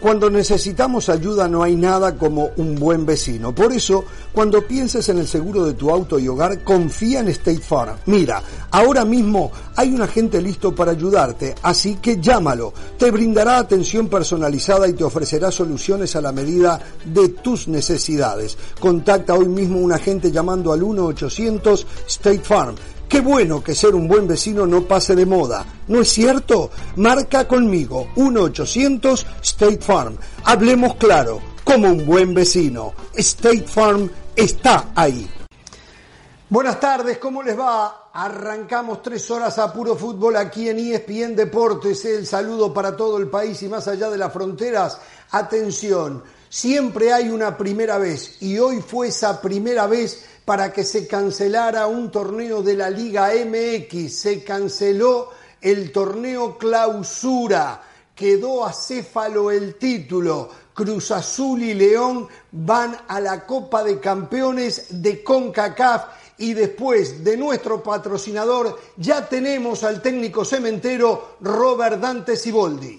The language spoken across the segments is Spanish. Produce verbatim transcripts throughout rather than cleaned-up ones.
Cuando necesitamos ayuda no hay nada como un buen vecino. Por eso, cuando pienses en el seguro de tu auto y hogar, confía en State Farm. Mira, ahora mismo hay un agente listo para ayudarte, así que llámalo. Te brindará atención personalizada y te ofrecerá soluciones a la medida de tus necesidades. Contacta hoy mismo a un agente llamando al uno ochocientos State Farm. Qué bueno que ser un buen vecino no pase de moda, ¿no es cierto? Marca conmigo, uno ochocientos State Farm. Hablemos claro, como un buen vecino. State Farm está ahí. Buenas tardes, ¿cómo les va? Arrancamos tres horas a puro fútbol aquí en E S P N Deportes. El saludo para todo el país y más allá de las fronteras. Atención, siempre hay una primera vez y hoy fue esa primera vez para que se cancelara un torneo de la Liga M X. Se canceló el torneo Clausura, quedó acéfalo el título. Cruz Azul y León van a la Copa de Campeones de CONCACAF y después de nuestro patrocinador ya tenemos al técnico cementero Robert Dante Siboldi.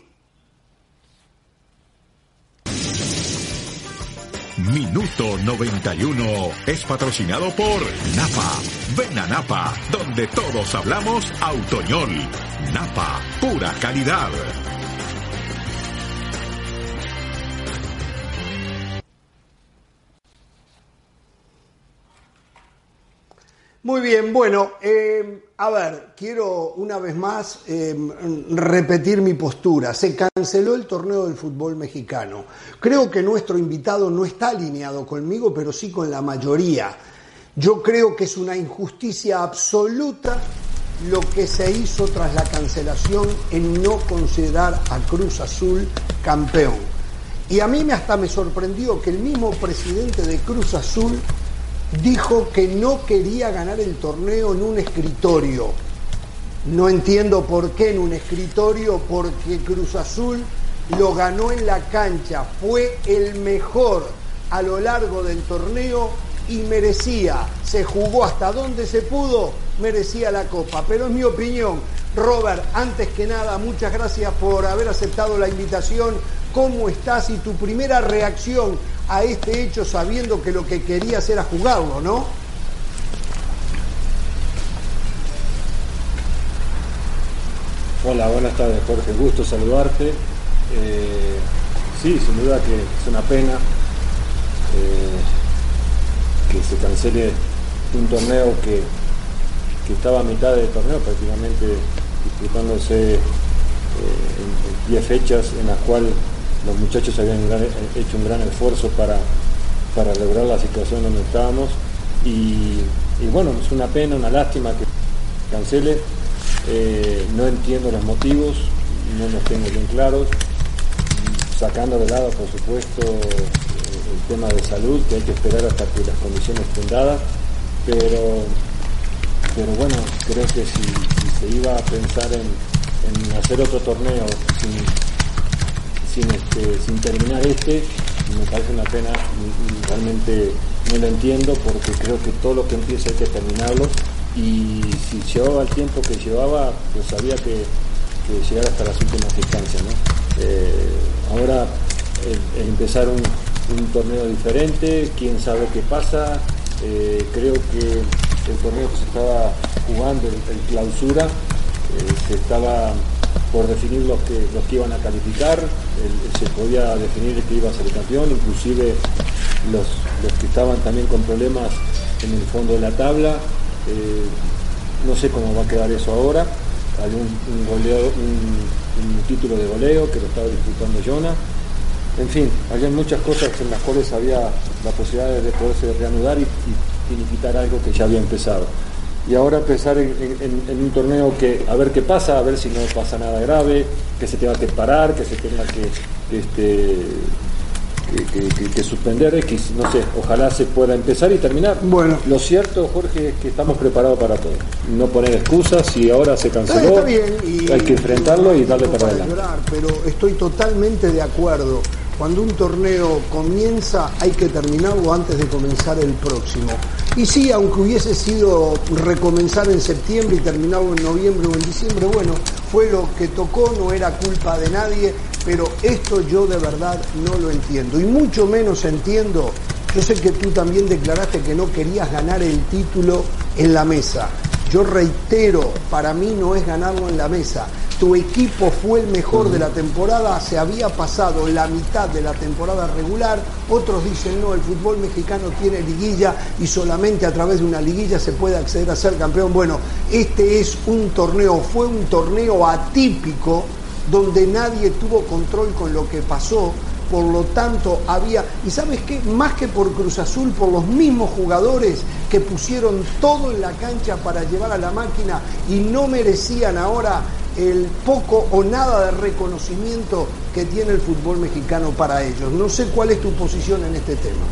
Minuto noventa y uno es patrocinado por Napa. Ven a Napa, donde todos hablamos autoñol. Napa, pura calidad. Muy bien, bueno, eh, a ver, quiero una vez más eh, repetir mi postura. Se canceló el torneo del fútbol mexicano. Creo que nuestro invitado no está alineado conmigo, pero sí con la mayoría. Yo creo que es una injusticia absoluta lo que se hizo tras la cancelación en no considerar a Cruz Azul campeón. Y a mí hasta me sorprendió que el mismo presidente de Cruz Azul dijo que no quería ganar el torneo en un escritorio. No entiendo por qué en un escritorio, porque Cruz Azul lo ganó en la cancha, fue el mejor a lo largo del torneo y merecía, se jugó hasta donde se pudo, merecía la copa. Pero es mi opinión. Robert, antes que nada, muchas gracias por haber aceptado la invitación. ¿Cómo estás y tu primera reacción a este hecho, sabiendo que lo que querías era jugarlo, no? Hola, buenas tardes, Jorge, gusto saludarte. Eh, sí, sin duda que es una pena eh, que se cancele un torneo que, que estaba a mitad del torneo, prácticamente disputándose eh, en diez fechas en las cuales los muchachos habían hecho un gran esfuerzo para, para lograr la situación donde estábamos y, y bueno, es una pena, una lástima que cancele. Eh, no entiendo los motivos, no los tengo bien claros, sacando de lado por supuesto el tema de salud, que hay que esperar hasta que las condiciones estén dadas, pero, pero bueno, creo que si, si se iba a pensar en, en hacer otro torneo sin Sin, este, sin terminar este, me parece una pena, realmente no lo entiendo porque creo que todo lo que empieza hay que terminarlo y si llevaba el tiempo que llevaba, pues había que, que llegar hasta las últimas instancias, ¿no? Eh, ahora el, el empezar un, un torneo diferente, quién sabe qué pasa, eh, creo que el torneo que se estaba jugando, el, el clausura, eh, se estaba por definir los que, los que iban a calificar, el, se podía definir el que iba a ser campeón, inclusive los, los que estaban también con problemas en el fondo de la tabla. Eh, no sé cómo va a quedar eso ahora. Hay un, un, goleo, un, un título de goleo que lo estaba disputando Jonah. En fin, había muchas cosas en las cuales había la posibilidad de poderse reanudar y, y finiquitar algo que ya había empezado. Y ahora pensar en, en, en un torneo que a ver qué pasa, a ver si no pasa nada grave, que se tenga que parar, que se tenga que, que, este, que, que, que suspender, que no sé, ojalá se pueda empezar y terminar. Bueno, lo cierto, Jorge, es que estamos preparados para todo. No poner excusas, si ahora se canceló, está bien, y, hay que enfrentarlo y darle para, para adelante. Llorar, pero estoy totalmente de acuerdo. Cuando un torneo comienza, hay que terminarlo antes de comenzar el próximo. Y sí, aunque hubiese sido recomenzar en septiembre y terminarlo en noviembre o en diciembre, bueno, fue lo que tocó, no era culpa de nadie. pero esto yo de verdad no lo entiendo, y mucho menos entiendo. Yo sé que tú también declaraste que no querías ganar el título en la mesa. Yo reitero, para mí no es ganarlo en la mesa. Tu equipo fue el mejor de la temporada, se había pasado la mitad de la temporada regular. Otros dicen, no, el fútbol mexicano tiene liguilla y solamente a través de una liguilla se puede acceder a ser campeón. Bueno, este es un torneo, fue un torneo atípico donde nadie tuvo control con lo que pasó. Por lo tanto, había, y ¿sabes qué? Más que por Cruz Azul, por los mismos jugadores que pusieron todo en la cancha para llevar a la máquina y no merecían ahora el poco o nada de reconocimiento que tiene el fútbol mexicano para ellos. No sé cuál es tu posición en este tema.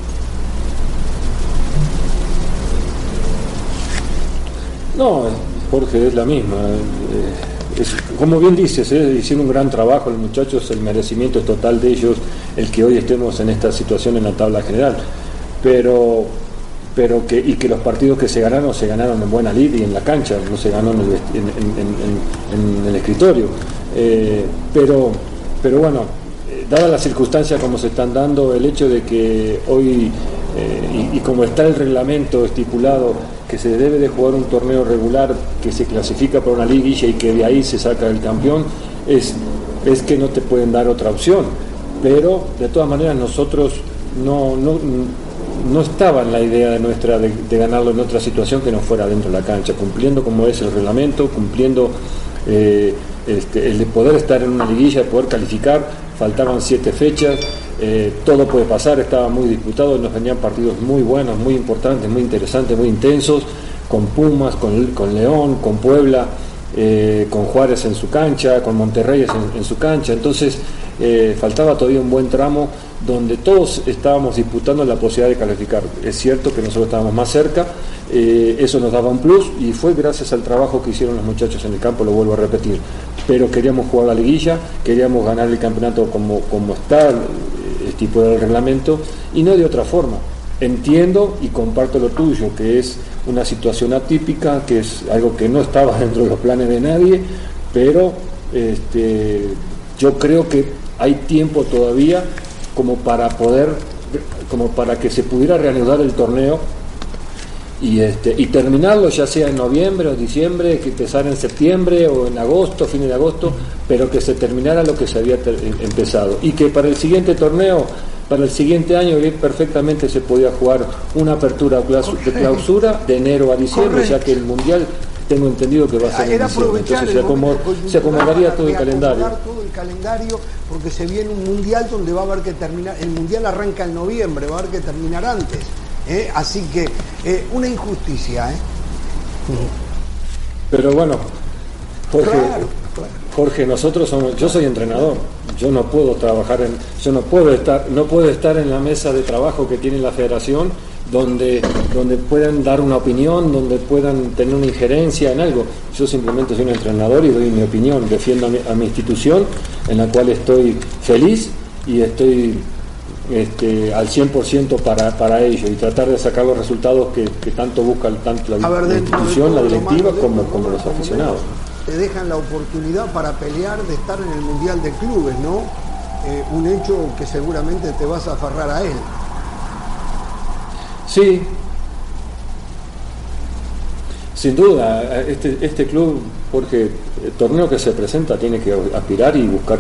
No, Jorge, es la misma. Eh... Es, como bien dices, ¿eh? Hicieron un gran trabajo los muchachos, el merecimiento es total de ellos el que hoy estemos en esta situación en la tabla general, pero pero que y que los partidos que se ganaron se ganaron en buena lid y en la cancha, no se ganó en el, en, en, en, en el escritorio, eh, pero pero bueno, eh, dadas las circunstancias como se están dando, el hecho de que hoy eh, y, y como está el reglamento estipulado que se debe de jugar un torneo regular que se clasifica para una liguilla y que de ahí se saca el campeón, es, es que no te pueden dar otra opción, pero de todas maneras nosotros no, no, no estaba en la idea de nuestra de, de ganarlo en otra situación que no fuera dentro de la cancha, cumpliendo como es el reglamento, cumpliendo eh, este, el de poder estar en una liguilla, de poder calificar. Faltaban siete fechas, eh, todo puede pasar, estaba muy disputado, nos venían partidos muy buenos, muy importantes, muy interesantes, muy intensos, con Pumas, con, con León, con Puebla, eh, con Juárez en su cancha, con Monterrey en, en su cancha, entonces eh, faltaba todavía un buen tramo donde todos estábamos disputando la posibilidad de calificar. Es cierto que nosotros estábamos más cerca, eh, eso nos daba un plus y fue gracias al trabajo que hicieron los muchachos en el campo, lo vuelvo a repetir, pero queríamos jugar la liguilla, queríamos ganar el campeonato como, como está estipulado el reglamento y no de otra forma. Entiendo y comparto lo tuyo, que es una situación atípica, que es algo que no estaba dentro de los planes de nadie, pero este, yo creo que hay tiempo todavía como para poder, como para que se pudiera reanudar el torneo y este y terminarlo, ya sea en noviembre o diciembre, que empezara en septiembre o en agosto, fines de agosto, pero que se terminara lo que se había ter- empezado y que para el siguiente torneo, para el siguiente año perfectamente se podía jugar una apertura de clausura de enero a diciembre. Correcto. Ya que el mundial tengo entendido que va a ser en diciembre, entonces se, acomod- se acomodaría todo el calendario. todo el calendario porque se viene un mundial donde va a haber que terminar, el mundial arranca en noviembre, va a haber que terminar antes. ¿Eh? Así que eh, una injusticia, ¿eh? Pero bueno, Jorge, claro, claro. Jorge, nosotros somos, yo soy entrenador, yo no puedo trabajar en, yo no puedo estar, no puedo estar en la mesa de trabajo que tiene la Federación, donde, donde puedan dar una opinión, donde puedan tener una injerencia en algo. Yo simplemente soy un entrenador y doy mi opinión, defiendo a mi, a mi institución, en la cual estoy feliz y estoy Este, al cien por ciento para, para ello y tratar de sacar los resultados que, que tanto busca tanto la, ver, la institución, la directiva como, como los aficionados. Te dejan la oportunidad para pelear de estar en el Mundial de Clubes, ¿no? Eh, un hecho que seguramente te vas a aferrar a él. Sí, sin duda, este, este club, porque el torneo que se presenta tiene que aspirar y buscar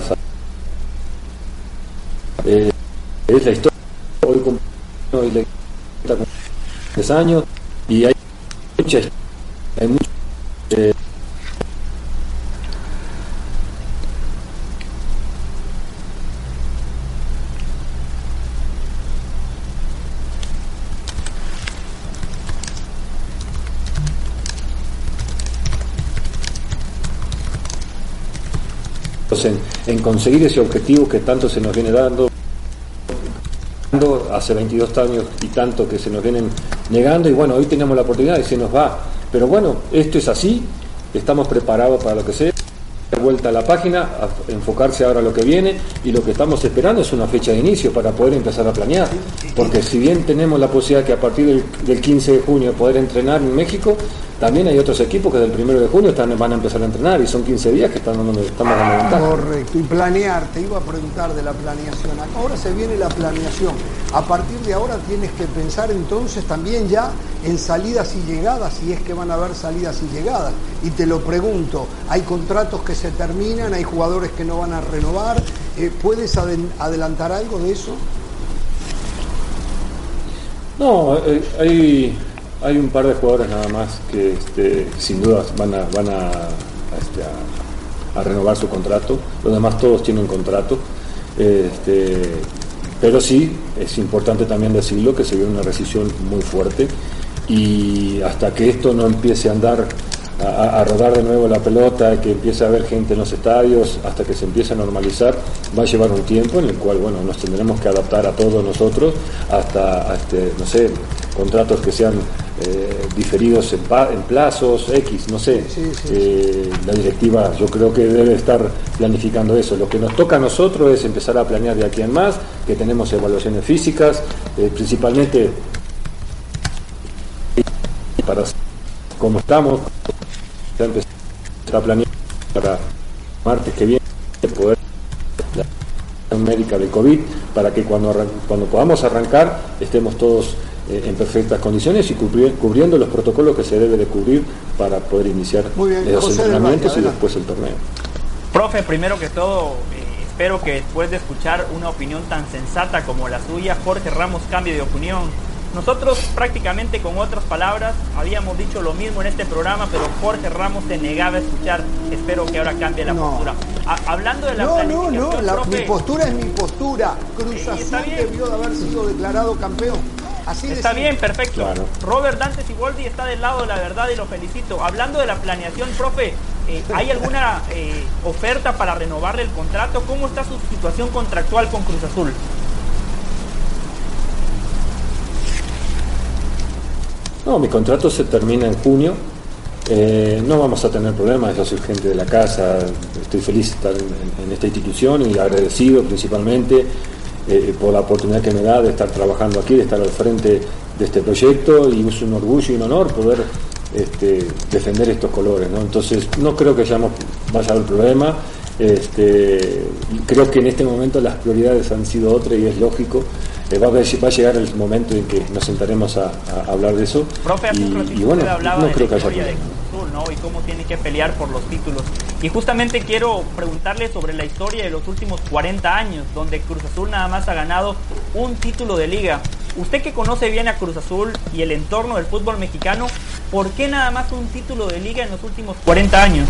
eh, es la historia hoy con hoy le con tres años y hay mucha hay mucho eh, en, en conseguir ese objetivo que tanto se nos viene dando hace veintidós años y tanto que se nos vienen negando, y bueno, hoy tenemos la oportunidad y se nos va, pero bueno, esto es así, estamos preparados para lo que sea, dar vuelta a la página, a enfocarse ahora a lo que viene, y lo que estamos esperando es una fecha de inicio para poder empezar a planear, porque si bien tenemos la posibilidad que a partir del, del quince de junio poder entrenar en México, también hay otros equipos que del primero de junio están, van a empezar a entrenar y son quince días que están dando, estamos dando ventaja. Correcto, y planear, te iba a preguntar de la planeación. Ahora se viene la planeación. A partir de ahora tienes que pensar entonces también ya en salidas y llegadas, si es que van a haber salidas y llegadas. Y te lo pregunto, hay contratos que se terminan, hay jugadores que no van a renovar. Eh, ¿Puedes adelantar algo de eso? No, eh, hay, hay un par de jugadores nada más que este, sin duda van a, van a, a, este, a, a renovar su contrato. Los demás todos tienen contrato. Este, pero sí, es importante también decirlo que se viene una rescisión muy fuerte y hasta que esto no empiece a andar, a, a rodar de nuevo la pelota, que empiece a haber gente en los estadios, hasta que se empiece a normalizar, va a llevar un tiempo en el cual, bueno, nos tendremos que adaptar a todos nosotros, hasta, este, no sé, contratos que sean eh, diferidos en, pa en plazos, X, no sé. Sí, sí, eh, sí. La directiva yo creo que debe estar planificando eso. Lo que nos toca a nosotros es empezar a planear de aquí en más, que tenemos evaluaciones físicas, eh, principalmente para cómo estamos, ya empezar a planear para martes que viene poder la médica del COVID, para que cuando, cuando podamos arrancar estemos todos eh, en perfectas condiciones y cubrir, cubriendo los protocolos que se debe de cubrir para poder iniciar bien, los José entrenamientos Valle, y después el torneo. Profe, primero que todo, eh, espero que después de escuchar una opinión tan sensata como la suya, Jorge Ramos cambie de opinión. Nosotros prácticamente con otras palabras habíamos dicho lo mismo en este programa, pero Jorge Ramos se negaba a escuchar. Espero que ahora cambie la no. postura. A hablando de la no, planificación, no, no, la, profe, mi postura es mi postura. Cruz sí, Azul debió de haber sido declarado campeón. Así está de bien, perfecto. Claro. Robert Dante Siboldi está del lado de la verdad y lo felicito. Hablando de la planeación, profe, eh, ¿hay alguna eh, oferta para renovarle el contrato? ¿Cómo está su situación contractual con Cruz Azul? No, mi contrato se termina en junio. Eh, no vamos a tener problemas, yo soy gente de la casa, estoy feliz de estar en, en esta institución y agradecido principalmente eh, por la oportunidad que me da de estar trabajando aquí, de estar al frente de este proyecto, y es un orgullo y un honor poder este, defender estos colores, ¿no? Entonces no creo que hayamos, vaya a haber problema. Este, creo que en este momento las prioridades han sido otras y es lógico. Eh, va, a, va a llegar el momento en que nos sentaremos a, a hablar de eso. Profe, hace y, un ratito y bueno, usted hablaba no de creo la que haya historia de Cruz Azul, ¿no? Y cómo tiene que pelear por los títulos. Y justamente quiero preguntarle sobre la historia de los últimos cuarenta años, donde Cruz Azul nada más ha ganado un título de liga. Usted que conoce bien a Cruz Azul y el entorno del fútbol mexicano, ¿por qué nada más un título de liga en los últimos cuarenta años?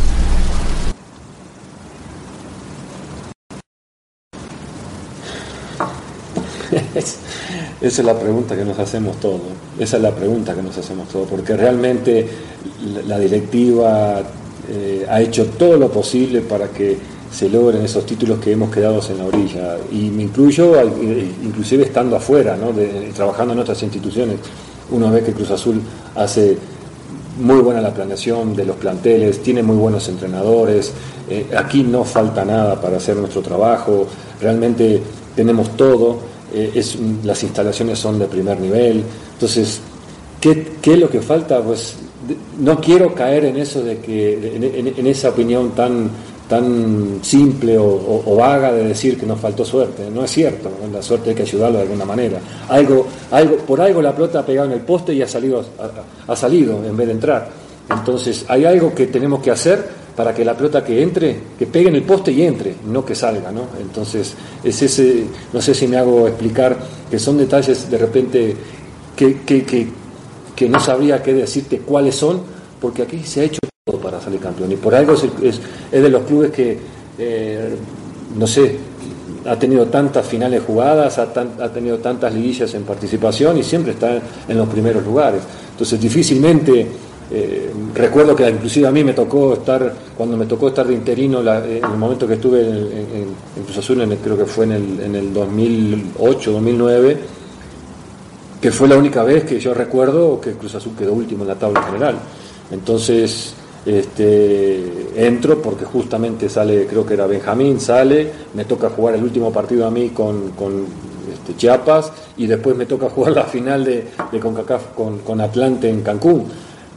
Esa es la pregunta que nos hacemos todos. Esa es la pregunta que nos hacemos todos, porque realmente la directiva eh, ha hecho todo lo posible para que se logren esos títulos que hemos quedado en la orilla. Y me incluyo, inclusive estando afuera, ¿no? de, trabajando en otras instituciones. Uno ve que Cruz Azul hace muy buena la planeación de los planteles, tiene muy buenos entrenadores. Eh, aquí no falta nada para hacer nuestro trabajo. Realmente tenemos todo. Eh, es, las instalaciones son de primer nivel. Entonces, ¿qué, qué es lo que falta? Pues de, no quiero caer en eso de que en, en, en esa opinión tan tan simple o, o, o vaga de decir que nos faltó suerte. No es cierto, ¿no? La suerte hay que ayudarlo de alguna manera. Algo, algo, por algo la pelota ha pegado en el poste y ha salido, ha, ha salido en vez de entrar. Entonces, hay algo que tenemos que hacer para que la pelota que entre, que pegue en el poste y entre, no que salga, ¿no? Entonces, es ese, no sé si me hago explicar, que son detalles de repente que, que, que, que no sabría qué decirte cuáles son, porque aquí se ha hecho todo para salir campeón, y por algo es, es, es de los clubes que, eh, no sé, ha tenido tantas finales jugadas, ha, tan, ha tenido tantas liguillas en participación y siempre está en los primeros lugares. Entonces, difícilmente... Eh, recuerdo que inclusive a mí me tocó estar, cuando me tocó estar de interino la, en el momento que estuve en, en, en Cruz Azul, en el, creo que fue en el, en el dos mil ocho, dos mil nueve, que fue la única vez que yo recuerdo que Cruz Azul quedó último en la tabla general. Entonces este, entro porque justamente sale, creo que era Benjamín, sale, me toca jugar el último partido a mí con, con este, Chiapas, y después me toca jugar la final de, de CONCACAF con, con Atlante en Cancún.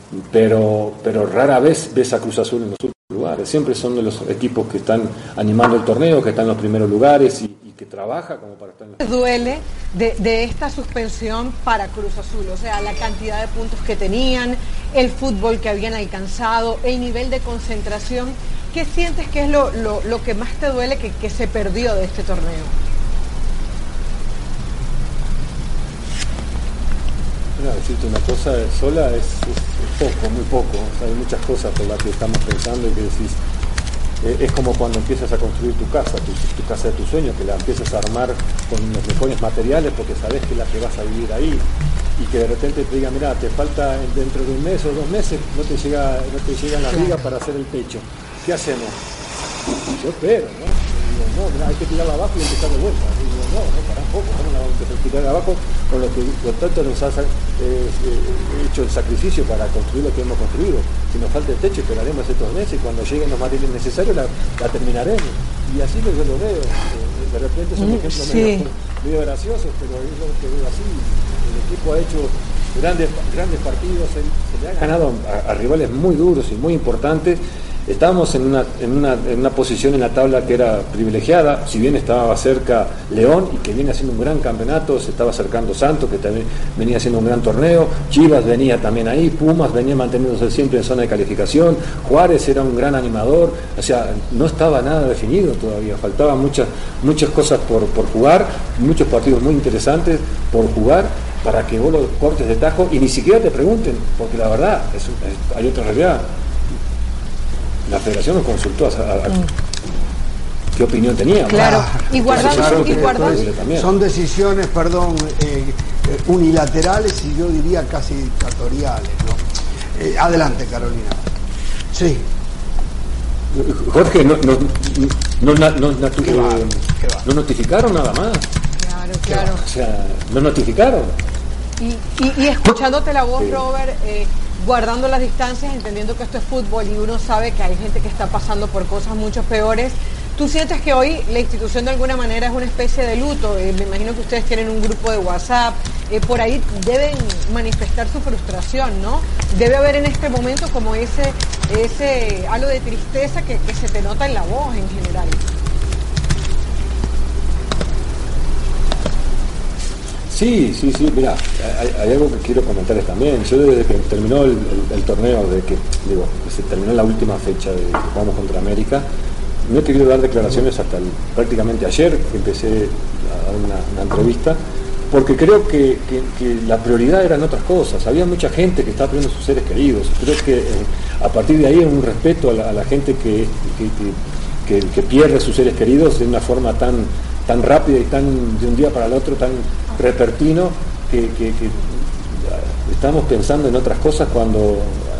pero, pero rara vez ves a Cruz Azul en los últimos lugares. Siempre son de los equipos que están animando el torneo, que están en los primeros lugares y, y que trabaja como para estar en los... Duele de, de esta suspensión para Cruz Azul, o sea, la cantidad de puntos que tenían, el fútbol que habían alcanzado, el nivel de concentración. ¿Qué sientes que es lo, lo, lo que más te duele que, que se perdió de este torneo? Mira, decirte una cosa sola es, es, es poco, muy poco. O sea, hay muchas cosas por las que estamos pensando y que decís, eh, es como cuando empiezas a construir tu casa, tu, tu casa de tus sueños, que la empiezas a armar con los mejores materiales porque sabes que es la que vas a vivir ahí, y que de repente te diga, mira, te falta dentro de un mes o dos meses, no te llega, no te llegan las vigas para hacer el techo. ¿Qué hacemos? Yo espero, ¿no? Digo, no, mira, hay que tirarla abajo y empezar de vuelta. Digo, no, no, para un poco, ¿cómo la vamos a tirar abajo? Con lo que por tanto nos ha eh, hecho el sacrificio para construir lo que hemos construido. Si nos falta el techo, esperaremos estos meses y cuando lleguen los materiales necesarios la, la terminaremos. Y así yo lo veo. De repente son ejemplos sí. medio, medio graciosos, pero es lo que veo así. El equipo ha hecho grandes, grandes partidos, se, se le ha ganado a, a rivales muy duros y muy importantes. Estábamos en una, en, una, en una posición en la tabla que era privilegiada, si bien estaba cerca León y que viene haciendo un gran campeonato, se estaba acercando Santos que también venía haciendo un gran torneo, Chivas venía también ahí, Pumas venía manteniéndose siempre en zona de calificación, Juárez era un gran animador, o sea, no estaba nada definido todavía, faltaban muchas, muchas cosas por, por jugar, muchos partidos muy interesantes por jugar, para que vos los cortes de tajo y ni siquiera te pregunten, porque la verdad, es, es, hay otra realidad. La federación nos consultó a, a, a qué opinión tenía. Claro, y guardando, claro, y guardando. Son decisiones, perdón, eh, unilaterales y yo diría casi dictatoriales, ¿no? Eh, adelante, Carolina. Sí. Jorge, no, no, no, no, no, no, ¿Qué va? eh, ¿Qué va? no notificaron nada más. Claro, claro. O sea, no notificaron. Y, y, y escuchándote la voz, sí. Robert, eh, guardando las distancias, entendiendo que esto es fútbol y uno sabe que hay gente que está pasando por cosas mucho peores, ¿tú sientes que hoy la institución de alguna manera es una especie de luto? Eh, me imagino que ustedes tienen un grupo de WhatsApp, eh, por ahí deben manifestar su frustración, ¿no? Debe haber en este momento como ese, ese halo de tristeza que, que se te nota en la voz en general. Sí, sí, sí, mira, hay, hay algo que quiero comentarles también. Yo desde que terminó el, el, el torneo, desde que, digo, que se terminó la última fecha de que jugamos contra América, no he querido dar declaraciones hasta el, prácticamente ayer, que empecé a dar una, una entrevista, porque creo que, que, que la prioridad eran otras cosas. Había mucha gente que estaba perdiendo sus seres queridos. Creo que eh, a partir de ahí un respeto a la, a la gente que, que, que, que, que pierde sus seres queridos de una forma tan, tan rápida y tan de un día para el otro, tan repertino, que, que, que estamos pensando en otras cosas cuando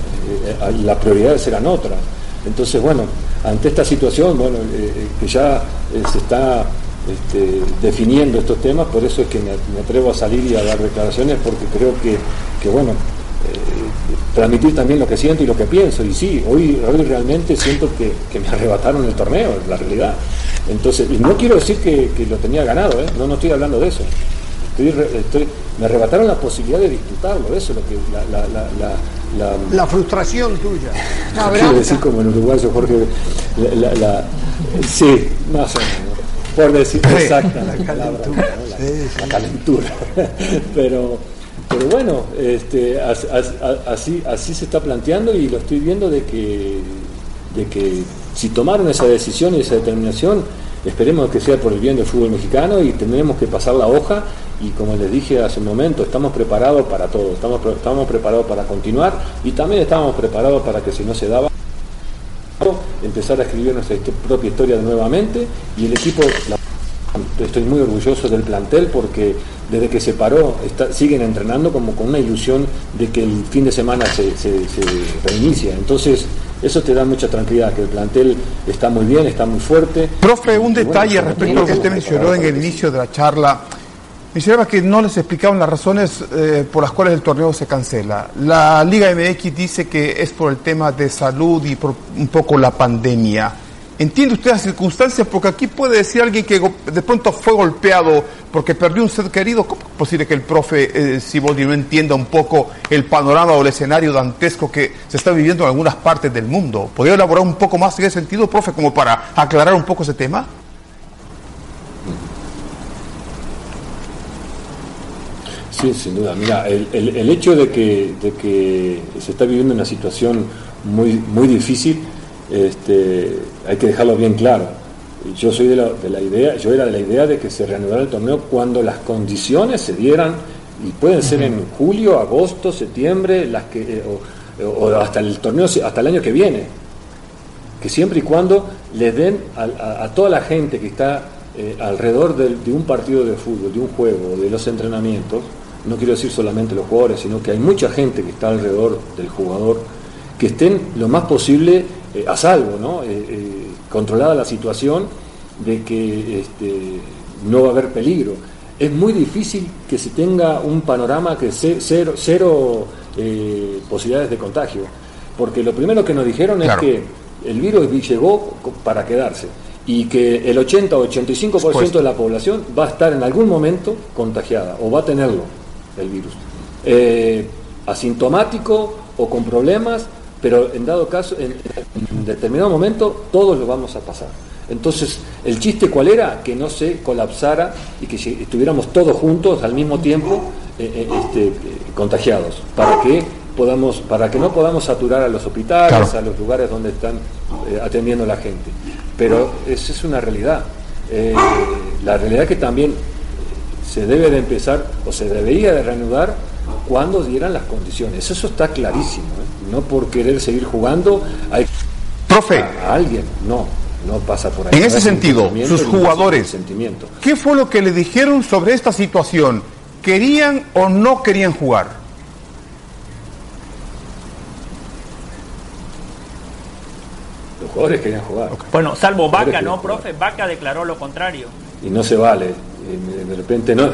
eh, las prioridades eran otras. Entonces, bueno, ante esta situación, bueno, eh, que ya eh, se está este, definiendo estos temas, por eso es que me, me atrevo a salir y a dar declaraciones, porque creo que, que bueno, eh, transmitir también lo que siento y lo que pienso. Y sí, hoy, hoy realmente siento que, que me arrebataron el torneo, es la realidad. Entonces, y no quiero decir que, que lo tenía ganado, ¿eh? no, no estoy hablando de eso. Estoy, estoy, me arrebataron la posibilidad de disfrutarlo, eso es lo que la, la, la, la, la, la frustración tuya. No quiero decir como en uruguayo, Jorge, la, la, la, sí, más o menos, por decir sí, exacta la, la calentura, palabra, ¿no? la, sí, sí. la calentura. pero, pero bueno, este, as, as, así, así se está planteando y lo estoy viendo de que, de que si tomaron esa decisión y esa determinación, esperemos que sea por el bien del fútbol mexicano y tendremos que pasar la hoja y como les dije hace un momento, estamos preparados para todo, estamos, estamos preparados para continuar y también estamos preparados para que si no se daba, empezar a escribir nuestra propia historia nuevamente y el equipo, la, estoy muy orgulloso del plantel porque desde que se paró está, siguen entrenando como con una ilusión de que el fin de semana se, se, se reinicia, entonces eso te da mucha tranquilidad, que el plantel está muy bien, está muy fuerte. Profe, un detalle bueno, respecto a lo que usted mencionó en el inicio de la charla. Mencionaba que no les explicaban las razones eh, por las cuales el torneo se cancela. La Liga M X dice que es por el tema de salud y por un poco la pandemia. ¿Entiende usted las circunstancias? Porque aquí puede decir alguien que de pronto fue golpeado porque perdió un ser querido. ¿Cómo es posible que el profe eh, Siboldi no entienda un poco el panorama o el escenario dantesco que se está viviendo en algunas partes del mundo? ¿Podría elaborar un poco más en ese sentido, profe, como para aclarar un poco ese tema? Sí, sin duda. Mira, el, el, el hecho de que, de que se está viviendo una situación muy, muy difícil, este, hay que dejarlo bien claro. Yo soy de la, de la idea, yo era de la idea de que se reanudara el torneo cuando las condiciones se dieran, y pueden ser en julio, agosto, septiembre, las que eh, o, o hasta el torneo, hasta el año que viene, que siempre y cuando les den a, a, a toda la gente que está eh, alrededor de, de un partido de fútbol, de un juego, de los entrenamientos. No quiero decir solamente los jugadores, sino que hay mucha gente que está alrededor del jugador, que estén lo más posible eh, a salvo, ¿no? Eh, eh, controlada la situación de que este, no va a haber peligro. Es muy difícil que se tenga un panorama que se, cero, cero eh, posibilidades de contagio, porque lo primero que nos dijeron claro. es que el virus llegó para quedarse y que el ochenta o ochenta y cinco por ciento de la población va a estar en algún momento contagiada o va a tenerlo el virus, eh, asintomático o con problemas, pero en dado caso, en, en determinado momento todos lo vamos a pasar. Entonces, el chiste cuál era, que no se colapsara y que estuviéramos todos juntos al mismo tiempo eh, eh, este, eh, contagiados, para que podamos, para que no podamos saturar a los hospitales, claro. a los lugares donde están eh, atendiendo la gente. Pero esa es una realidad. Eh, la realidad que también se debe de empezar o se debería de reanudar cuando dieran las condiciones. Eso está clarísimo, ¿eh? No por querer seguir jugando hay profe a, a alguien, no, no pasa por ahí. En ese sentido, sus jugadores, ¿qué fue lo que le dijeron sobre esta situación? ¿Querían o no querían jugar? Los jugadores querían jugar. Okay. Bueno, salvo Vaca, ¿no, profe? Vaca declaró lo contrario. Y no se vale. De repente no.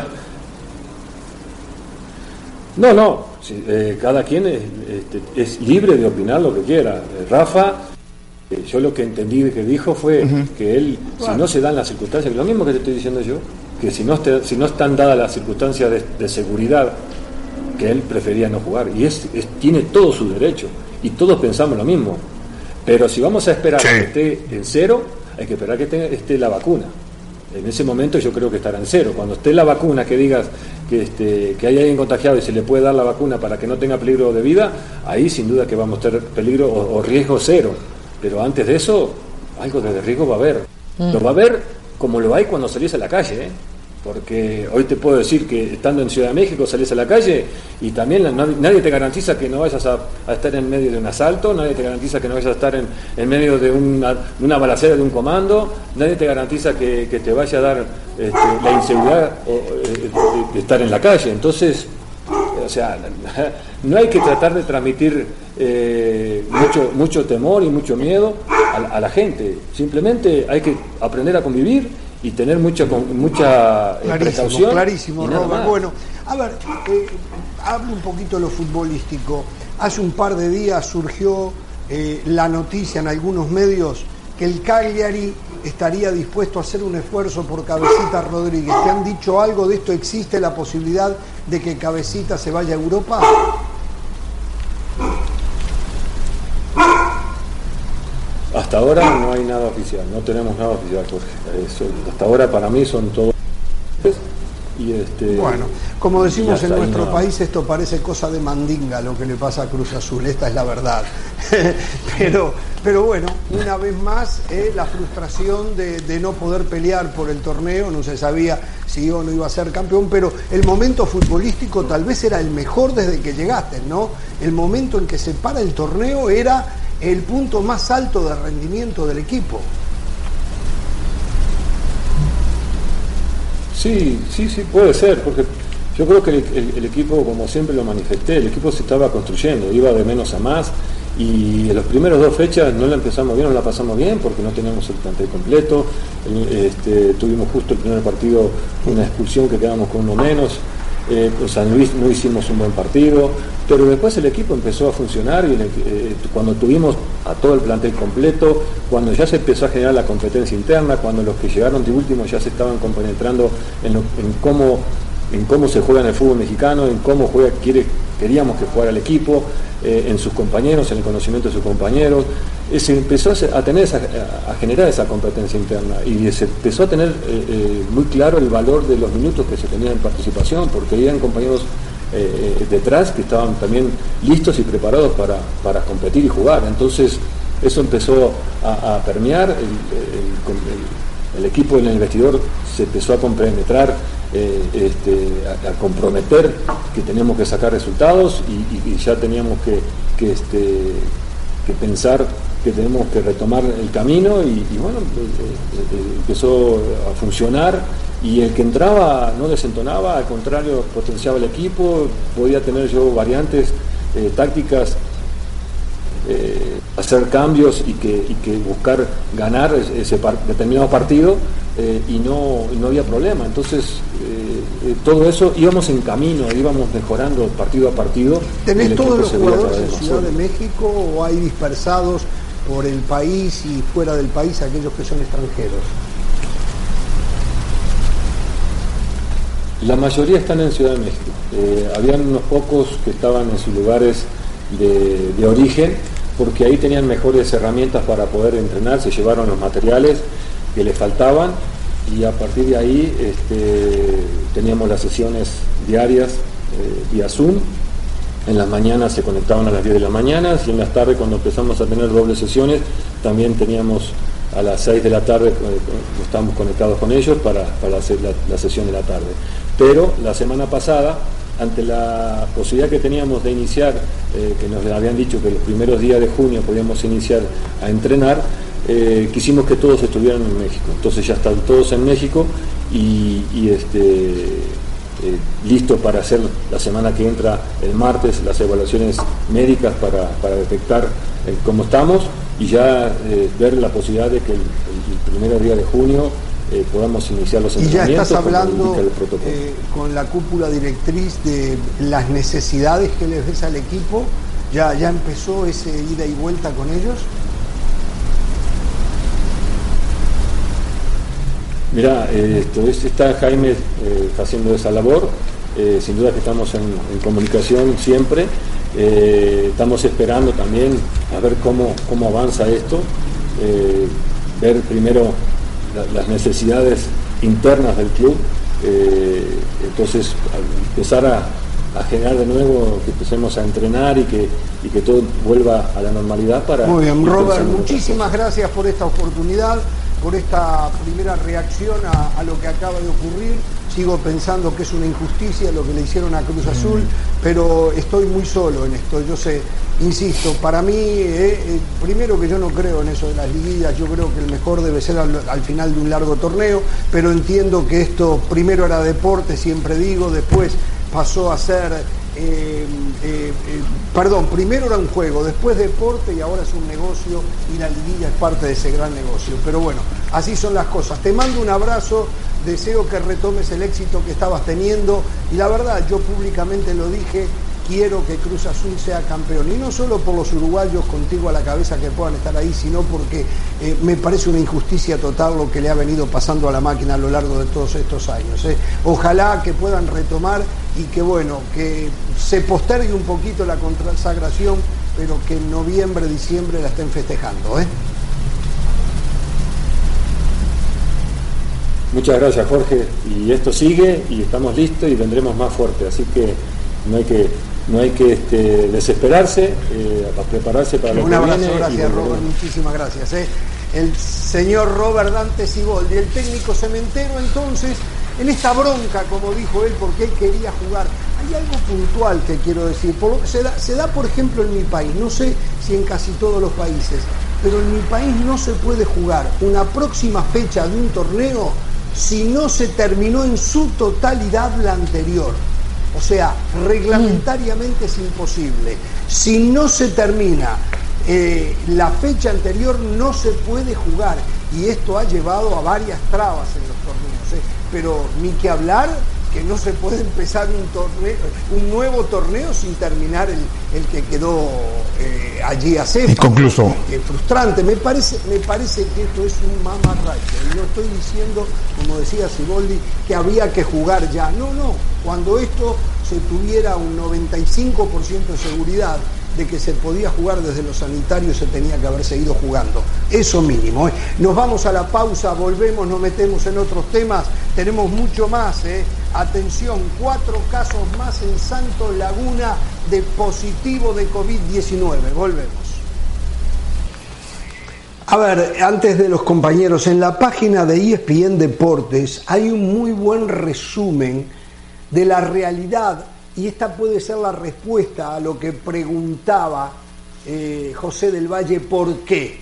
No, no. Eh, cada quien es, este, es libre de opinar lo que quiera. Eh, Rafa, eh, yo lo que entendí que dijo fue uh-huh. que él, bueno. si no se dan las circunstancias, lo mismo que te estoy diciendo yo, que si no, te, si no están dadas las circunstancias de, de seguridad, que él prefería no jugar. Y es, es, tiene todo su derecho. Y todos pensamos lo mismo. Pero si vamos a esperar sí. a que esté en cero, hay que esperar que esté, esté la vacuna. En ese momento yo creo que estará en cero. Cuando esté la vacuna, que digas que, este, que hay alguien contagiado y se le puede dar la vacuna para que no tenga peligro de vida, ahí sin duda que vamos a tener peligro o, o riesgo cero. Pero antes de eso, algo de riesgo va a haber. Mm. Lo va a haber como lo hay cuando salís a la calle, ¿eh? Porque hoy te puedo decir que estando en Ciudad de México salís a la calle y también la, nadie, nadie te garantiza que no vayas a, a estar en medio de un asalto, nadie te garantiza que no vayas a estar en, en medio de una, de una balacera de un comando, nadie te garantiza que, que te vaya a dar este, la inseguridad o, de, de estar en la calle. Entonces, o sea, no hay que tratar de transmitir eh, mucho, mucho temor y mucho miedo a, a la gente, simplemente hay que aprender a convivir y tener mucha mucha clarísimo, precaución. Clarísimo, Robert. Bueno, a ver, eh, hable un poquito de lo futbolístico. Hace un par de días surgió eh, la noticia en algunos medios que el Cagliari estaría dispuesto a hacer un esfuerzo por Cabecita Rodríguez. ¿Te han dicho algo de esto? ¿Existe la posibilidad de que Cabecita se vaya a Europa? Hasta ahora no hay nada oficial, no tenemos nada oficial, Jorge. Eso, hasta ahora para mí son todos. Y este, bueno, como decimos en nuestro país, esto parece cosa de mandinga lo que le pasa a Cruz Azul, esta es la verdad. pero, pero bueno, una vez más, eh, la frustración de, de no poder pelear por el torneo, no se sabía si iba o no iba a ser campeón, pero el momento futbolístico tal vez era el mejor desde que llegaste, ¿no? El momento en que se para el torneo era el punto más alto de rendimiento del equipo. Sí, sí, sí, puede ser, porque yo creo que el, el, el equipo, como siempre lo manifesté, el equipo se estaba construyendo, iba de menos a más, y en las primeras dos fechas no la empezamos bien, no la pasamos bien, porque no teníamos el plantel completo, este, tuvimos justo el primer partido una expulsión que quedamos con uno menos, Eh, pues San Luis no hicimos un buen partido, pero después el equipo empezó a funcionar y el, eh, cuando tuvimos a todo el plantel completo, cuando ya se empezó a generar la competencia interna, cuando los que llegaron de último ya se estaban compenetrando en, lo, en cómo en cómo se juega en el fútbol mexicano, en cómo juega, quiere, queríamos que jugara el equipo, eh, en sus compañeros, en el conocimiento de sus compañeros, eh, se empezó a tener esa, a generar esa competencia interna y se empezó a tener eh, eh, muy claro el valor de los minutos que se tenían en participación, porque habían compañeros eh, eh, detrás que estaban también listos y preparados para, para competir y jugar. Entonces eso empezó a, a permear, el, el, el, el equipo en el vestidor se empezó a compenetrar, eh, este, a, a comprometer que teníamos que sacar resultados y, y, y ya teníamos que, que, este, que pensar que tenemos que retomar el camino y, y bueno, eh, eh, empezó a funcionar y el que entraba no desentonaba, al contrario, potenciaba el equipo, podía tener yo variantes eh, tácticas, eh, hacer cambios y que, y que buscar ganar ese par, determinado partido eh, y no, no había problema. Entonces eh, eh, todo eso íbamos en camino, íbamos mejorando partido a partido. ¿Tenés todos los jugadores en Ciudad de México o hay dispersados por el país y fuera del país aquellos que son extranjeros? La mayoría están en Ciudad de México. Eh, habían unos pocos que estaban en sus lugares de, de origen, porque ahí tenían mejores herramientas para poder entrenar, se llevaron los materiales que les faltaban y a partir de ahí este, teníamos las sesiones diarias eh, vía Zoom. En las mañanas se conectaban a las diez de la mañana y en las tardes, cuando empezamos a tener dobles sesiones, también teníamos a las seis de la tarde, eh, estábamos conectados con ellos para, para hacer la, la sesión de la tarde. Pero la semana pasada, ante la posibilidad que teníamos de iniciar, eh, que nos habían dicho que los primeros días de junio podíamos iniciar a entrenar, eh, quisimos que todos estuvieran en México. Entonces ya están todos en México y, y este... Eh, listos para hacer la semana que entra, el martes, las evaluaciones médicas para, para detectar eh, cómo estamos y ya eh, ver la posibilidad de que el, el primer día de junio eh, podamos iniciar los entrenamientos. Y ya estás hablando eh, con la cúpula directriz de las necesidades que les ves al equipo, ya, ya empezó ese ida y vuelta con ellos. Mirá, eh, esto es, está Jaime eh, haciendo esa labor, eh, sin duda que estamos en, en comunicación siempre, eh, estamos esperando también a ver cómo, cómo avanza esto, eh, ver primero la, las necesidades internas del club, eh, entonces empezar a, a generar de nuevo, que empecemos a entrenar y que, y que todo vuelva a la normalidad para... Muy bien, Robert, muchísimas gracias por esta oportunidad, por esta primera reacción a, a lo que acaba de ocurrir. Sigo pensando que es una injusticia lo que le hicieron a Cruz Azul, pero estoy muy solo en esto. Yo sé, insisto, para mí, eh, eh, primero que yo no creo en eso de las liguillas, yo creo que el mejor debe ser al, al final de un largo torneo, pero entiendo que esto primero era deporte, siempre digo, después pasó a ser... Eh, eh, eh, perdón, primero era un juego, después deporte y ahora es un negocio y la liguilla es parte de ese gran negocio. Pero bueno, así son las cosas. Te mando un abrazo, deseo que retomes el éxito que estabas teniendo y la verdad, yo públicamente lo dije, quiero que Cruz Azul sea campeón y no solo por los uruguayos contigo a la cabeza que puedan estar ahí, sino porque eh, me parece una injusticia total lo que le ha venido pasando a la máquina a lo largo de todos estos años. Eh. Ojalá que puedan retomar y que bueno, que se postergue un poquito la consagración, pero que en noviembre, diciembre la estén festejando. ¿eh? Muchas gracias, Jorge, y esto sigue y estamos listos y vendremos más fuerte, así que no hay que no hay que este, desesperarse, eh, a prepararse para lo un que abrazo, viene. Gracias, Robert, muchísimas gracias. ¿eh? El señor Robert Dante Siboldi, el técnico cementero, entonces, en esta bronca, como dijo él, porque él quería jugar. Hay algo puntual que quiero decir, por, se, da, se da por ejemplo en mi país, no sé si en casi todos los países, pero en mi país no se puede jugar una próxima fecha de un torneo si no se terminó en su totalidad la anterior. O sea, reglamentariamente es imposible. Si no se termina eh, la fecha anterior, no se puede jugar. Y esto ha llevado a varias trabas en los torneos. ¿eh? Pero ni que hablar que no se puede empezar un torneo, un nuevo torneo sin terminar el, el que quedó eh, allí a cero. Inconcluso. Es frustrante. Me parece, me parece que esto es un mamarracho. Y no estoy diciendo, como decía Siboldi, que había que jugar ya. No, no. Cuando esto se tuviera un noventa y cinco por ciento de seguridad de que se podía jugar desde los sanitarios, se tenía que haber seguido jugando. Eso mínimo. ¿eh? Nos vamos a la pausa, volvemos, nos metemos en otros temas. Tenemos mucho más. ¿eh? Atención, cuatro casos más en Santos Laguna de positivo de COVID diecinueve. Volvemos. A ver, antes de los compañeros, en la página de E S P N Deportes hay un muy buen resumen de la realidad. Y esta puede ser la respuesta a lo que preguntaba eh, José del Valle, ¿por qué?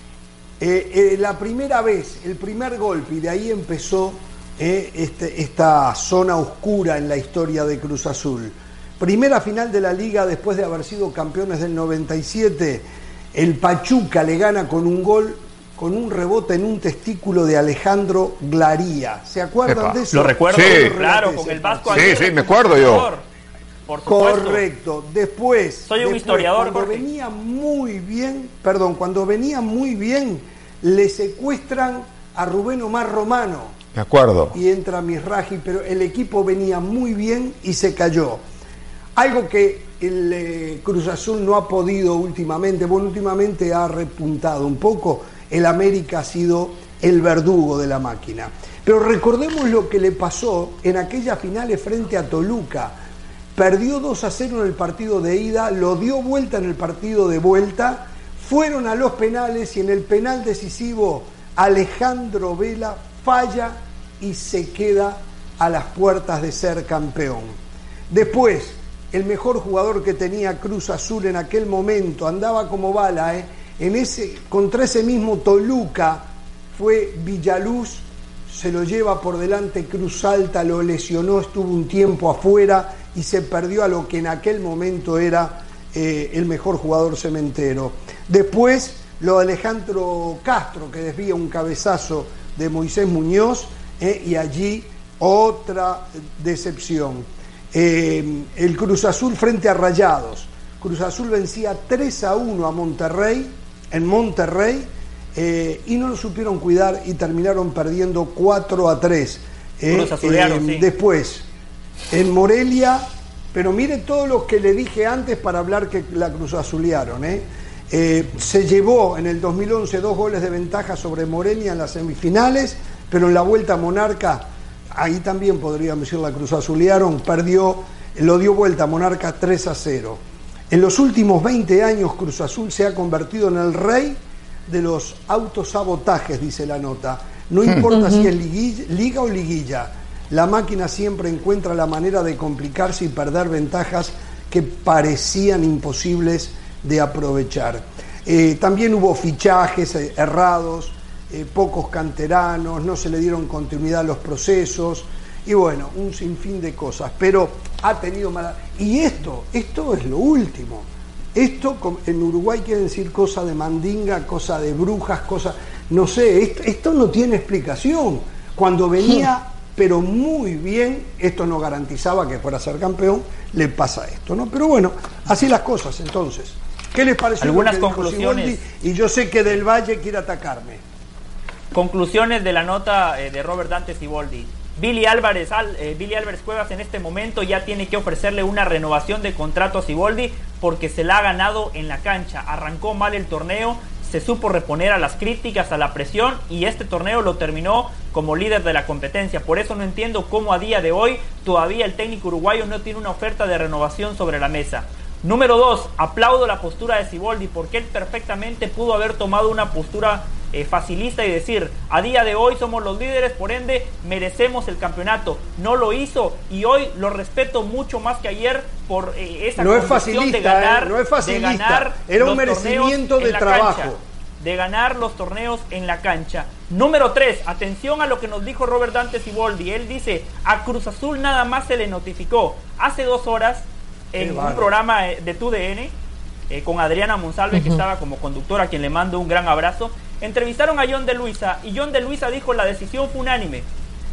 Eh, eh, la primera vez, el primer golpe, y de ahí empezó eh, este, esta zona oscura en la historia de Cruz Azul. Primera final de la Liga después de haber sido campeones del noventa y siete, el Pachuca le gana con un gol, con un rebote en un testículo de Alejandro Glaría. ¿Se acuerdan Epa. de eso? Lo recuerdo, Sí. claro, con el Vasco. Sí, Aguirre sí, me como acuerdo yo. jugador. Por supuesto. Correcto. Después, Soy un después, historiador, cuando Jorge. venía muy bien, perdón, cuando venía muy bien, le secuestran a Rubén Omar Romano Me acuerdo. y entra Misraji, pero el equipo venía muy bien y se cayó. Algo que el eh, Cruz Azul no ha podido últimamente, bueno, últimamente ha repuntado un poco, el América ha sido el verdugo de la máquina. Pero recordemos lo que le pasó en aquellas finales frente a Toluca. Perdió dos a cero en el partido de ida, lo dio vuelta en el partido de vuelta, fueron a los penales y en el penal decisivo Alejandro Vela falla y se queda a las puertas de ser campeón. Después, el mejor jugador que tenía Cruz Azul en aquel momento, andaba como bala, ¿eh? en ese, contra ese mismo Toluca fue Villaluz, se lo lleva por delante Cruz Alta, lo lesionó, estuvo un tiempo afuera y se perdió a lo que en aquel momento era eh, el mejor jugador cementero. Después, lo de Alejandro Castro, que desvía un cabezazo de Moisés Muñoz, eh, y allí otra decepción. Eh, el Cruz Azul frente a Rayados. Cruz Azul vencía tres a uno a Monterrey, en Monterrey, Eh, y no lo supieron cuidar y terminaron perdiendo cuatro a tres. Eh, eh, sí. Después, en Morelia, pero mire todo lo que le dije antes para hablar que la Cruz Azulearon. Eh. Eh, se llevó en el dos mil once dos goles de ventaja sobre Morelia en las semifinales, pero en la vuelta Monarca, ahí también podríamos decir la Cruz Azulearon, perdió, lo dio vuelta Monarca tres a cero. En los últimos veinte años Cruz Azul se ha convertido en el rey de los autosabotajes, dice la nota. No importa si es liguilla, liga o liguilla, la máquina siempre encuentra la manera de complicarse y perder ventajas que parecían imposibles de aprovechar. Eh, también hubo fichajes eh, errados, eh, pocos canteranos, no se le dieron continuidad a los procesos y bueno, un sinfín de cosas, pero ha tenido mala... Y esto, esto es lo último. Esto en Uruguay quiere decir cosa de mandinga, cosa de brujas, cosa... No sé, esto, esto no tiene explicación. Cuando venía, pero muy bien, esto no garantizaba que fuera a ser campeón, le pasa esto, ¿no? Pero bueno, así las cosas entonces. ¿Qué les pareció? Algunas lo que conclusiones. dijo Siboldi? Y yo sé que Del Valle quiere atacarme. Conclusiones de la nota eh, de Robert Dante Siboldi. Billy Álvarez, eh, Billy Álvarez Cuevas en este momento ya tiene que ofrecerle una renovación de contrato a Siboldi porque se la ha ganado en la cancha. Arrancó mal el torneo, se supo reponer a las críticas, a la presión y este torneo lo terminó como líder de la competencia. Por eso no entiendo cómo a día de hoy todavía el técnico uruguayo no tiene una oferta de renovación sobre la mesa. Número dos, aplaudo la postura de Siboldi porque él perfectamente pudo haber tomado una postura eh, facilista y decir, a día de hoy somos los líderes, por ende merecemos el campeonato. No lo hizo y hoy lo respeto mucho más que ayer por eh, esa no convicción de ganar, eh, no es facilista, de ganar era un merecimiento de trabajo. Cancha, de ganar los torneos en la cancha. Número tres, atención a lo que nos dijo Robert Dante Siboldi. Él dice, a Cruz Azul nada más se le notificó hace dos horas en un programa de T U D N eh, con Adriana Monsalve, uh-huh. que estaba como conductora, a quien le mando un gran abrazo. Entrevistaron a John de Luisa y John de Luisa dijo la decisión fue unánime.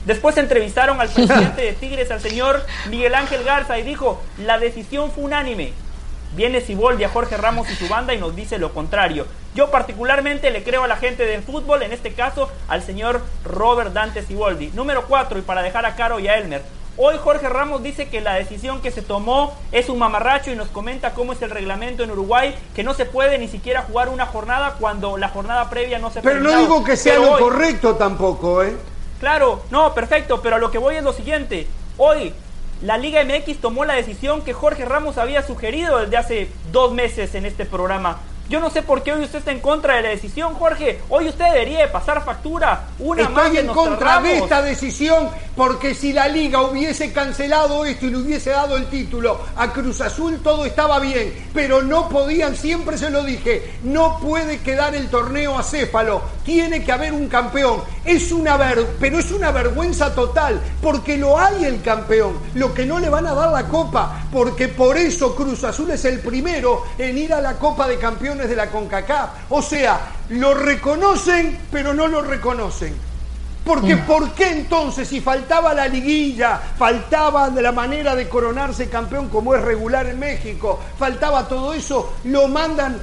Después entrevistaron al presidente de Tigres, al señor Miguel Ángel Garza, y dijo, la decisión fue unánime. Viene Siboldi a Jorge Ramos y su banda y nos dice lo contrario. Yo particularmente le creo a la gente del fútbol, en este caso al señor Robert Dante Siboldi. Número cuatro, y para dejar a Caro y a Elmer. Hoy Jorge Ramos dice que la decisión que se tomó es un mamarracho y nos comenta cómo es el reglamento en Uruguay, que no se puede ni siquiera jugar una jornada cuando la jornada previa no se Pero no digo que sea lo correcto tampoco, ¿eh? Claro, no, perfecto, pero a lo que voy es lo siguiente. Hoy la Liga M X tomó la decisión que Jorge Ramos había sugerido desde hace dos meses en este programa. Yo no sé por qué hoy usted está en contra de la decisión, Jorge. Hoy usted debería de pasar factura. Una Estoy más de en contra Ramos. de esta decisión porque si la Liga hubiese cancelado esto y le hubiese dado el título a Cruz Azul, todo estaba bien. Pero no podían, siempre se lo dije, no puede quedar el torneo acéfalo. Tiene que haber un campeón. Es una ver, pero es una vergüenza total porque lo hay el campeón. Lo que no le van a dar la copa, porque por eso Cruz Azul es el primero en ir a la Copa de Campeones de la CONCACAF. O sea, lo reconocen, pero no lo reconocen. Porque, ¿por qué entonces, si faltaba la liguilla, faltaba la manera de coronarse campeón como es regular en México, faltaba todo eso, lo mandan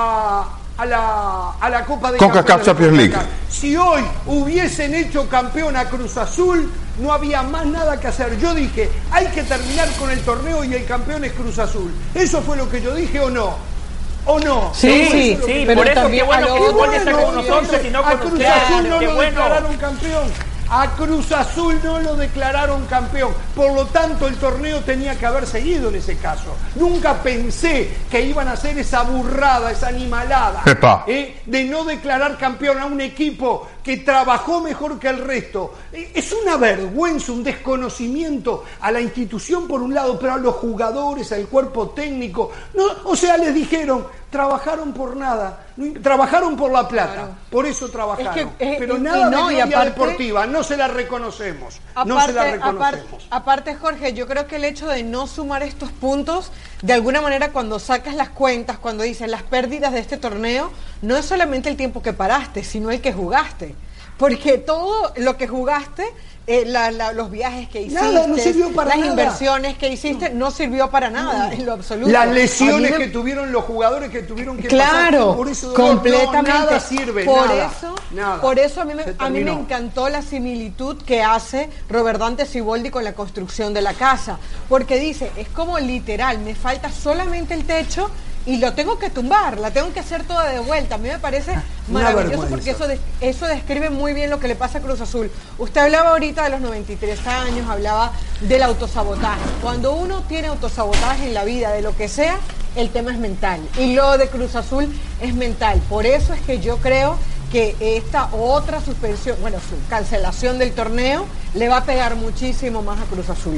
a, a, la, a la Copa de CONCACAF Champions League? Si hoy hubiesen hecho campeón a Cruz Azul, no había más nada que hacer. Yo dije, hay que terminar con el torneo y el campeón es Cruz Azul. ¿Eso fue lo que yo dije o no? ¿O no? Sí, sí, sí, por eso qué bueno que Siboldi está con nosotros y no con a Cruz ustedes. Azul no Qué lo bueno. declararon campeón. A Cruz Azul no lo declararon campeón. Por lo tanto, el torneo tenía que haber seguido en ese caso. Nunca pensé que iban a hacer esa burrada, esa animalada, ¿eh? de no declarar campeón a un equipo que trabajó mejor que el resto. Es una vergüenza, un desconocimiento a la institución por un lado, pero a los jugadores, al cuerpo técnico. No, o sea, les dijeron, trabajaron por nada, trabajaron por la plata, claro. Por eso trabajaron. Es que, eh, pero nada no, de gloria deportiva, no se la reconocemos. Aparte, no se la reconocemos. Aparte, aparte, Jorge, yo creo que el hecho de no sumar estos puntos, de alguna manera cuando sacas las cuentas, cuando dices las pérdidas de este torneo, no es solamente el tiempo que paraste, sino el que jugaste. Porque todo lo que jugaste, eh, la, la, los viajes que hiciste, nada, no sirvió para las nada. inversiones que hiciste, no sirvió para nada, no. En lo absoluto. Las lesiones me... me... que tuvieron los jugadores que tuvieron que claro, pasar por eso completamente. No, nada sirve, por nada, eso, nada. Por eso a mí, me, a mí me encantó la similitud que hace Robert Dante Siboldi con la construcción de la casa, porque dice, es como literal, me falta solamente el techo y lo tengo que tumbar, la tengo que hacer toda de vuelta. A mí me parece maravilloso porque eso, de, eso describe muy bien lo que le pasa a Cruz Azul. Usted hablaba ahorita de los noventa y tres años, hablaba del autosabotaje. Cuando uno tiene autosabotaje en la vida, de lo que sea, el tema es mental. Y lo de Cruz Azul es mental. Por eso es que yo creo que esta otra suspensión, bueno, su cancelación del torneo, le va a pegar muchísimo más a Cruz Azul.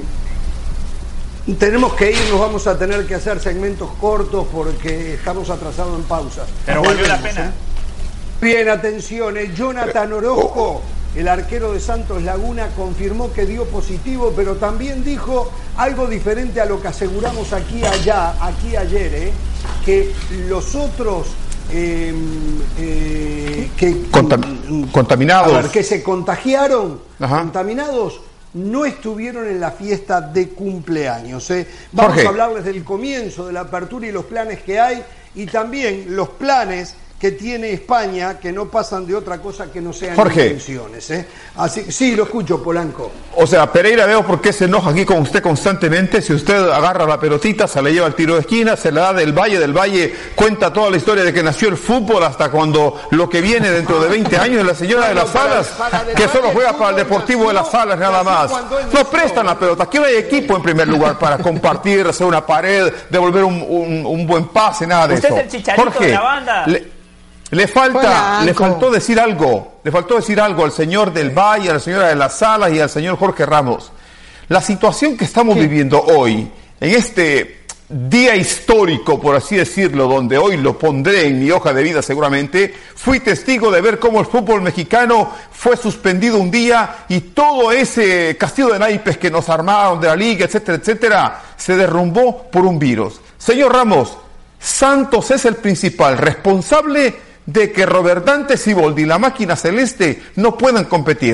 Tenemos que ir, nos vamos a tener que hacer segmentos cortos porque estamos atrasados en pausas. Pero valió la pena. ¿eh? Bien, atención, eh, Jonathan Orozco, el arquero de Santos Laguna, confirmó que dio positivo, pero también dijo algo diferente a lo que aseguramos aquí allá, aquí ayer, eh, que los otros eh, eh, que Contam- contaminados, a ver, que se contagiaron, Ajá. contaminados, no estuvieron en la fiesta de cumpleaños. ¿eh? Vamos Jorge. a hablarles del comienzo, de la apertura y los planes que hay, y también los planes que tiene España, que no pasan de otra cosa que no sean Jorge. intenciones. ¿eh? Así, sí, lo escucho, Polanco. O sea, Pereira, veo por qué se enoja aquí con usted constantemente. Si usted agarra la pelotita, se la lleva al tiro de esquina, se la da del Valle, del Valle cuenta toda la historia de que nació el fútbol hasta cuando lo que viene dentro de veinte años es la señora de las Salas, que solo juega para el Deportivo de las Salas nada más. No prestan la pelota. Aquí no hay equipo en primer lugar para compartir, hacer una pared, devolver un, un, un buen pase, nada de usted eso. Es el chicharito Jorge, de la banda. Le, Le falta, Polanco. le faltó decir algo, le faltó decir algo al señor del Valle, a la señora de las Salas y al señor Jorge Ramos. La situación que estamos viviendo hoy, en este día histórico, por así decirlo, donde hoy lo pondré en mi hoja de vida seguramente, fui testigo de ver cómo el fútbol mexicano fue suspendido un día y todo ese castillo de naipes que nos armaron de la liga, etcétera, etcétera, se derrumbó por un virus. Señor Ramos, Santos es el principal responsable de que Robert Dante Siboldi y la máquina celeste no puedan competir.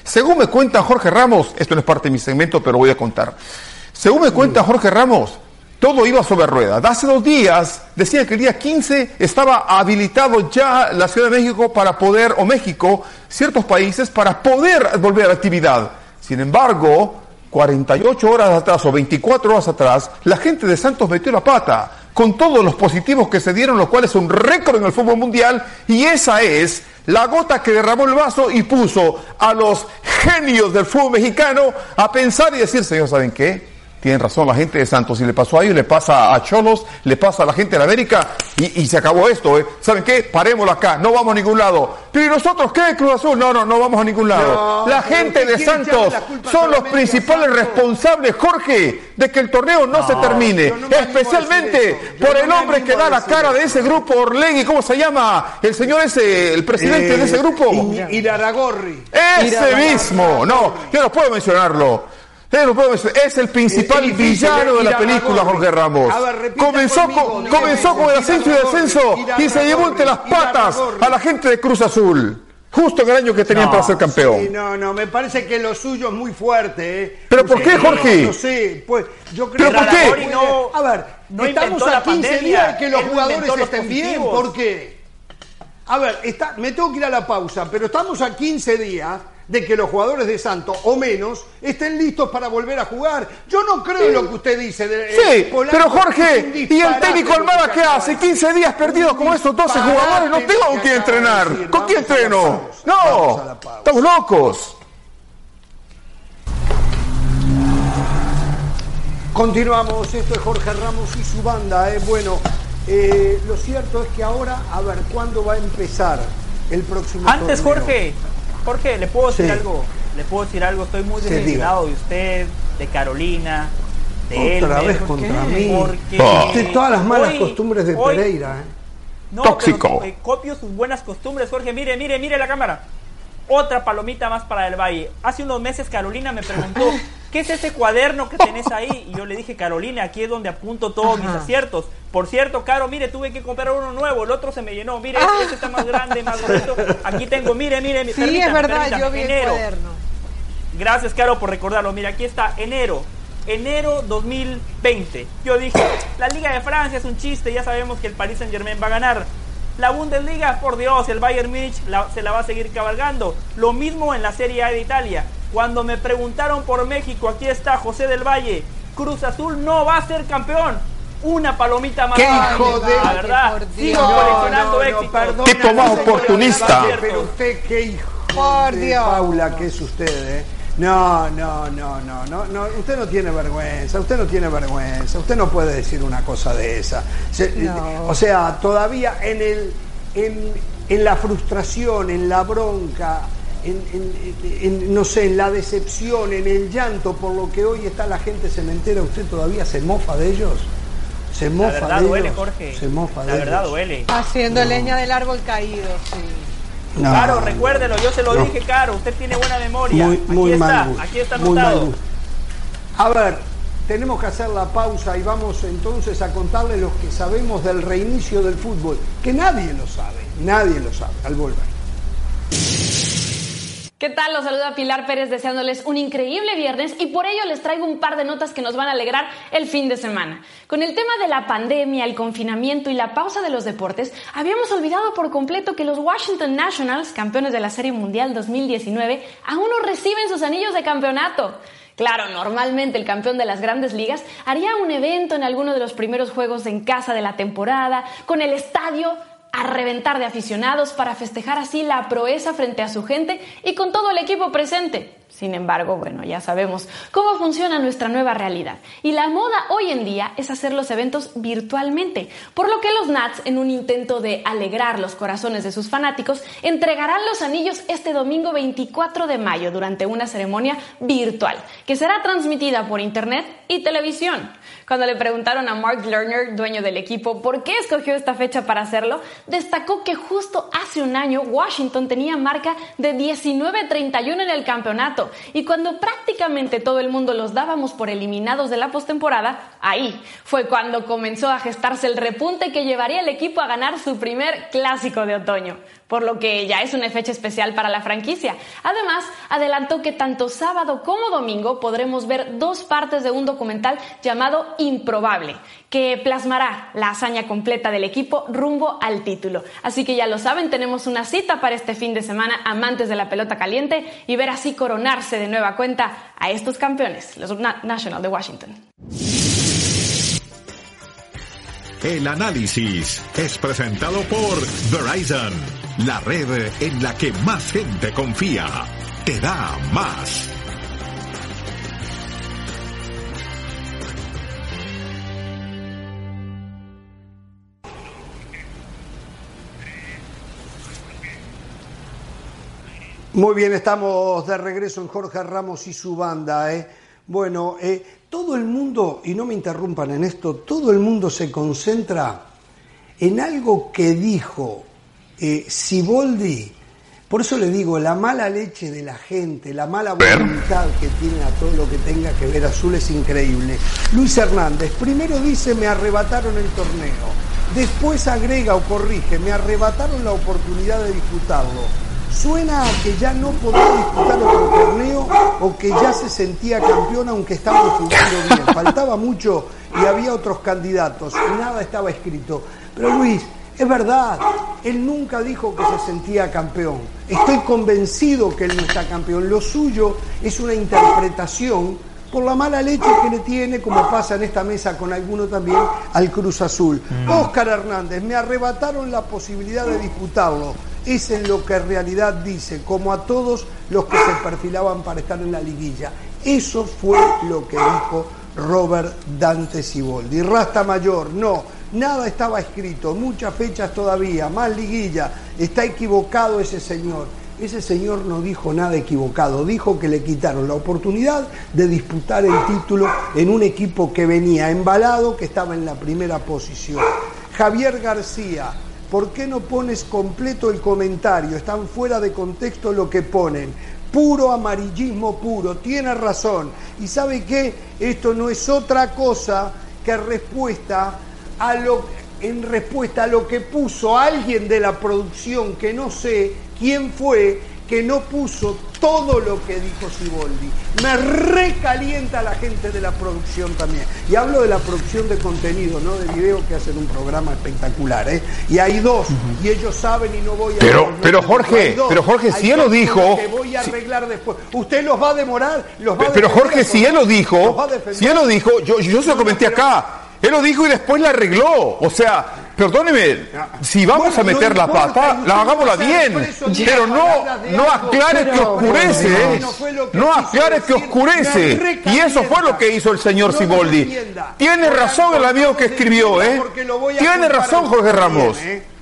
Según me cuenta Jorge Ramos, esto no es parte de mi segmento, pero voy a contar. Según me cuenta Jorge Ramos, todo iba sobre ruedas. Hace dos días decía que el día quince estaba habilitado ya la Ciudad de México para poder, o México, ciertos países, para poder volver a la actividad. Sin embargo, cuarenta y ocho horas atrás o veinticuatro horas atrás, la gente de Santos metió la pata con todos los positivos que se dieron, lo cual es un récord en el fútbol mundial, y esa es la gota que derramó el vaso y puso a los genios del fútbol mexicano a pensar y decir, señor, ¿saben qué? Tienen razón la gente de Santos, si le pasó a ellos, le pasa a Xolos, le pasa a la gente de la América, y, y se acabó esto, ¿eh? ¿Saben qué? Parémoslo acá, no vamos a ningún lado. Pero ¿y nosotros qué, Cruz Azul? No, no, no vamos a ningún lado. No, la gente de Santos son los principales responsables, Jorge, de que el torneo no, no se termine, no especialmente por el hombre que da la cara de ese grupo, Orlegui, ¿cómo se llama? El señor ese, el presidente eh, de ese grupo. Iraragorri. Ese Iraragorri. mismo, no, yo no puedo mencionarlo. Es el principal es villano de la película, Jorge Ramos. Ver, comenzó conmigo, con, comenzó con el ascenso y descenso y se llevó entre las patas a la gente de Cruz Azul. Justo en el año que tenían no, para ser campeón. Sí, no, no, me parece que lo suyo es muy fuerte. ¿eh? ¿Pero no por qué, Jorge? No, no sé, pues yo creo ¿Pero por qué? No, a ver, no estamos a quince días de que los jugadores estén bien. ¿Por qué? A ver, está, me tengo que ir a la pausa, pero estamos a quince días de que los jugadores de Santos, o menos, estén listos para volver a jugar. Yo no creo en lo que usted dice. De, sí, eh, pero Jorge, ¿y el técnico Almada qué hace? quince días perdidos con esos doce jugadores, no tengo con quién entrenar. Decir, ¿con quién entreno? No, estamos locos. Continuamos, esto es Jorge Ramos y su banda. Eh. Bueno, eh, lo cierto es que ahora, a ver, ¿cuándo va a empezar el próximo Antes, torneo? Jorge. Jorge, ¿le puedo decir sí. algo? ¿Le puedo decir algo? Estoy muy decepcionado de usted, de Carolina, de Otra Elmer. vez contra mí. Porque oh. Usted todas las malas hoy, costumbres de hoy, Pereira. ¿eh? No, tóxico. Pero, eh, copio sus buenas costumbres, Jorge. Mire, mire, mire la cámara. Otra palomita más para el Valle. Hace unos meses Carolina me preguntó, ¿qué es ese cuaderno que tenés ahí? Y yo le dije, Carolina, aquí es donde apunto todos Ajá. mis aciertos. Por cierto, Caro, mire, tuve que comprar uno nuevo, el otro se me llenó. Mire, este, este está más grande, más bonito. Aquí tengo, mire, mire. Sí, permítame, es verdad, permítame. yo vi enero. el cuaderno. Gracias, Caro, por recordarlo. Mira, aquí está, enero. Enero dos mil veinte. Yo dije, la Liga de Francia es un chiste, ya sabemos que el Paris Saint-Germain va a ganar. La Bundesliga, por Dios, el Bayern Múnich la, se la va a seguir cabalgando. Lo mismo en la Serie A de Italia. Cuando me preguntaron por México, aquí está José del Valle. Cruz Azul no va a ser campeón. Una palomita más. ¡Qué hijo de... La verdad, sigo no, coleccionando no, no, éxitos. Perdona, tipo más oportunista. Pero usted, qué hijo por de Dios. Paula que es usted, ¿eh? No, no, no, no, no, no, usted no tiene vergüenza, usted no tiene vergüenza, usted no puede decir una cosa de esa. Se, no. O sea, todavía en el, en, en la frustración, en la bronca, en, en, en, no sé, en la decepción, en el llanto por lo que hoy está la gente cementera, ¿usted todavía se mofa de ellos? Se mofa la verdad de duele, ellos. Jorge. Se mofa la de verdad ellos. duele. Haciendo no. leña del árbol caído, sí. No, Caro, recuérdelo, yo se lo no. dije, Caro, usted tiene buena memoria. Muy, muy aquí mal está, gusto, aquí está muy anotado. mal gusto. A ver, tenemos que hacer la pausa y vamos entonces a contarle lo que sabemos del reinicio del fútbol, que nadie lo sabe, nadie lo sabe, al volver. ¿Qué tal? Los saluda Pilar Pérez deseándoles un increíble viernes y por ello les traigo un par de notas que nos van a alegrar el fin de semana. Con el tema de la pandemia, el confinamiento y la pausa de los deportes, habíamos olvidado por completo que los Washington Nationals, campeones de la Serie Mundial dos mil diecinueve, aún no reciben sus anillos de campeonato. Claro, normalmente el campeón de las grandes ligas haría un evento en alguno de los primeros juegos en casa de la temporada, con el estadio a reventar de aficionados para festejar así la proeza frente a su gente y con todo el equipo presente. Sin embargo, bueno, ya sabemos cómo funciona nuestra nueva realidad. Y la moda hoy en día es hacer los eventos virtualmente, por lo que los Nats, en un intento de alegrar los corazones de sus fanáticos, entregarán los anillos este domingo veinticuatro de mayo durante una ceremonia virtual, que será transmitida por internet y televisión. Cuando le preguntaron a Mark Lerner, dueño del equipo, por qué escogió esta fecha para hacerlo, destacó que justo hace un año Washington tenía marca de diecinueve treinta y uno en el campeonato y cuando prácticamente todo el mundo los dábamos por eliminados de la postemporada, ahí fue cuando comenzó a gestarse el repunte que llevaría al equipo a ganar su primer clásico de otoño. por lo que ya es una fecha especial para la franquicia. Además, adelantó que tanto sábado como domingo podremos ver dos partes de un documental llamado Improbable, que plasmará la hazaña completa del equipo rumbo al título. Así que ya lo saben, tenemos una cita para este fin de semana, amantes de la pelota caliente, y ver así coronarse de nueva cuenta a estos campeones, los Nationals de Washington. El análisis es presentado por Verizon, la red en la que más gente confía. Te da más. Muy bien, estamos de regreso en Jorge Ramos y su banda. ¿eh? Bueno, eh, todo el mundo, y no me interrumpan en esto, todo el mundo se concentra en algo que dijo eh, Siboldi. Por eso le digo, la mala leche de la gente, la mala voluntad que tiene a todo lo que tenga que ver azul es increíble. Luis Hernández, primero dice, me arrebataron el torneo. Después agrega o corrige, me arrebataron la oportunidad de disputarlo. Suena a que ya no podía disputar otro torneo o que ya se sentía campeón aunque estaban jugando bien. Faltaba mucho y había otros candidatos y nada estaba escrito. Pero Luis, es verdad, él nunca dijo que se sentía campeón. Estoy convencido que él no está campeón. Lo suyo es una interpretación por la mala leche que le tiene, como pasa en esta mesa con alguno también, al Cruz Azul. Mm. Óscar Hernández, me arrebataron la posibilidad de disputarlo. Es en lo que en realidad dice, como a todos los que se perfilaban para estar en la liguilla. Eso fue lo que dijo Robert Dante Siboldi. Rasta Mayor, no, nada estaba escrito, muchas fechas todavía, más liguilla. Está equivocado ese señor. Ese señor no dijo nada equivocado, dijo que le quitaron la oportunidad de disputar el título en un equipo que venía embalado, que estaba en la primera posición. Javier García, ¿por qué no pones completo el comentario? Están fuera de contexto lo que ponen. Puro amarillismo puro, tiene razón. ¿Y sabe qué? Esto no es otra cosa que respuesta a lo, en respuesta a lo que puso alguien de la producción, que no sé quién fue, que no puso todo lo que dijo Siboldi. Me recalienta la gente de la producción también. Y hablo de la producción de contenido, no de video, que hacen un programa espectacular, ¿eh? Y hay dos, uh-huh. y ellos saben y no voy a... Pero, pero Jorge, pero Jorge, si él lo dijo... Que voy a arreglar si, después. ¿Usted los va a demorar? Los va a pero Jorge, si él lo dijo, si él lo dijo, yo, yo se lo comenté acá. Él lo dijo y después la arregló. O sea, perdóneme, si vamos bueno, a meter no la importa, pata, la hagámosla bien. Pero no, no aclare que oscurece. No aclare que oscurece. Y eso fue lo que hizo el señor Siboldi. Tiene razón el amigo que escribió, ¿eh? Tiene razón Jorge Ramos.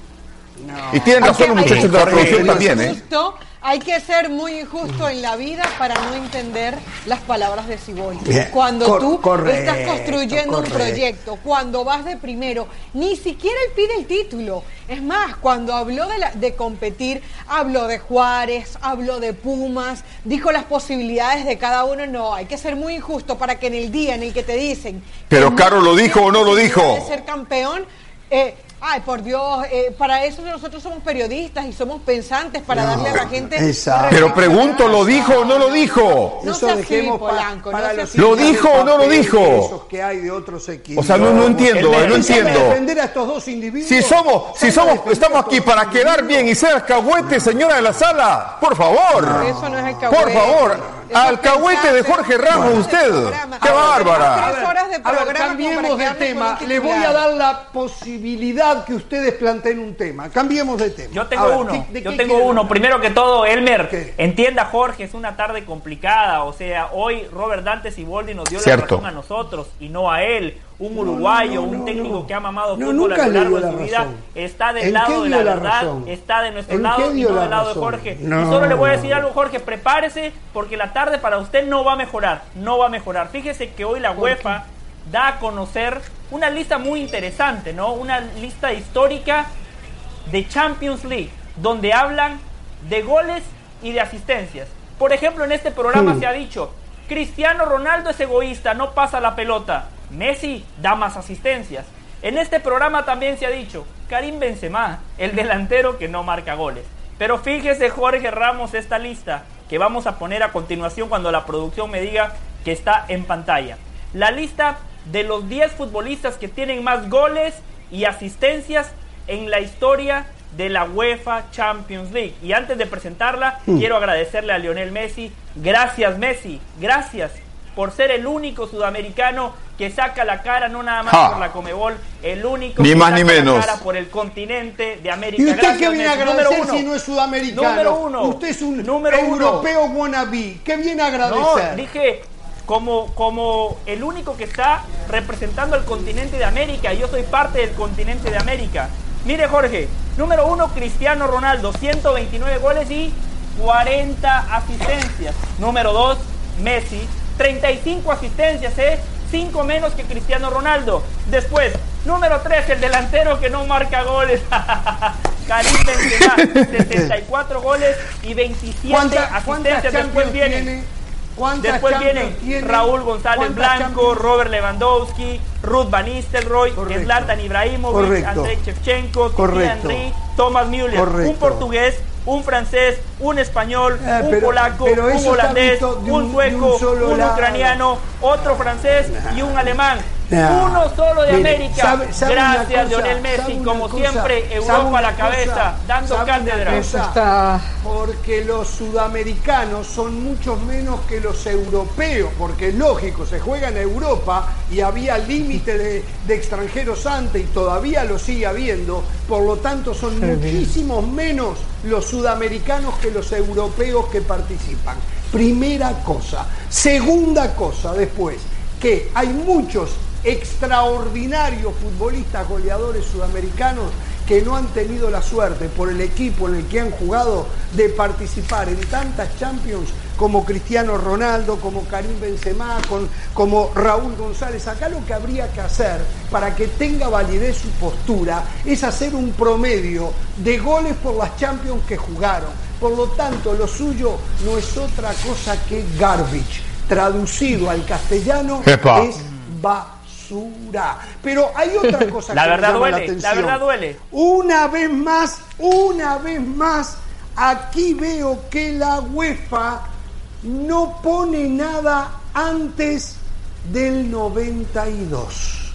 Y tienen razón los muchachos de la producción también, ¿eh? Hay que ser muy injusto en la vida para no entender las palabras de Siboldi. Cuando Cor- tú correcto, estás construyendo correcto. un proyecto, cuando vas de primero, ni siquiera él pide el título. Es más, cuando habló de, la, de competir, habló de Juárez, habló de Pumas, dijo las posibilidades de cada uno. No, hay que ser muy injusto para que en el día en el que te dicen... Pero Caro, ¿lo dijo o no lo dijo? ...de ser campeón... Eh, Ay, por Dios, eh, para eso nosotros somos periodistas y somos pensantes para no, darle a la gente... Exacto. Pero pregunto, ¿lo dijo o no lo dijo? No eso dejemos pa, Polanco, para no los ¿Lo dijo o no lo dijo? Esos que hay de otros equipos. O sea, no, no entiendo, no entiendo. Defender a estos dos individuos. Si somos, si somos, estamos aquí para quedar bien y ser alcahuete, señora de la sala, por favor. No, eso no es alcahuete. Por favor, alcahuete de Jorge Ramos, usted. Qué bárbara. A ver, a ver, cambiemos de tema. Le voy a dar la posibilidad que ustedes planteen un tema. Cambiemos de tema. Yo tengo ver, uno. ¿qué, yo tengo uno. Primero que todo, Elmer, ¿qué? Entienda, Jorge, es una tarde complicada. O sea, hoy Robert Dante Siboldi nos dio Cierto. la razón a nosotros y no a él. Un uruguayo, no, no, no, un técnico no. que ha mamado no, fútbol a lo largo de su vida, razón. está del lado de la, la verdad, razón? está de nuestro lado y no del lado razón? de Jorge. No. Y solo le voy a decir algo, Jorge, prepárese porque la tarde para usted no va a mejorar, no va a mejorar. Fíjese que hoy la UEFA da a conocer una lista muy interesante, ¿no? Una lista histórica de Champions League, donde hablan de goles y de asistencias. Por ejemplo, en este programa hmm. se ha dicho, Cristiano Ronaldo es egoísta, no pasa la pelota. Messi da más asistencias. En este programa también se ha dicho, Karim Benzema, el delantero que no marca goles. Pero fíjese, Jorge Ramos, esta lista que vamos a poner a continuación cuando la producción me diga que está en pantalla. La lista de los diez futbolistas que tienen más goles y asistencias en la historia de la UEFA Champions League. Y antes de presentarla, mm. quiero agradecerle a Lionel Messi. Gracias, Messi, gracias por ser el único sudamericano que saca la cara, no nada más ha. por la Conmebol, el único ni que más saca ni menos. la cara por el continente de América. ¿Y usted Gracias, qué viene a agradecer uno. si no es sudamericano? Número uno. Usted es un Número europeo uno. wannabe. ¿Qué viene a agradecer? No, dije como, como el único que está representando al continente de América. Yo soy parte del continente de América. Mire, Jorge, número uno, Cristiano Ronaldo, ciento veintinueve goles y cuarenta asistencias. Número dos, Messi, treinta y cinco asistencias, ¿eh? cinco menos que Cristiano Ronaldo. Después, número tres, el delantero que no marca goles, Karim Benzema, sesenta y cuatro goles y veintisiete asistencias. Después vienen, después vienen Raúl González Blanco, Champions? Robert Lewandowski, Ruud van Nistelrooy, Zlatan Ibrahimovic, Correcto. Andrei Shevchenko, Thierry Henry, Thomas Müller, Correcto. un portugués, un francés, un español, eh, un pero, polaco, pero un holandés, un, un sueco, un, un ucraniano, otro francés nah. y un alemán. Nah. Uno solo de Mire, América. Sabe, sabe Gracias, Lionel Messi. Como cosa, siempre, Europa a la cabeza, cosa, dando cátedra. Está... Porque los sudamericanos son muchos menos que los europeos. Porque es lógico, se juega en Europa y había límite de, de extranjeros antes y todavía lo sigue habiendo. Por lo tanto, son sí, muchísimos bien. menos los sudamericanos que los europeos que participan. Primera cosa. Segunda cosa, después, que hay muchos extraordinarios futbolistas goleadores sudamericanos que no han tenido la suerte por el equipo en el que han jugado de participar en tantas Champions como Cristiano Ronaldo, como Karim Benzema, con, como Raúl González. Acá lo que habría que hacer para que tenga validez su postura es hacer un promedio de goles por las Champions que jugaron. Por lo tanto, lo suyo no es otra cosa que garbage. Traducido al castellano Epa. es basura. Pero hay otra cosa la que verdad me llama duele, la atención. La verdad duele. Una vez más, una vez más, aquí veo que la UEFA no pone nada antes del noventa y dos.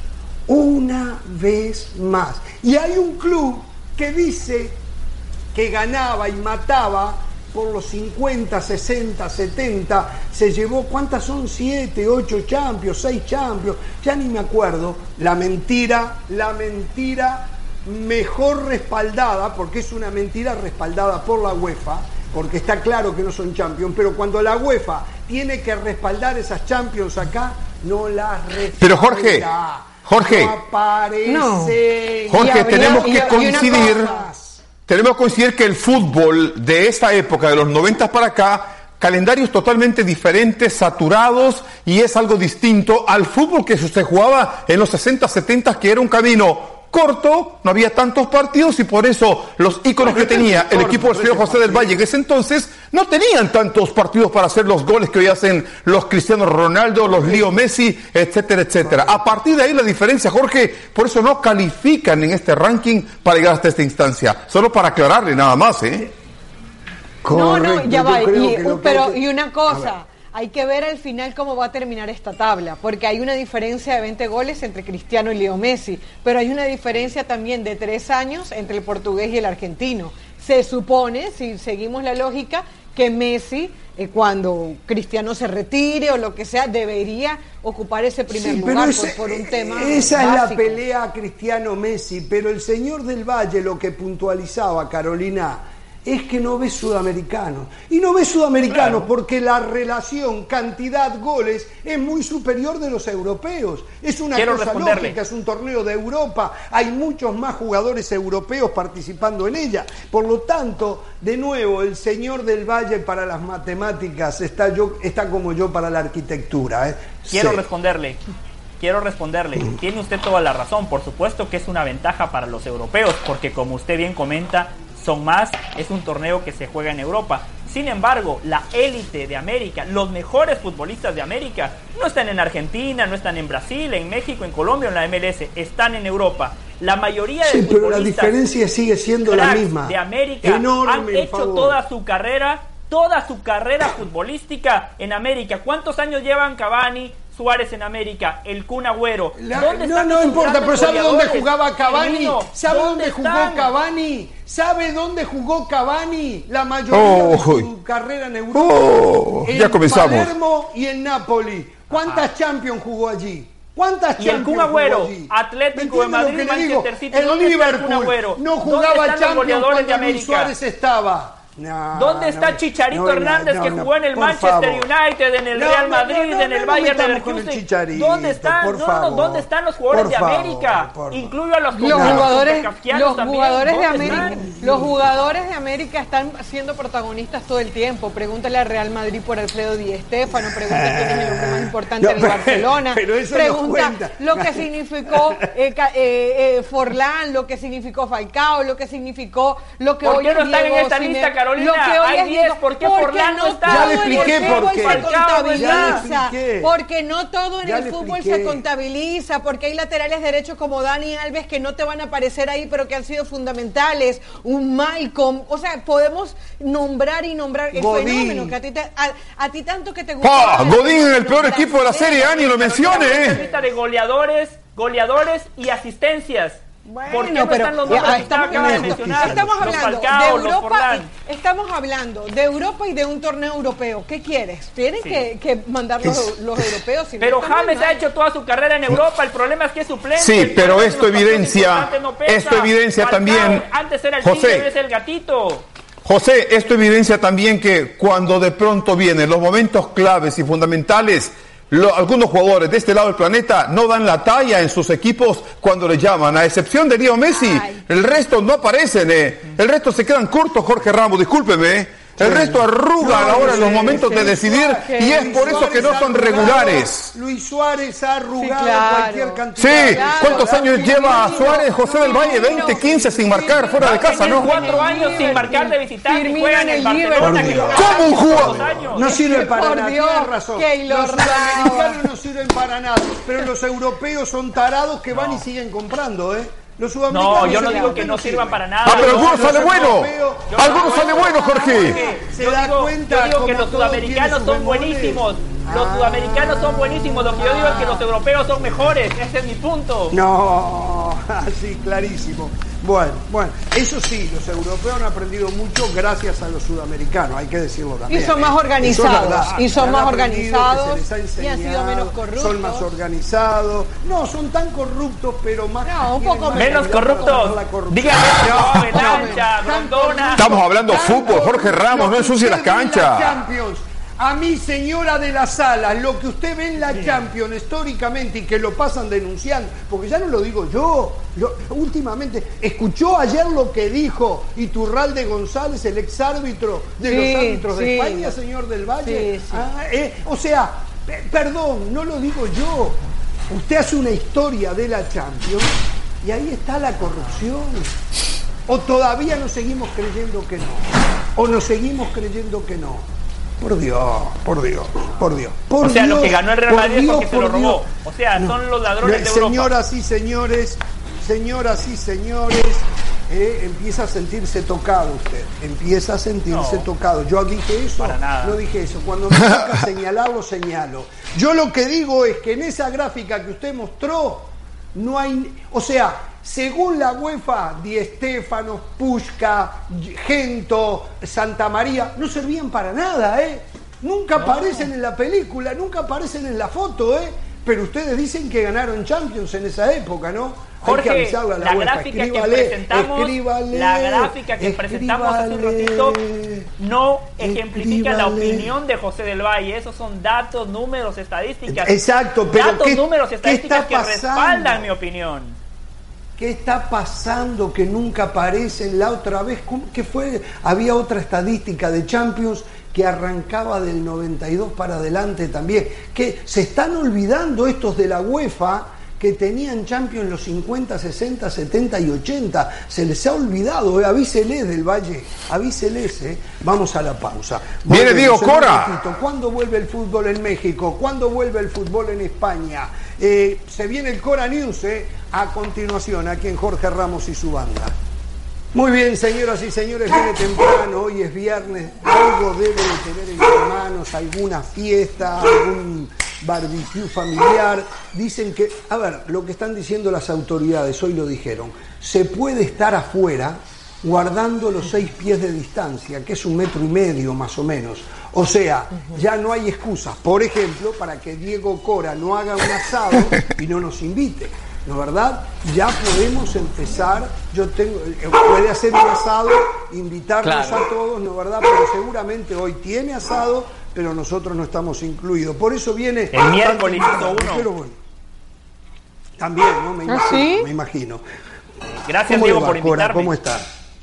Una vez más. Y hay un club que dice que ganaba y mataba por los cincuenta, sesenta, setenta, se llevó, ¿cuántas son? siete, ocho Champions, seis Champions, ya ni me acuerdo. La mentira, la mentira mejor respaldada, porque es una mentira respaldada por la UEFA, porque está claro que no son Champions, pero cuando la UEFA tiene que respaldar esas Champions acá, no las respalda. Pero Jorge, Jorge, no aparece. No. Jorge, habría, tenemos que y, coincidir... Y Tenemos que coincidir que el fútbol de esta época, de los noventa para acá, calendarios totalmente diferentes, saturados, y es algo distinto al fútbol que se jugaba en los sesenta, setenta, que era un camino corto, no había tantos partidos y por eso los íconos que tenía el equipo del señor José del Valle en ese entonces no tenían tantos partidos para hacer los goles que hoy hacen los Cristiano Ronaldo, los Leo Messi, etcétera, etcétera. A partir de ahí la diferencia, Jorge, por eso no califican en este ranking para llegar hasta esta instancia. Solo para aclararle nada más, ¿eh? No, no, ya va. Y, pero, y una cosa, hay que ver al final cómo va a terminar esta tabla, porque hay una diferencia de veinte goles entre Cristiano y Leo Messi, pero hay una diferencia también de tres años entre el portugués y el argentino. Se supone, si seguimos la lógica, que Messi, eh, cuando Cristiano se retire o lo que sea, debería ocupar ese primer sí, lugar ese, por, por un tema Esa básico. Es la pelea Cristiano-Messi, pero el señor del Valle lo que puntualizaba, Carolina, es que no ves sudamericanos. Y no ves sudamericanos claro. porque la relación cantidad-goles es muy superior de los europeos. Es una Quiero cosa lógica, es un torneo de Europa. Hay muchos más jugadores europeos participando en ella. Por lo tanto, de nuevo, el señor del Valle para las matemáticas está, yo, está como yo para la arquitectura. ¿eh? Quiero sí. responderle. Quiero responderle, tiene usted toda la razón. Por supuesto que es una ventaja para los europeos, porque como usted bien comenta, son más, es un torneo que se juega en Europa. Sin embargo, la élite de América, los mejores futbolistas de América, no están en Argentina, no están en Brasil, en México, en Colombia o en la M L S, están en Europa. La mayoría de sí, futbolistas pero la diferencia sigue siendo la misma. de América Enorme, han hecho favor. toda su carrera, toda su carrera futbolística en América. ¿Cuántos años llevan Cavani, Suárez en América, el Kun Agüero? La, ¿Dónde no, están no esos importa, pero grandes ¿sabe dónde goleadores? jugaba Cavani? Firmino, ¿Sabe dónde, ¿dónde jugó están? Cavani? ¿Sabe dónde jugó Cavani? La mayoría Oh, de su uy. carrera en Europa. Oh, en ya comenzamos. Palermo y en Napoli. ¿Cuántas Champions jugó allí? ¿Cuántas Y el Champions Kun Agüero, jugó allí? Atlético de ¿Me entiende Madrid, lo que le digo? Manchester City, El ¿dónde está el Kun Liverpool Agüero? no ¿Dónde jugaba están los Champions goleadores de cuando Luis América? Suárez estaba. No, ¿Dónde está no, Chicharito no, Hernández no, que no, jugó en el por Manchester favor. United, en el No, Real no, Madrid, no, no, en el no Bayern metamos de con el Leverkusen? Chicharito, ¿Dónde están? por No, no, favor. ¿dónde están los jugadores Por de favor, América? por- Incluyo a los Los jugadores jugadores, kafkianos los también. jugadores de ¿Dónde América, están? los jugadores de América están siendo protagonistas todo el tiempo. Pregúntale al Real Madrid por Alfredo Di Stéfano, pregúntale quién es el hombre más importante No, del pero- Barcelona. pero eso no Pregunta cuenta. lo que significó eh, ca- eh, eh, Forlán, lo que significó Falcao, lo que significó lo que ¿Por hoy qué no es están en Diego esta Simeone, lista, Carolina? lo que hoy Hay es diez, Diego- ¿por qué porque Forlán no está? todo Ya le en el expliqué fútbol por qué. se Ya le contabiliza, expliqué. porque no todo en Ya el le fútbol expliqué. se contabiliza, porque hay laterales derechos como Dani Alves que no te van a aparecer ahí, pero que han sido fundamentales, un Malcolm, o sea, podemos nombrar y nombrar el Godín. fenómeno que a ti, te- a, a ti tanto que te gusta. ¡Pah! Godín en el peor equipo de la Serie A, ni lo mencione, Una ¿eh? lista de goleadores, goleadores y asistencias. Bueno, ¿Por qué no pero están los ya, nombres que estamos, usted acaba de hablando, mencionar? estamos Los hablando Falcao, de los Europa, Forlán. y- estamos hablando de Europa y de un torneo europeo. ¿Qué quieres? Tienen Sí. que, que mandar los, Es- los europeos. si no Pero están muy James mal. ha hecho toda su carrera en Europa. El problema es que es suplente. Sí, El pero problema es esto que los partidos evidencia- importantes no pesa. esto evidencia Falcao, también, Antes era el José. tigre, ahora es el gatito. José, esto evidencia también que cuando de pronto vienen los momentos claves y fundamentales, lo- algunos jugadores de este lado del planeta no dan la talla en sus equipos cuando le llaman, a excepción de Leo Messi. Ay. El resto no aparecen, eh. El resto se quedan cortos, Jorge Ramos, discúlpeme. eh. El resto arruga a la hora en los momentos de decidir y es por eso que no son regulares. Luis Suárez ha arrugado Sí, claro. cualquier cantidad. Sí, Claro, ¿cuántos claro. años lleva Suárez, José del Valle? Firmino. veinte, quince sin marcar fuera de casa, ¿no? Cuatro años sin marcar de visitante y Firmino juega en en el el Barcelona. que Liverpool. lo ¿Cómo un gana todos jugador? los años. No sirve para Por nada, Dios, tienes razón. Keylor Los Navas. sudamericanos no sirven para nada, pero los europeos son tarados que van y siguen comprando, ¿eh? Los sudamericanos No, yo no se digo dan que no cuenta, sirvan sirven. para nada. Ah, pero Yo- algunos sale bueno. europeos- Algunos sale bueno, Jorge. Se yo da digo, cuenta yo digo que cómo los todo sudamericanos tiene sus son bemoles. buenísimos. Los Ah. sudamericanos son buenísimos. Lo que yo digo es que los europeos son mejores. Ese es mi punto. No, así clarísimo. Bueno, bueno, eso sí, los europeos han aprendido mucho gracias a los sudamericanos, hay que decirlo también. Y son ¿eh? más Eso es organizados, verdad. y son Han más aprendido, organizados, que se les ha y han sido enseñado, menos corruptos. Son más organizados. No, son tan corruptos, pero más. No, un tienen poco más Menos habilidad para corruptos. la corrupción. Dígame, No, no, Lancha, tan Grondona. Estamos hablando Tan fútbol, Jorge Ramos, lo no que ensucie las usted ve en la canchas. Champions. A mí, señora de las Salas, lo que usted ve en la Champions históricamente y que lo pasan denunciando, porque ya no lo digo yo, lo- últimamente, escuchó ayer lo que dijo Iturralde González, el exárbitro de Sí, los árbitros de sí. España, señor del Valle. Sí, sí. Ah, eh, o sea, eh, perdón, no lo digo yo. Usted hace una historia de la Champions y ahí está la corrupción. O todavía nos seguimos creyendo que no. O nos seguimos creyendo que no. Por Dios, por Dios, por Dios. Por O sea, lo Dios, que ganó el Real por Madrid es Dios, porque se lo por robó. Dios. O sea, son los ladrones de Europa. Señoras y señores, señoras y señores, eh, empieza a sentirse tocado usted. Empieza a sentirse No, tocado. Yo dije eso, para nada. no dije eso. Cuando me toca señalarlo, señalo. Yo lo que digo es que en esa gráfica que usted mostró, no hay, o sea, según la UEFA, Di Stéfano, Puška, Gento, Santa María, no servían para nada, ¿eh? Nunca aparecen en la película, nunca aparecen en la foto, ¿eh? Pero ustedes dicen que ganaron Champions en esa época, ¿no? Hay que Jorge, avisarle a la, la UEFA. gráfica que Escríbale, presentamos, escríbale, la gráfica que presentamos hace un ratito escríbale, no ejemplifica la escríbale. opinión de José del Valle. Esos son datos, números, estadísticas. Exacto, pero datos, ¿qué- números, qué estadísticas está que pasando? respaldan mi opinión. ¿Qué está pasando que nunca aparecen? La otra vez, ¿cómo- ¿qué fue? Había otra estadística de Champions que arrancaba del noventa y dos para adelante también. Que se están olvidando estos de la UEFA que tenían Champions en los cincuenta, sesenta, setenta y ochenta. Se les ha olvidado, eh. Avíseles del Valle, avíseles. Eh. Vamos a la pausa. Viene Diego Cora. ¿Cuándo vuelve el fútbol en México? ¿Cuándo vuelve el fútbol en España? Eh, se viene el Cora News eh, a continuación, aquí en Jorge Ramos y su banda. Muy bien, señoras y señores, viene temprano, hoy es viernes, algo debe de tener entre manos, alguna fiesta, algún barbecue familiar. Dicen que, a ver, lo que están diciendo las autoridades, hoy lo dijeron, se puede estar afuera guardando los seis pies de distancia, que es un metro y medio más o menos. O sea, ya no hay excusas, por ejemplo, para que Diego Cora no haga un asado y no nos invite. ¿No es verdad? Ya podemos empezar, yo tengo, puede hacer un asado, invitarnos claro. a todos, ¿no es verdad? Pero seguramente hoy tiene asado, pero nosotros no estamos incluidos. Por eso viene... El miércoles hizo uno. Pero bueno, también, ¿no? Me imagino. ¿Ah, sí? Me imagino. Gracias, Diego, por invitarme. Cora, ¿cómo está?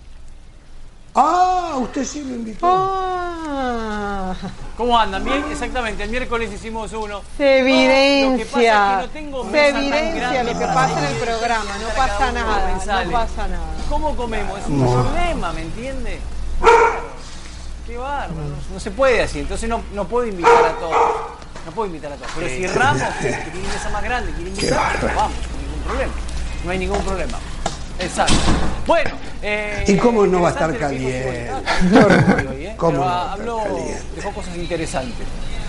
Ah, usted sí me invitó. Ah. ¿Cómo andan? Bien, exactamente. El miércoles hicimos uno. Se evidencia. Lo que pasa es que no tengo se evidencia lo que pasa en el programa. No pasa nada. No pasa nada. ¿Cómo comemos? Es un no. problema, ¿me entiende? Claro. Qué bárbaro. No, no se puede así. Entonces no, no puedo invitar a todos. No puedo invitar a todos. Pero si Ramos, que tiene mesa más grande, quiere invitar, vamos, no hay ningún problema. No hay ningún problema. Exacto. Bueno, eh, ¿y cómo no va a estar caliente? Hoy, ¿eh? ¿Cómo Pero no va a estar habló, caliente? dejó cosas interesantes.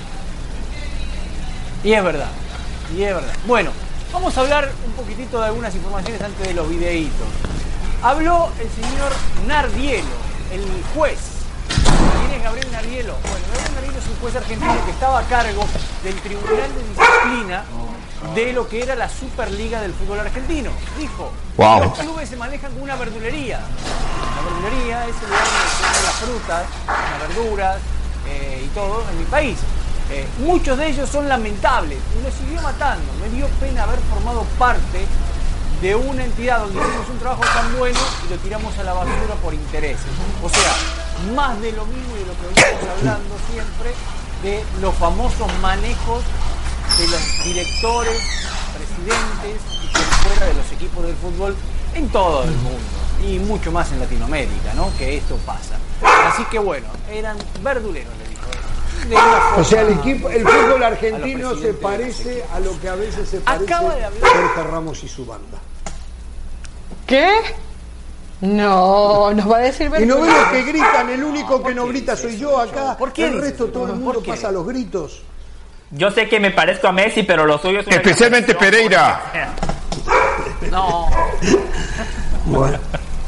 Y es verdad, y es verdad. Bueno, vamos a hablar un poquitito de algunas informaciones antes de los videitos. Habló el señor Nardielo, el juez. ¿Quién es Gabriel Nardielo? Bueno, Gabriel Nardielo es un juez argentino que estaba a cargo del Tribunal de Disciplina de lo que era la Superliga del fútbol argentino. Dijo, wow. Los clubes se manejan como una verdulería. La verdulería es el lugar donde se venden las frutas, las verduras eh, y todo en mi país. Eh, muchos de ellos son lamentables y los siguió matando. Me dio pena haber formado parte de una entidad donde hicimos un trabajo tan bueno y lo tiramos a la basura por intereses. O sea, más de lo mismo y de lo que venimos hablando siempre de los famosos manejos de los directores, presidentes y por fuera de los equipos del fútbol en todo el mundo y mucho más en Latinoamérica, ¿no? Que esto pasa. Así que bueno, eran verduleros, le dijo él. De o sea, el equipo, el fútbol argentino se parece a lo que a veces se parece Acaba de hablar Jorge Ramos y su banda. ¿Qué? No, nos va a decir verdad. Y no ven los que gritan, el único que no grita soy yo acá. ¿Por qué? El resto todo el mundo pasa los gritos. Yo sé que me parezco a Messi, pero lo suyo es una especialmente Pereira. No. Bueno.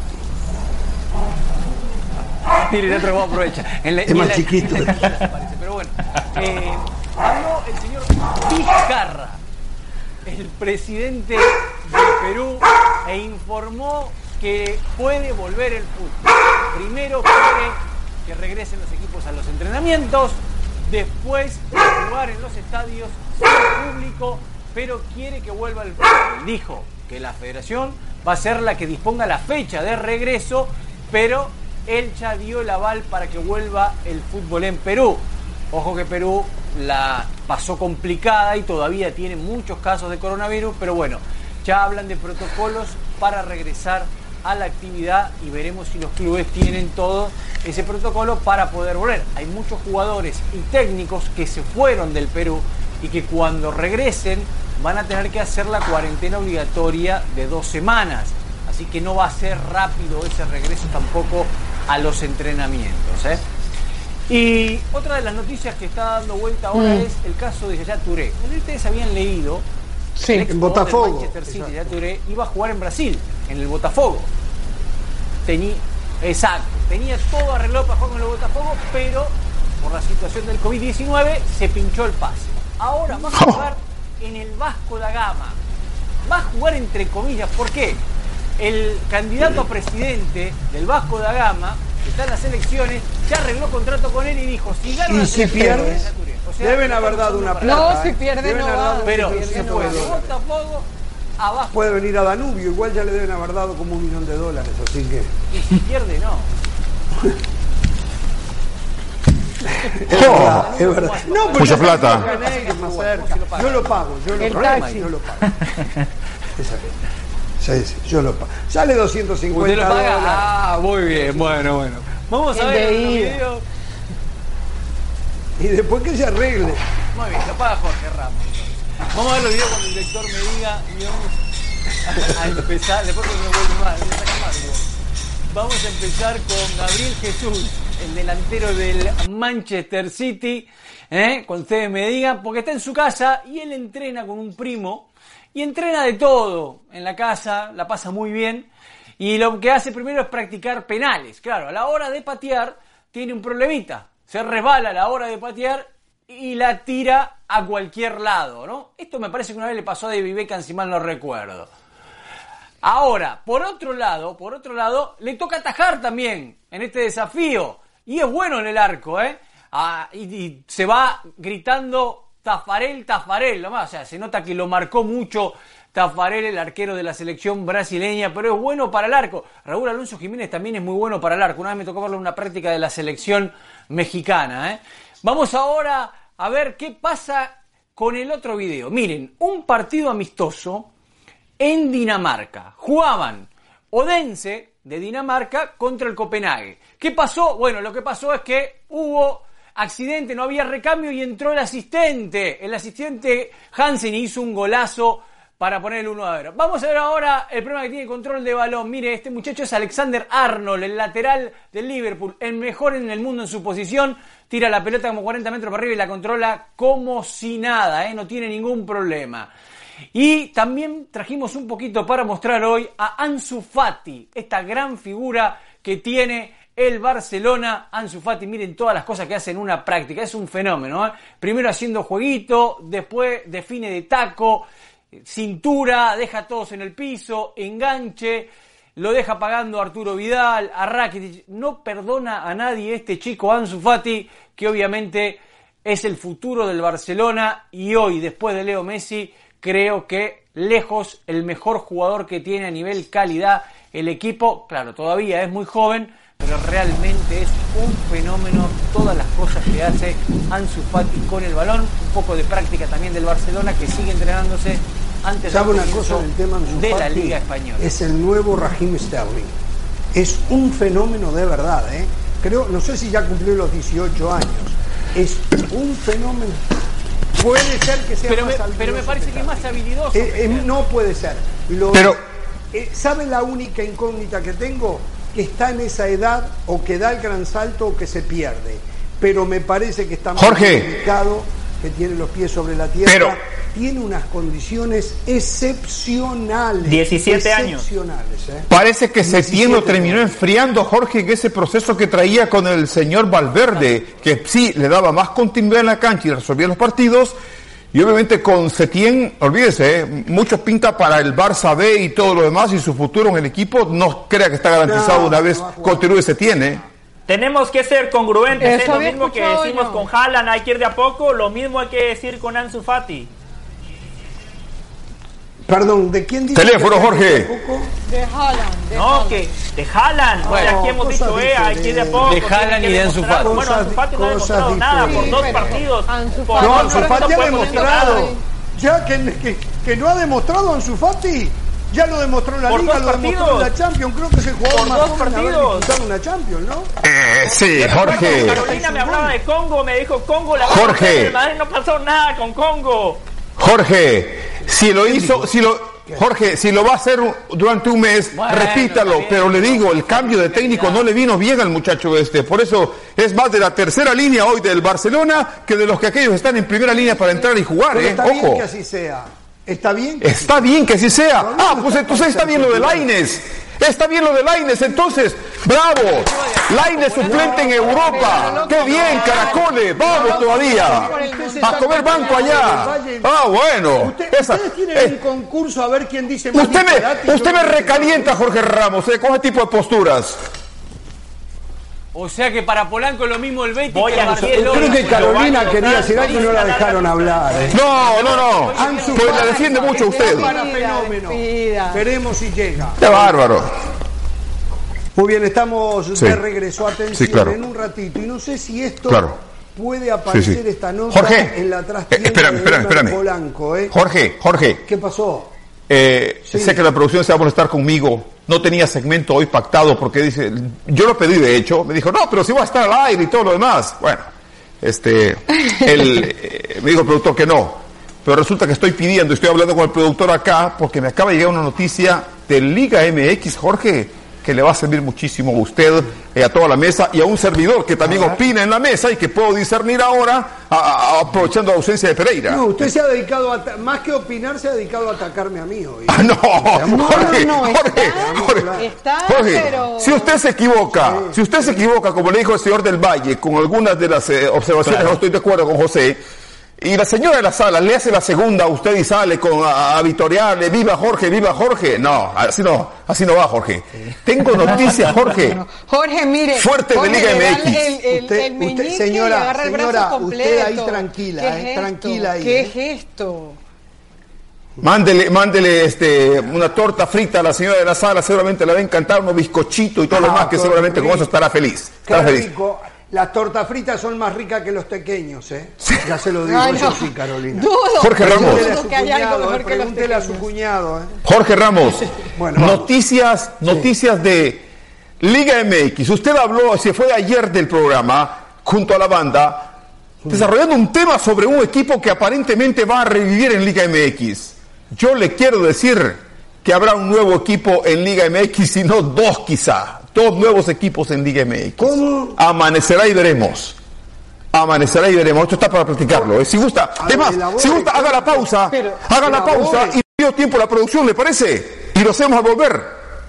Mire, dentro voy a aprovechar. En la, es más la, chiquito. En la, en la, pero bueno, eh, habló el señor Vizcarra, el presidente de Perú, e informó que puede volver el fútbol. Primero quiere que regresen los equipos a los entrenamientos. Después de jugar en los estadios sin público, pero quiere que vuelva el fútbol. Dijo que la federación va a ser la que disponga la fecha de regreso, pero él ya dio el aval para que vuelva el fútbol en Perú. Ojo que Perú la pasó complicada y todavía tiene muchos casos de coronavirus, pero bueno, ya hablan de protocolos para regresar a la actividad y veremos si los clubes tienen todo ese protocolo para poder volver. Hay muchos jugadores y técnicos que se fueron del Perú y que cuando regresen van a tener que hacer la cuarentena obligatoria de dos semanas. Así que no va a ser rápido ese regreso tampoco a los entrenamientos, ¿eh? Y otra de las noticias que está dando vuelta ahora mm. es el caso de Yaya Touré. Ustedes habían leído sí, el en Botafogo. Manchester City, Yaya Touré iba a jugar en Brasil, en el Botafogo. Tenía, exacto, tenía todo arreglado para jugar con el Botafogo, pero por la situación del COVID diecinueve se pinchó el pase. Ahora va a jugar en el Vasco da Gama. Va a jugar entre comillas, ¿por qué? El candidato a presidente del Vasco da Gama, que está en las elecciones, ya arregló contrato con él y dijo, si gana ¿Y la si pierde? O sea, deben haber dado una plata. No, si pierde no va. Pero si se no puede. va. Botafogo abajo. Puede venir a Danubio, igual ya le deben haber dado como un millón de dólares, así que... Y si pierde, no. Es verdad, es verdad. No, pero mucha ya plata. Yo lo pago, yo lo El pago. taxi. Yo lo pago. Esa sí, sí, yo lo pago. Sale doscientos cincuenta ¿Usted lo paga? dólares. Ah, muy bien, bueno, bueno. Vamos a El ver de el ida. video. Y después que se arregle. Muy bien, lo paga Jorge Ramos. Vamos a ver los videos cuando el director me diga y vamos a, a empezar. Después cuando me vuelve mal, me sacan mal, digo. Vamos a empezar con Gabriel Jesús, el delantero del Manchester City, ¿eh? Cuando ustedes me digan, porque está en su casa y él entrena con un primo y entrena de todo en la casa, la pasa muy bien y lo que hace primero es practicar penales. Claro, a la hora de patear tiene un problemita, se resbala a la hora de patear y la tira a cualquier lado, ¿no? Esto me parece que una vez le pasó a David Beckham, si mal no recuerdo. Ahora, por otro lado, por otro lado, le toca atajar también en este desafío. Y es bueno en el arco, ¿eh? Ah, y, y se va gritando Tafarel, Tafarel, nomás. O sea, se nota que lo marcó mucho Tafarel, el arquero de la selección brasileña, pero es bueno para el arco. Raúl Alonso Jiménez también es muy bueno para el arco. Una vez me tocó verlo en una práctica de la selección mexicana, ¿eh? Vamos ahora a ver qué pasa con el otro video. Miren, un partido amistoso en Dinamarca. Jugaban Odense de Dinamarca contra el Copenhague. ¿Qué pasó? Bueno, lo que pasó es que hubo accidente, no había recambio y entró el asistente. El asistente Hansen hizo un golazo para poner el uno a cero. Vamos a ver ahora el problema que tiene control de balón. Mire, este muchacho es Alexander Arnold, el lateral del Liverpool, el mejor en el mundo en su posición. Tira la pelota como cuarenta metros para arriba y la controla como si nada, ¿eh? No tiene ningún problema. Y también trajimos un poquito para mostrar hoy a Ansu Fati, esta gran figura que tiene el Barcelona. Ansu Fati, miren todas las cosas que hace en una práctica, es un fenómeno, ¿eh? Primero haciendo jueguito, después define de taco, cintura, deja a todos en el piso, enganche, lo deja pagando a Arturo Vidal, a Rakitic. No perdona a nadie este chico Ansu Fati, que obviamente es el futuro del Barcelona y hoy, después de Leo Messi, creo que lejos el mejor jugador que tiene a nivel calidad el equipo. Claro, todavía es muy joven, pero realmente es un fenómeno todas las cosas que hace Ansu Fati con el balón. Un poco de práctica también del Barcelona, que sigue entrenándose antes ¿Sabe del una cosa del tema Ansu de la Fati? Liga Española. Es el nuevo Raheem Sterling. Es un fenómeno de verdad, ¿eh? Creo, no sé si ya cumplió los dieciocho años. Es un fenómeno. Puede ser que sea pero más me, habilidoso. pero me parece que es más habilidoso. Eh, eh, no puede ser. Lo, Pero- eh, ¿Sabe la única incógnita que tengo? Que está en esa edad o que da el gran salto o que se pierde. Pero me parece que está muy Jorge. ubicado, que tiene los pies sobre la tierra. Pero- tiene unas condiciones excepcionales. diecisiete años. Excepcionales, ¿eh? Parece que Setién lo diecisiete terminó años. enfriando, Jorge, en ese proceso que traía con el señor Valverde, que sí le daba más continuidad en la cancha y resolvía los partidos. Y obviamente con Setién, olvídese, ¿eh? Mucho pinta para el Barça B y todo lo demás, y su futuro en el equipo no crea que está garantizado No, una vez no va a jugar. continúe Setién, ¿eh? Tenemos que ser congruentes, Eso ¿eh? Lo había mismo que escuchado decimos yo. con Haaland, hay que ir de a poco, lo mismo hay que decir con Ansu Fati. Perdón, ¿de quién dice? Teléfono, que Jorge. tampoco? De Haaland. De No, Haaland. que de Haaland, o sea, Bueno, aquí hemos cosas dicho, eh, dice hay que ir de a de- poco. de tiene Haaland que y de Ansu demostrar. Fati. Bueno, Ansu Fati no ha Cosas demostrado dice- nada Sí, por dos pero partidos. Ansu Por Fati- No, dos Ansu partidos Fati ha podemos demostrado. decir Ya que, que, que no ha demostrado Ansu Fati. Ya lo demostró en la Por Liga, dos lo demostró partidos. en la Champions. Creo que es el jugador Por más dos joven en haber partidos. disputado una Champions, ¿no? Eh, sí, nada. Jorge. Carolina me hablaba de Congo, me dijo Congo, la Jorge. verdad, el Madrid no pasó nada con Congo. Jorge, si lo hizo, si lo, Jorge, si lo va a hacer durante un mes, Bueno, repítalo, está bien, pero le digo, el no, cambio de técnico no le vino bien al muchacho este, por eso es más de la tercera línea hoy del Barcelona que de los que aquellos están en primera línea para entrar y jugar, Pero eh, está bien ojo. que así sea. Está bien que Está bien que así sea. Ah, pues entonces está bien lo de Lainez. Está bien lo de Lainez, entonces, bravo. Lainez suplente en Europa. Qué bien, caracoles, vamos todavía. A comer banco allá. Ah, bueno. Usted- Esa- ustedes tienen eh, un concurso a ver quién dice más Usted disparate y me, yo usted no me sé. recalienta, Jorge Ramos, eh, con ese tipo de posturas. O sea que para Polanco es lo mismo el Betis Voy que el al cielo. Barcelona. Creo que Carolina Giovanni quería Dos decir algo y no la Santos, dejaron hablar. eh. No, no, no. Ansu Pues la Fati defiende mucho usted. Para Despida, fenómeno. despida. Veremos si llega. Qué bárbaro. Muy bien, estamos Sí. de regreso. Atención, Sí, claro. en un ratito. Y no sé si esto Claro. puede aparecer sí, sí. esta nota Jorge, en la trastienda eh, espérame, de espérame, espérame. Polanco, ¿eh? Jorge, Jorge. ¿Qué pasó? Eh, Sí. Sé que la producción se va a molestar conmigo. No tenía segmento hoy pactado porque dice, yo lo pedí de hecho, me dijo, no, pero si va a estar al aire y todo lo demás. Bueno, este, él, eh, me dijo el productor que no. Pero resulta que estoy pidiendo, estoy hablando con el productor acá porque me acaba de llegar una noticia de Liga M X, Jorge, que le va a servir muchísimo a usted, eh, a toda la mesa y a un servidor que también opina en la mesa y que puedo discernir ahora a, a, aprovechando la ausencia de Pereira. No, usted se ha dedicado a, más que opinar, se ha dedicado a atacarme a mí hoy. Ah, no, Jorge, no, no, Jorge, está, Jorge, está, Jorge, pero- si usted se equivoca, Sí. si usted se equivoca, como le dijo el señor del Valle, con algunas de las eh, observaciones, no estoy de acuerdo con José, y la señora de la sala le hace la segunda a usted y sale con a, a vitoriarle, viva Jorge, viva Jorge, no, así no, así no va Jorge. Tengo noticias, Jorge. Jorge, mire. Fuerte de Jorge, Liga le da M X. El, el, Usted- el meñique usted, y señora, agarra el brazo señora, completo. usted ahí tranquila, ¿Qué eh, es esto? tranquila ahí, ¿Qué eh. es esto? Mándele, mándele este, una torta frita a la señora de la sala, seguramente le va a encantar, unos bizcochitos y todo lo Ah, demás, que qué seguramente con rico. eso estará feliz. Qué Estará feliz. rico. Las tortas fritas son más ricas que los tequeños, ¿eh? Ya se lo digo, Ay, eso no. sí, Carolina. Dudo. Jorge Ramos. Pregúntele a Dudo su que haya algo cuñado, mejor eh, que los pregúntele a su pequeños. cuñado, ¿eh? Jorge Ramos, Bueno, vamos. noticias, noticias de Liga M X. Usted habló, se fue ayer del programa, junto a la banda, desarrollando un tema sobre un equipo que aparentemente va a revivir en Liga M X. Yo le quiero decir que habrá un nuevo equipo en Liga M X, y no dos quizá, dos nuevos equipos en Liga M X. ¿Cómo? Amanecerá y veremos. Amanecerá y veremos. Esto está para platicarlo. ¿eh? Si gusta, A es ver, más, elabore, si gusta, haga la pausa, pero- haga la elabore. pausa y dio tiempo a la producción, ¿le parece? Y lo hacemos al volver.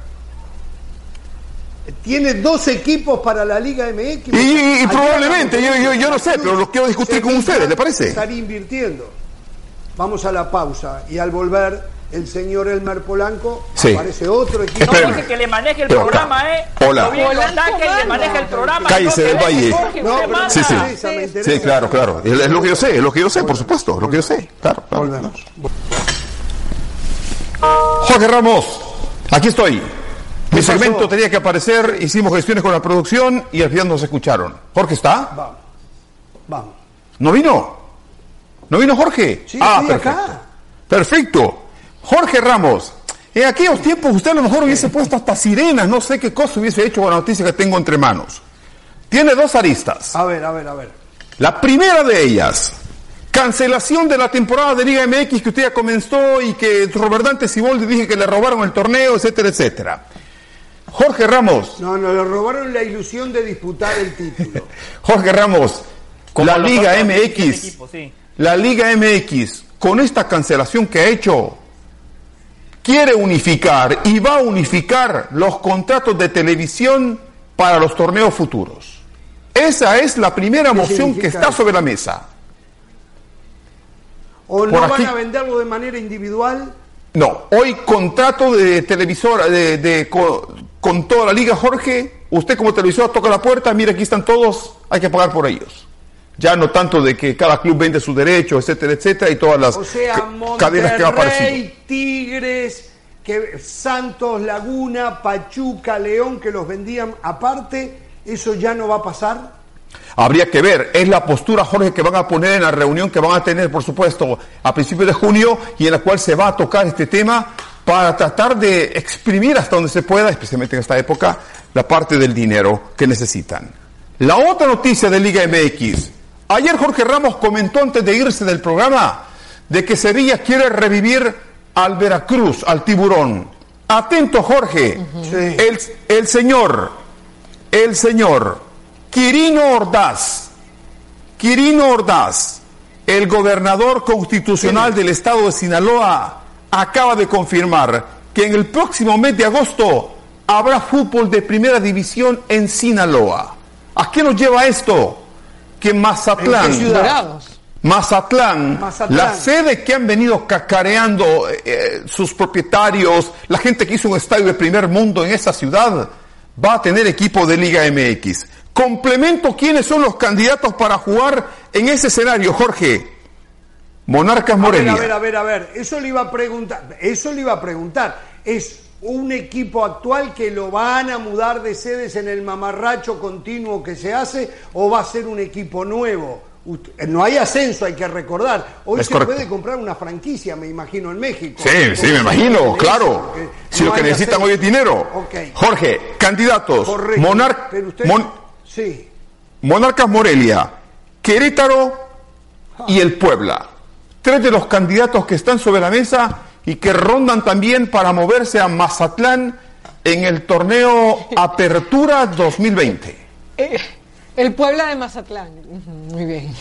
Tiene dos equipos para la Liga M X. Y, y- y Ayer probablemente, la- yo, yo, yo no sé, pero lo quiero discutir con ustedes, ¿le parece? Estaría invirtiendo. Vamos a la pausa y al volver el señor Elmer Polanco, Sí. aparece otro equipo. No, Espéreme. Jorge, que le maneje el Pero, programa, ¿eh? hola. Lo bien lo Polanco ataca y le manda. maneja el programa. Cállese No, del que Valle. deje, Jorge, No, usted pero manda. Sí, sí. me interesa, me interesa. Sí, claro, claro. Es, es lo que yo sé, es lo que yo sé, por supuesto, es lo que yo sé. Claro, claro. Volvemos. Jorge Ramos, aquí estoy. Mi pasó? segmento tenía que aparecer, hicimos gestiones con la producción y al final nos escucharon. ¿Jorge está? Vamos. Vamos. ¿No vino? ¿No vino Jorge? Sí, ah, estoy perfecto. acá. Perfecto. Jorge Ramos, en aquellos tiempos usted a lo mejor hubiese puesto hasta sirenas, no sé qué cosa hubiese hecho con la noticia que tengo entre manos. Tiene dos aristas. A ver, a ver, a ver. La primera de ellas, cancelación de la temporada de Liga M X que usted ya comenzó y que Robert Dante Siboldi dije que le robaron el torneo, etcétera, etcétera. Jorge Ramos, No, nos le robaron la ilusión de disputar el título. Jorge Ramos, Como la los Liga otros M X, diecisiete equipos, sí. la Liga M X, con esta cancelación que ha hecho, quiere unificar y va a unificar los contratos de televisión para los torneos futuros. Esa es la primera moción que significa está eso? sobre la mesa. ¿O no Por van aquí- a venderlo de manera individual? No, hoy contrato de televisora de, de- con, con toda la liga, Jorge. Usted como televisora toca la puerta, mira, aquí están todos, hay que pagar por ellos. Ya no tanto de que cada club vende sus derechos, etcétera, etcétera, y todas las O sea, ca- cadenas que va apareciendo. Monterrey, Tigres, que Santos, Laguna, Pachuca, León, que los vendían aparte, ¿eso ya no va a pasar? Habría que ver, es la postura, Jorge, que van a poner en la reunión que van a tener, por supuesto, a principios de junio, y en la cual se va a tocar este tema para tratar de exprimir hasta donde se pueda, especialmente en esta época, la parte del dinero que necesitan. La otra noticia de Liga M X. Ayer Jorge Ramos comentó antes de irse del programa de que Sevilla quiere revivir al Veracruz, al Tiburón. Atento, Jorge. Sí. El, el señor, el señor Quirino Ordaz, Quirino Ordaz, el gobernador constitucional del estado de Sinaloa, acaba de confirmar que en el próximo mes de agosto habrá fútbol de primera división en Sinaloa. ¿A qué nos lleva esto? Que Mazatlán, ¿En qué ciudad? Dorados. Mazatlán, Mazatlán. la sede que han venido cacareando eh, sus propietarios, la gente que hizo un estadio de primer mundo en esa ciudad, va a tener equipo de Liga M X. Complemento, ¿quiénes son los candidatos para jugar en ese escenario, Jorge? Monarcas A ver, Morelia. a ver, a ver, a ver. Eso le iba a preguntar. Eso le iba a preguntar. Es un equipo actual que lo van a mudar de sedes en el mamarracho continuo que se hace, o va a ser un equipo nuevo? No hay ascenso, hay que recordar. Hoy es se correcto. puede comprar una franquicia, me imagino, en México. Sí, sí, me imagino, claro. Si no lo que necesitan ascenso. hoy es dinero. Okay. Jorge, candidatos. Correcto. Monar Pero usted... Mon sí. Monarcas Morelia, Querétaro y el Puebla. Tres de los candidatos que están sobre la mesa y que rondan también para moverse a Mazatlán en el torneo Apertura dos mil veinte. Eh, el Puebla de Mazatlán. Muy bien.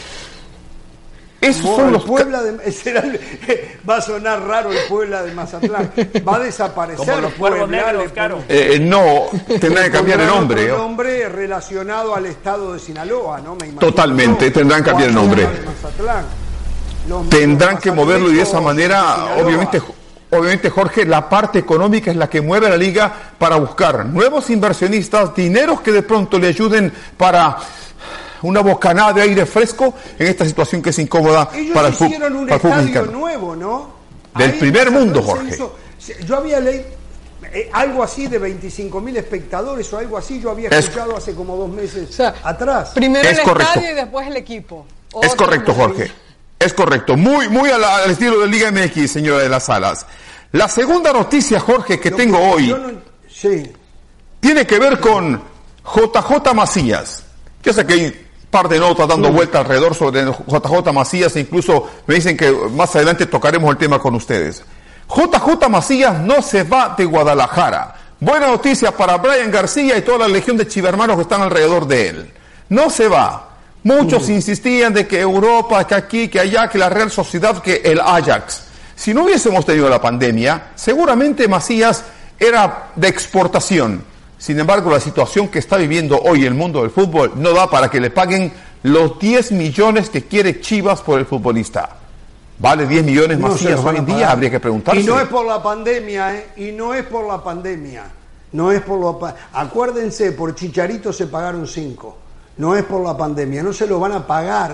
Esos Bueno, son el los Puebla de, será el- va a sonar raro el Puebla de Mazatlán. Va a desaparecer. Como los cuervos Puebla, negros, le Caro. pon- Eh, no, tendrán que cambiar el pondrán nombre. otro ¿no? nombre relacionado al estado de Sinaloa, ¿no? Me imagino. Totalmente, yo. tendrán que cambiar el O a nombre. Puebla de Mazatlán. Los Tendrán que mazatlecos moverlo y de esa de manera, Sinaloa. obviamente, obviamente, Jorge, la parte económica es la que mueve a la liga para buscar nuevos inversionistas, dineros que de pronto le ayuden para una bocanada de aire fresco en esta situación que es incómoda Ellos para el, fu- hicieron un para el fútbol estadio mexicano. nuevo, ¿no? Del Ahí primer en mundo, Mazatlán se Jorge. hizo- yo había leído eh, algo así de veinticinco mil espectadores o algo así, yo había Es- escuchado hace como dos meses O sea, atrás. Primero Es el correcto. estadio y después el equipo. Es Otra correcto, maravilla. Jorge. Es correcto. Muy, muy al, al estilo de Liga M X, señora de las Salas. La segunda noticia, Jorge, que Lo tengo hoy, yo no- sí. tiene que ver con J J Macías. Yo sé que hay un par de notas dando vuelta alrededor sobre J J Macías, e incluso me dicen que más adelante tocaremos el tema con ustedes. J J Macías no se va de Guadalajara. Buena noticia para Brian García y toda la legión de chivermanos que están alrededor de él. No se va. Muchos insistían de que Europa, que aquí, que allá, que la Real Sociedad, que el Ajax. Si no hubiésemos tenido la pandemia, seguramente Macías era de exportación. Sin embargo, la situación que está viviendo hoy el mundo del fútbol no da para que le paguen los diez millones que quiere Chivas por el futbolista. ¿Vale diez millones No se Macías los van hoy a en día? pagar. Habría que preguntarse. Y no es por la pandemia, ¿eh? Y no es por la pandemia. No es por la pa- Acuérdense, por Chicharito se pagaron cinco. No es por la pandemia. No se lo van a pagar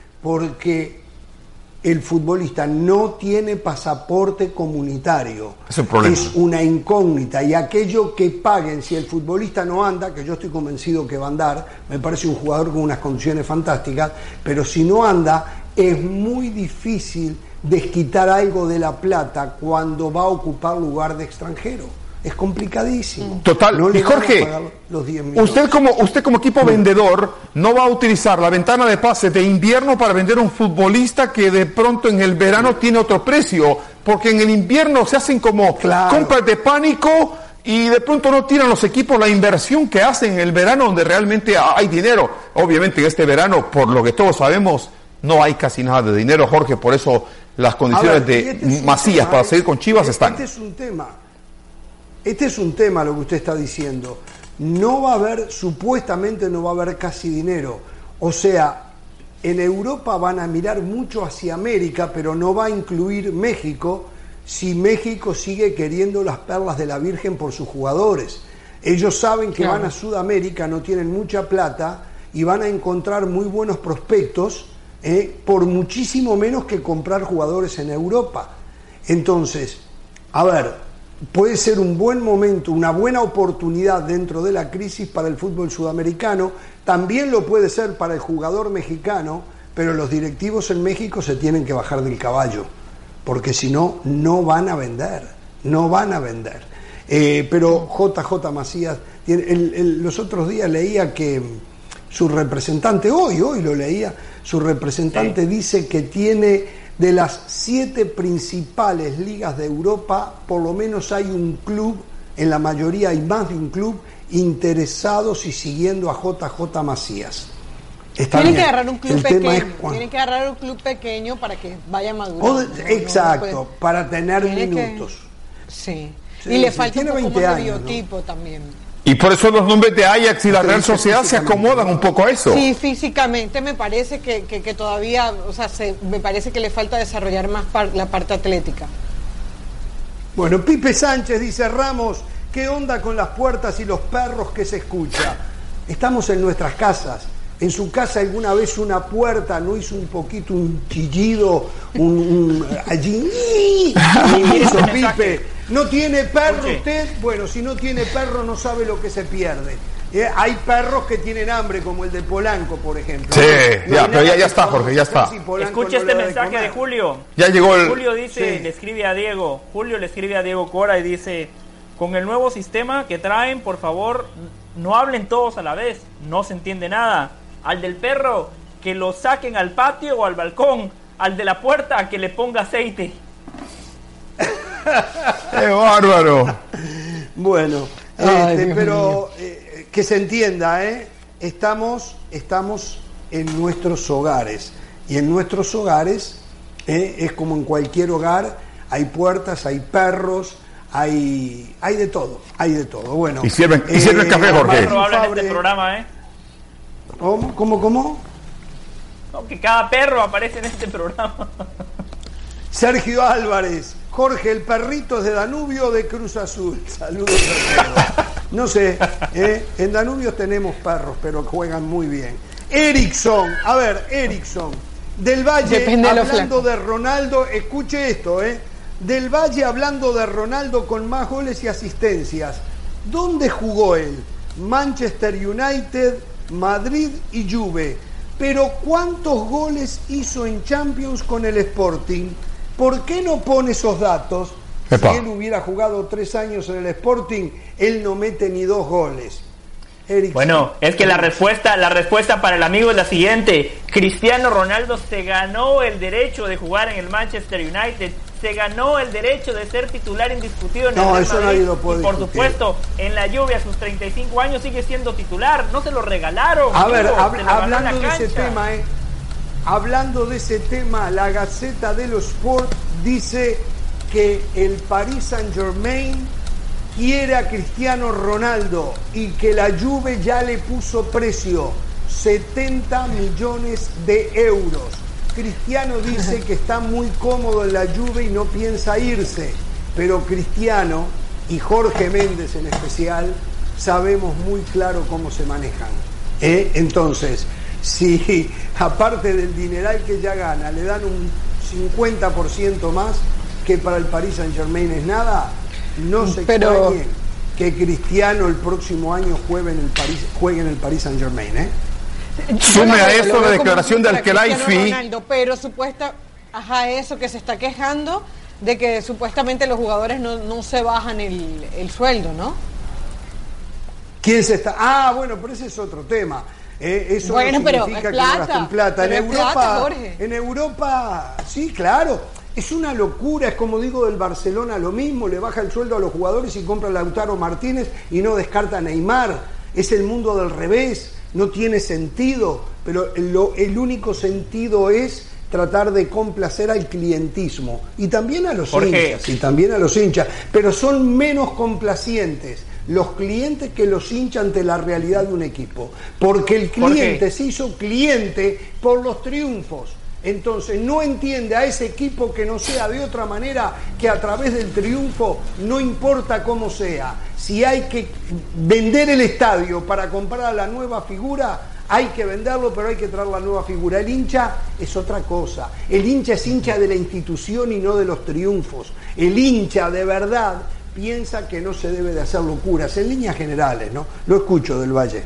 porque el futbolista no tiene pasaporte comunitario. Es un problema. Es una incógnita. Y aquello que paguen, si el futbolista no anda, que yo estoy convencido que va a andar, me parece un jugador con unas condiciones fantásticas, pero si no anda, es muy difícil desquitar algo de la plata cuando va a ocupar lugar de extranjero. Es complicadísimo. Total. No le Y van a Jorge, pagar los diez millones. usted como, usted como equipo vendedor no va a utilizar la ventana de pase de invierno para vender un futbolista que de pronto en el verano tiene otro precio, porque en el invierno se hacen como Claro. compras de pánico y de pronto no tiran los equipos la inversión que hacen en el verano donde realmente hay dinero. Obviamente en este verano, por lo que todos sabemos, no hay casi nada de dinero, Jorge, por eso las A condiciones ver, y de este es un Macías tema, para ¿eh? seguir con Chivas están. Este es un tema. Este es un tema lo que usted está diciendo. No va a haber, supuestamente no va a haber casi dinero. O sea, en Europa van a mirar mucho hacia América, pero no va a incluir México si México sigue queriendo las perlas de la Virgen por sus jugadores. Ellos saben que Claro. van a Sudamérica, no tienen mucha plata y van a encontrar muy buenos prospectos eh, por muchísimo menos que comprar jugadores en Europa. Entonces, a ver, puede ser un buen momento, una buena oportunidad dentro de la crisis para el fútbol sudamericano, también lo puede ser para el jugador mexicano, pero los directivos en México se tienen que bajar del caballo, porque si no, no van a vender, no van a vender. Eh, pero J J Macías, tiene, el, el, los otros días leía que su representante, hoy, hoy lo leía, su representante sí. dice que tiene... De las siete principales ligas de Europa, por lo menos hay un club, en la mayoría hay más de un club, interesados y siguiendo a J J Macías. Está tienen bien. que agarrar un club El pequeño, tienen que agarrar un club pequeño para que vaya madurando. De, no, exacto, no puede, para tener minutos. Que, sí. sí, y le sí, falta un poco más años, de biotipo ¿no? también. Y por eso los nombres de Ajax y la Real Sociedad se acomodan un poco a eso. Sí, físicamente me parece que, que, que todavía, o sea, se, me parece que le falta desarrollar más par, la parte atlética. Bueno, Pipe Sánchez dice, Ramos, ¿qué onda con las puertas y los perros que se escucha? Estamos en nuestras casas. En su casa alguna vez una puerta no hizo un poquito un chillido, un, un allí, hizo Pipe. ¿No tiene perro ¿Por qué? usted? Bueno, si no tiene perro no sabe lo que se pierde. Eh, hay perros que tienen hambre, como el de Polanco, por ejemplo. Sí, No ya, hay pero nada ya, ya que está, podamos Jorge, ya hacer está. si Polanco Escuche no este le da de mensaje de comer. Julio. Ya llegó el... Julio dice, Sí. le escribe a Diego, Julio le escribe a Diego Cora y dice, con el nuevo sistema que traen, por favor, no hablen todos a la vez, no se entiende nada. Al del perro, que lo saquen al patio o al balcón. Al de la puerta, que le ponga aceite. ¡Qué bárbaro! Bueno, Ay, este, Dios pero eh, que se entienda, ¿eh? Estamos, estamos en nuestros hogares. Y en nuestros hogares eh, es como en cualquier hogar, hay puertas, hay perros, hay, hay de todo, hay de todo. Bueno, Y sirven- y sirven café, Jorge. Perro habla en Fabre- este programa, ¿eh? ¿Cómo? ¿Cómo? ¿Cómo? No, que cada perro aparece en este programa. Sergio Álvarez, Jorge, el perrito es de Danubio o de Cruz Azul. Saludos a todos. No sé, ¿eh? En Danubio tenemos perros, pero juegan muy bien. Erickson, a ver, Erickson, del Valle, Depende de lo hablando flaco. de Ronaldo, escuche esto, ¿eh? Del Valle hablando de Ronaldo con más goles y asistencias. ¿Dónde jugó él? Manchester United, Madrid y Juve. Pero ¿cuántos goles hizo en Champions con el Sporting? ¿Por qué no pone esos datos? Epa. Si él hubiera jugado tres años en el Sporting, él no mete ni dos goles. Erickson. Bueno, es que la respuesta, la respuesta para el amigo es la siguiente. Cristiano Ronaldo se ganó el derecho de jugar en el Manchester United, se ganó el derecho de ser titular indiscutido en el No, Real eso Madrid, nadie lo puede y por discutir. supuesto, en la Juve a sus treinta y cinco años sigue siendo titular, no se lo regalaron. A ver, amigo, hab- se lo ganó en hablando la de ese cancha. tema, eh, hablando de ese tema, la Gaceta de los Sport dice que el Paris Saint-Germain quiere a Cristiano Ronaldo y que la Juve ya le puso precio, setenta millones de euros. Cristiano dice que está muy cómodo en la Juve y no piensa irse, pero Cristiano y Jorge Méndez en especial sabemos muy claro cómo se manejan. ¿eh? Entonces, si aparte del dineral que ya gana le dan un cincuenta por ciento más, que para el Paris Saint-Germain es nada, no se Pero- extrañen que Cristiano el próximo año juegue en el Paris, juegue en el Paris Saint-Germain. ¿eh? Sume Yo lo a veo, eso lo la veo como declaración de para Cristiano Al-Khelaifi. Ronaldo, pero supuesta, ajá, eso que se está quejando de que supuestamente los jugadores no, no se bajan el, el sueldo, ¿no? ¿Quién se está? Ah, bueno, pero ese es otro tema. Eh, eso Bueno, no pero significa es que no plata, gasten plata. En pero es Europa, plata, Jorge. en Europa, sí, claro. Es una locura, es como digo del Barcelona lo mismo, le baja el sueldo a los jugadores y compra a Lautaro Martínez y no descarta a Neymar. Es el mundo del revés, no tiene sentido, pero lo, el único sentido es tratar de complacer al clientismo y también a los Jorge. hinchas, y también a los hinchas, pero son menos complacientes los clientes que los hinchas ante la realidad de un equipo, porque el cliente Jorge. se hizo cliente por los triunfos. Entonces no entiende a ese equipo que no sea de otra manera que a través del triunfo, no importa cómo sea. Si hay que vender el estadio para comprar a la nueva figura, hay que venderlo, pero hay que traer la nueva figura. El hincha es otra cosa. El hincha es hincha de la institución y no de los triunfos. El hincha de verdad piensa que no se debe de hacer locuras, en líneas generales, ¿no? Lo escucho del Valle.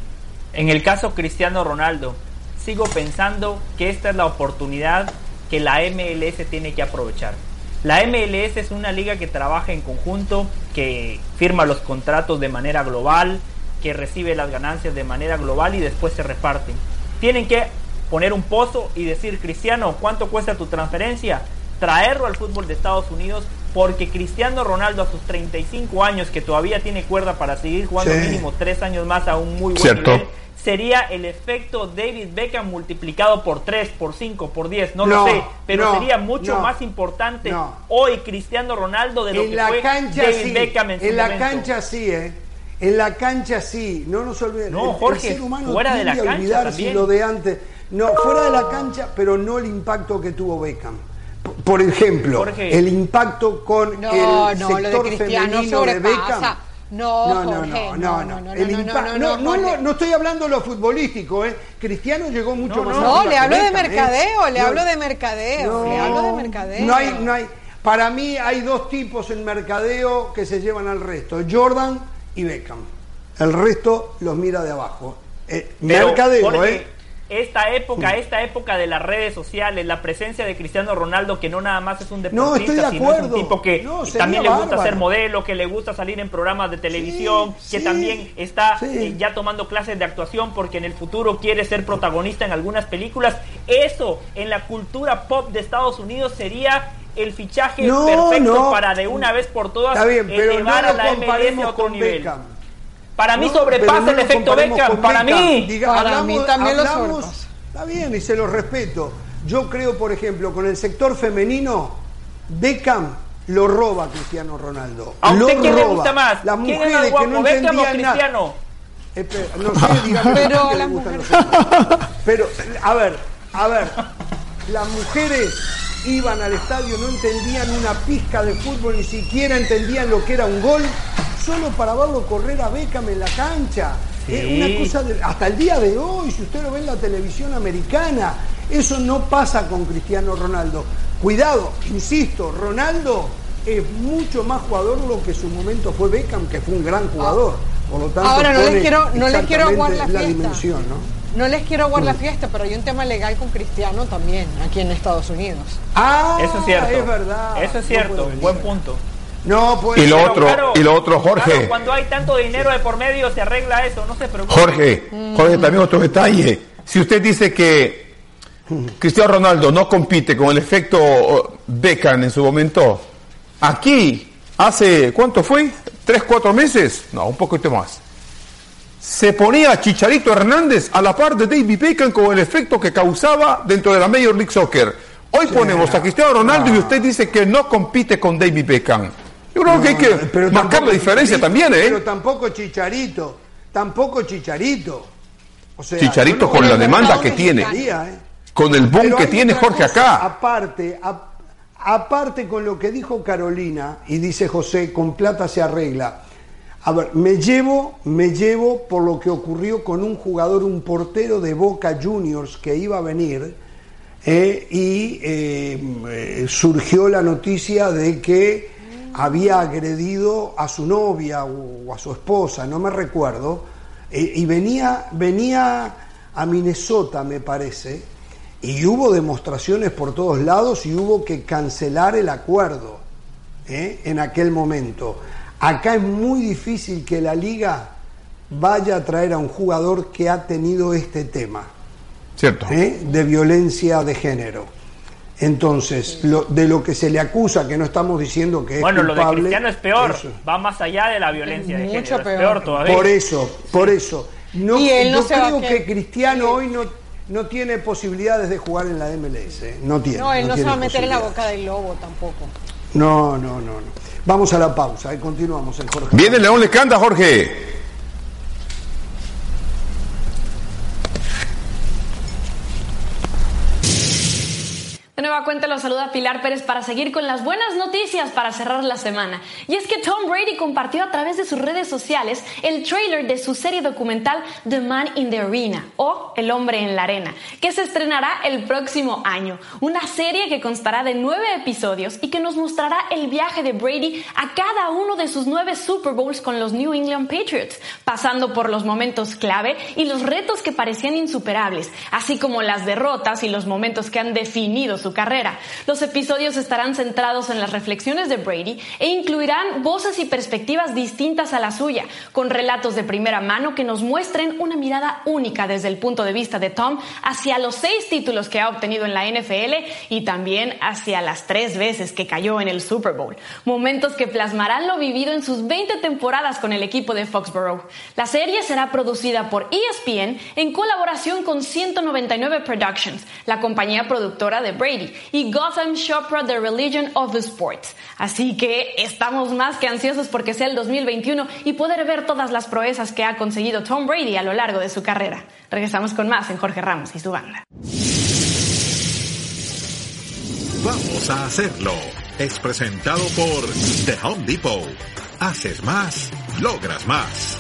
En el caso Cristiano Ronaldo, sigo pensando que esta es la oportunidad que la M L S tiene que aprovechar. La M L S es una liga que trabaja en conjunto, que firma los contratos de manera global, que recibe las ganancias de manera global y después se reparten. Tienen que poner un pozo y decir, Cristiano, ¿cuánto cuesta tu transferencia? Traerlo al fútbol de Estados Unidos, porque Cristiano Ronaldo a sus treinta y cinco años, que todavía tiene cuerda para seguir jugando Sí. mínimo tres años más a un muy buen Cierto. nivel, sería el efecto David Beckham multiplicado por tres, por cinco, por diez, no, No, lo sé, pero no, sería mucho no, más importante no. hoy Cristiano Ronaldo de lo En que la fue cancha David sí, Beckham en su en la momento. cancha sí, ¿eh? En la cancha sí, no nos olvidemos. No, El- Jorge, el ser humano fuera de la tiende a cancha olvidarse también. lo de antes. No, fuera de la cancha, pero no el impacto que tuvo Beckham. P- Por ejemplo, Jorge. el impacto con No, el no, lo de sector Cristiano femenino de sobrepasa. Beckham. No, no, no, Jorge, no, no, no, no, El no, impa- no, no, no, no, Jorge. no, no estoy hablando de lo futbolístico, ¿eh? Cristiano llegó mucho No, más no. No, arriba le que hablo de Beckham, ¿eh? mercadeo, le No, hablo de mercadeo, le hablo de mercadeo. No hay, no hay. Para mí hay dos tipos en mercadeo que se llevan al resto, Jordan y Beckham. El resto los mira de abajo. Eh, Pero, mercadeo, Jorge, ¿eh? Esta época, esta época de las redes sociales, la presencia de Cristiano Ronaldo, que no nada más es un No, estoy deportista, de sino es un acuerdo. tipo que No, también le sería gusta bárbaro. ser modelo, que le gusta salir en programas de televisión, Sí, que sí, también está sí. eh, ya tomando clases de actuación porque en el futuro quiere ser protagonista en algunas películas. Eso en la cultura pop de Estados Unidos sería el fichaje No, perfecto no. para de una vez por todas Está bien, pero no elevar a lo la M L S a comparemos otro con nivel. Beckham. Para mí No, sobrepasa pero no el lo efecto comparemos Beckham, con para Beckham. mí. Diga, Para hablamos- mí también lo hablamos- sobrepasa. Está bien y se lo respeto. Yo creo, por ejemplo, con el sector femenino, Beckham lo roba a Cristiano Ronaldo. ¿A lo usted quién le roba. gusta más? Las ¿Quién es mujeres más que guapo, no Beckham o entendían nada. Cristiano? Espera, no sé, dígame Pero qué a la le gustan mujer- los hombres. Pero, a ver, a ver, las mujeres iban al estadio, no entendían una pizca de fútbol, ni siquiera entendían lo que era un gol, solo para verlo correr a Beckham en la cancha. Sí. Es una cosa de- hasta el día de hoy, si usted lo ve en la televisión americana, eso no pasa con Cristiano Ronaldo. Cuidado, insisto, Ronaldo es mucho más jugador de lo que en su momento fue Beckham, que fue un gran jugador. Por lo tanto, Ahora, no les pone quiero- no les quiero aguar la exactamente fiesta. dimensión, ¿no? No les quiero aguar la fiesta, pero hay un tema legal con Cristiano también, aquí en Estados Unidos. Ah, Eso es cierto. es verdad. Eso es No cierto, puede buen ser. punto. No puede Y lo ser. otro, y lo otro, Jorge. claro, cuando hay tanto dinero de por medio se arregla eso, no se preocupe. Jorge, Jorge, también otro detalle. Si usted dice que Cristiano Ronaldo no compite con el efecto Beckham en su momento, aquí, hace, ¿cuánto fue? ¿Tres, cuatro meses? No, un poquito más. Se ponía a Chicharito Hernández a la par de David Beckham con el efecto que causaba dentro de la Major League Soccer. Hoy ponemos a Cristiano Ronaldo y usted dice que no compite con David Beckham. Yo creo que hay que Pero marcar tampoco la diferencia Chicharito, también, ¿eh? Pero tampoco Chicharito, tampoco Chicharito. O sea, Chicharito yo no con veo la el demanda mercado que tiene. quería, ¿eh? Con el boom Pero que hay tiene otra Jorge cosa, acá. Aparte, a- aparte con lo que dijo Carolina y dice José, con plata se arregla. A ver, me llevo, me llevo por lo que ocurrió con un jugador, un portero de Boca Juniors que iba a venir eh, y eh, eh, surgió la noticia de que había agredido a su novia o, o a su esposa, no me recuerdo, eh, y venía, venía a Minnesota, me parece, y hubo demostraciones por todos lados y hubo que cancelar el acuerdo ¿eh? en aquel momento. Acá es muy difícil que la liga vaya a traer a un jugador que ha tenido este tema Cierto. ¿eh? de violencia de género. Entonces, lo, de lo que se le acusa, que no estamos diciendo que es Bueno, lo de culpable, Cristiano es peor, eso. va más allá de la violencia de Mucho género, peor. es peor todavía. Por eso, por eso. No, Y él no yo se va creo a que- que Cristiano hoy no, no tiene posibilidades de jugar en la M L S. ¿eh? No tiene. No, él no se tiene va a meter en la posibilidades. boca del lobo tampoco. No, no, no, no. Vamos a la pausa y continuamos en Jorge. Viene León Lecanda, Jorge. De nueva cuenta los saluda Pilar Pérez para seguir con las buenas noticias para cerrar la semana. Y es que Tom Brady compartió a través de sus redes sociales el tráiler de su serie documental The Man in the Arena o El Hombre en la Arena, que se estrenará el próximo año. Una serie que constará de nueve episodios y que nos mostrará el viaje de Brady a cada uno de sus nueve Super Bowls con los New England Patriots, pasando por los momentos clave y los retos que parecían insuperables, así como las derrotas y los momentos que han definido su carrera. Los episodios estarán centrados en las reflexiones de Brady e incluirán voces y perspectivas distintas a la suya, con relatos de primera mano que nos muestren una mirada única desde el punto de vista de Tom hacia los seis títulos que ha obtenido en la N F L y también hacia las tres veces que cayó en el Super Bowl. Momentos que plasmarán lo vivido en sus veinte temporadas con el equipo de Foxborough. La serie será producida por E S P N en colaboración con ciento noventa y nueve Productions, la compañía productora de Brady, y Gotham Chopra The Religion of the Sports. Así que estamos más que ansiosos porque sea el dos mil veintiuno y poder ver todas las proezas que ha conseguido Tom Brady a lo largo de su carrera. Regresamos con más en Jorge Ramos y su banda. Vamos a hacerlo. Es presentado por The Home Depot. Haces más, logras más.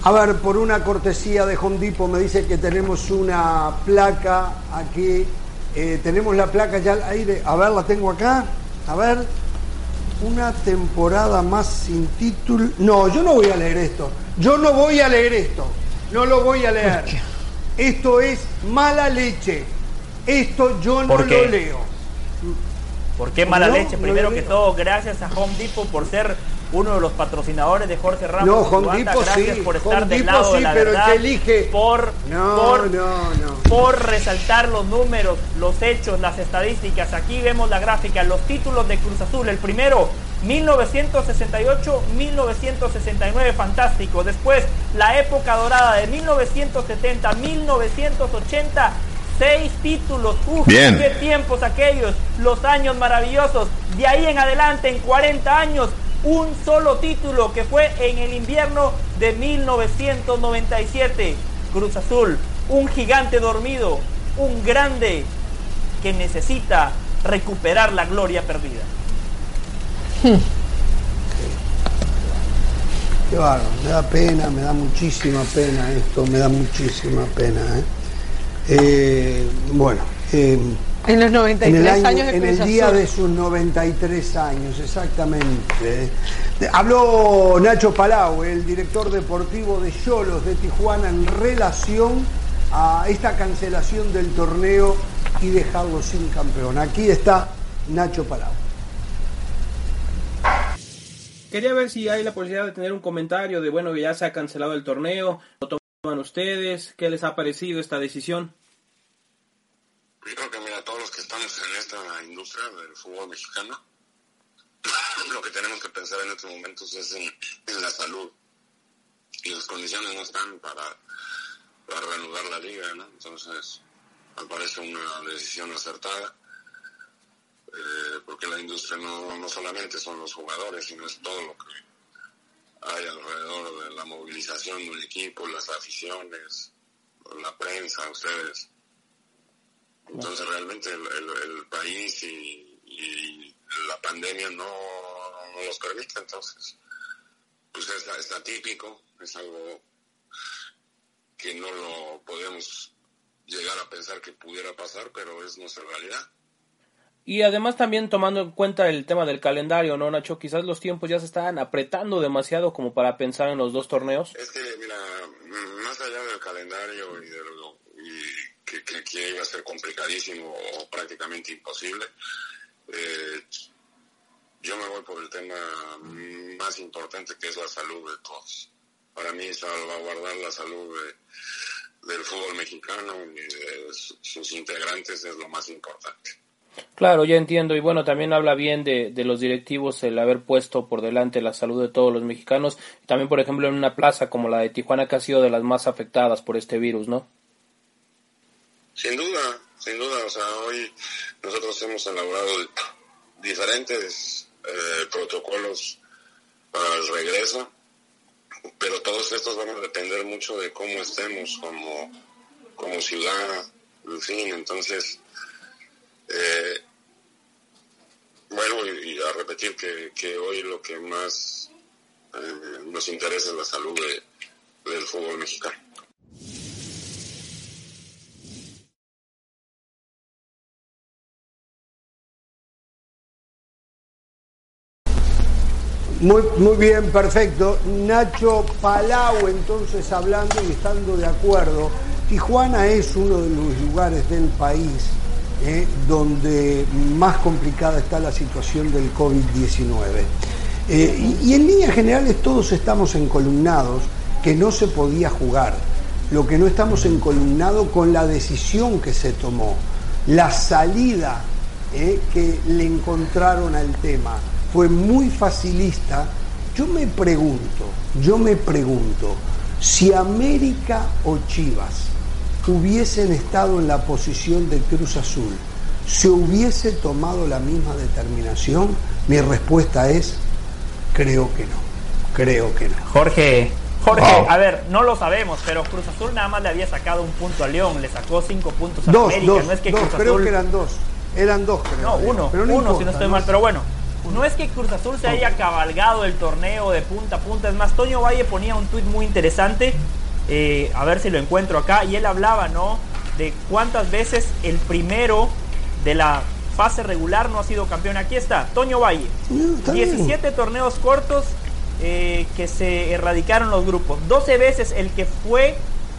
A ver, por una cortesía de Home Depot me dice que tenemos una placa aquí. Eh, tenemos la placa ya al aire. A ver, la tengo acá. A ver. Una temporada más sin título. No, yo no voy a leer esto. Yo no voy a leer esto. No lo voy a leer. Esto es mala leche. Esto yo no lo leo. ¿Por qué mala no, leche? No Primero que todo, gracias a Home Depot por ser uno de los patrocinadores de Jorge Ramos. No, Home Depot gracias sí. por estar Home del Depot lado sí, de la pero verdad, el que elige... por, no, por, no, no. por resaltar los números, los hechos, las estadísticas. Aquí vemos la gráfica, los títulos de Cruz Azul. El primero, mil novecientos sesenta y ocho a mil novecientos sesenta y nueve, fantástico. Después, la época dorada de mil novecientos setenta a mil novecientos ochenta. Seis títulos, uf, Bien. Qué tiempos aquellos, los años maravillosos. De ahí en adelante, en cuarenta años, un solo título que fue en el invierno de mil novecientos noventa y siete. Cruz Azul, un gigante dormido, un grande que necesita recuperar la gloria perdida. Qué bárbaro, me da pena, me da muchísima pena esto, me da muchísima pena, ¿eh? Eh, bueno, eh, en los noventa y tres en el año, años de en Cruz el día Azul. de sus noventa y tres años, exactamente. Habló Nacho Palau, el director deportivo de Xolos de Tijuana, en relación a esta cancelación del torneo y dejarlo sin campeón. Aquí está Nacho Palau. Quería ver si hay la posibilidad de tener un comentario de, bueno, que ya se ha cancelado el torneo, lo toman ustedes, ¿qué les ha parecido esta decisión? Yo creo que, mira, todos los que estamos en esta industria del fútbol mexicano, lo que tenemos que pensar en estos momentos es en, en la salud. Y las condiciones no están para, para reanudar la liga, ¿no? Entonces, me parece una decisión acertada. Eh, porque la industria no, no solamente son los jugadores, sino es todo lo que hay alrededor de la movilización de un equipo, las aficiones, la prensa, ustedes. Entonces realmente el, el, el país y, y la pandemia no, no los permite, entonces pues es, es atípico, es algo que no lo podemos llegar a pensar que pudiera pasar, pero es nuestra realidad. Y además también tomando en cuenta el tema del calendario, ¿no, Nacho? Quizás los tiempos ya se estaban apretando demasiado como para pensar en los dos torneos. Es que, mira, más allá del calendario y de lo y que, que, que iba a ser complicadísimo o prácticamente imposible, eh, yo me voy por el tema más importante, que es la salud de todos. Para mí salvaguardar la salud de, del fútbol mexicano y de sus integrantes es lo más importante. Claro, ya entiendo, y bueno, también habla bien de, de los directivos el haber puesto por delante la salud de todos los mexicanos, también por ejemplo en una plaza como la de Tijuana, que ha sido de las más afectadas por este virus, ¿no? Sin duda, sin duda, o sea, hoy nosotros hemos elaborado diferentes eh, protocolos para el regreso, pero todos estos van a depender mucho de cómo estemos como, como ciudad, en fin, entonces... Eh, vuelvo y, y a repetir que, que hoy lo que más eh, nos interesa es la salud de, del fútbol mexicano. Muy, muy bien, perfecto. Nacho Palau, entonces, hablando y estando de acuerdo, Tijuana es uno de los lugares del país Eh, donde más complicada está la situación del COVID diecinueve. Eh, y, y en líneas generales todos estamos encolumnados que no se podía jugar. Lo que no estamos encolumnados con la decisión que se tomó, la salida eh, que le encontraron al tema. Fue muy facilista. Yo me pregunto, yo me pregunto, si América o Chivas hubiesen estado en la posición de Cruz Azul, ¿se hubiese tomado la misma determinación? Mi respuesta es, creo que no, creo que no. Jorge, Jorge, Wow. a ver, no lo sabemos, pero Cruz Azul nada más le había sacado un punto a León, le sacó cinco puntos a Dos, América, dos, no es que dos, Cruz creo Azul... que eran dos, eran dos creo. No, uno, pero no uno importa, si no estoy no mal, es- pero bueno, no es que Cruz Azul se haya cabalgado el torneo de punta a punta. Es más, Toño Valle ponía un tuit muy interesante, eh, a ver si lo encuentro acá, y él hablaba, ¿no?, de cuántas veces el primero de la fase regular no ha sido campeón. Aquí está, Toño Valle. Sí, diecisiete bien. Torneos cortos eh, que se erradicaron los grupos. doce veces el que fue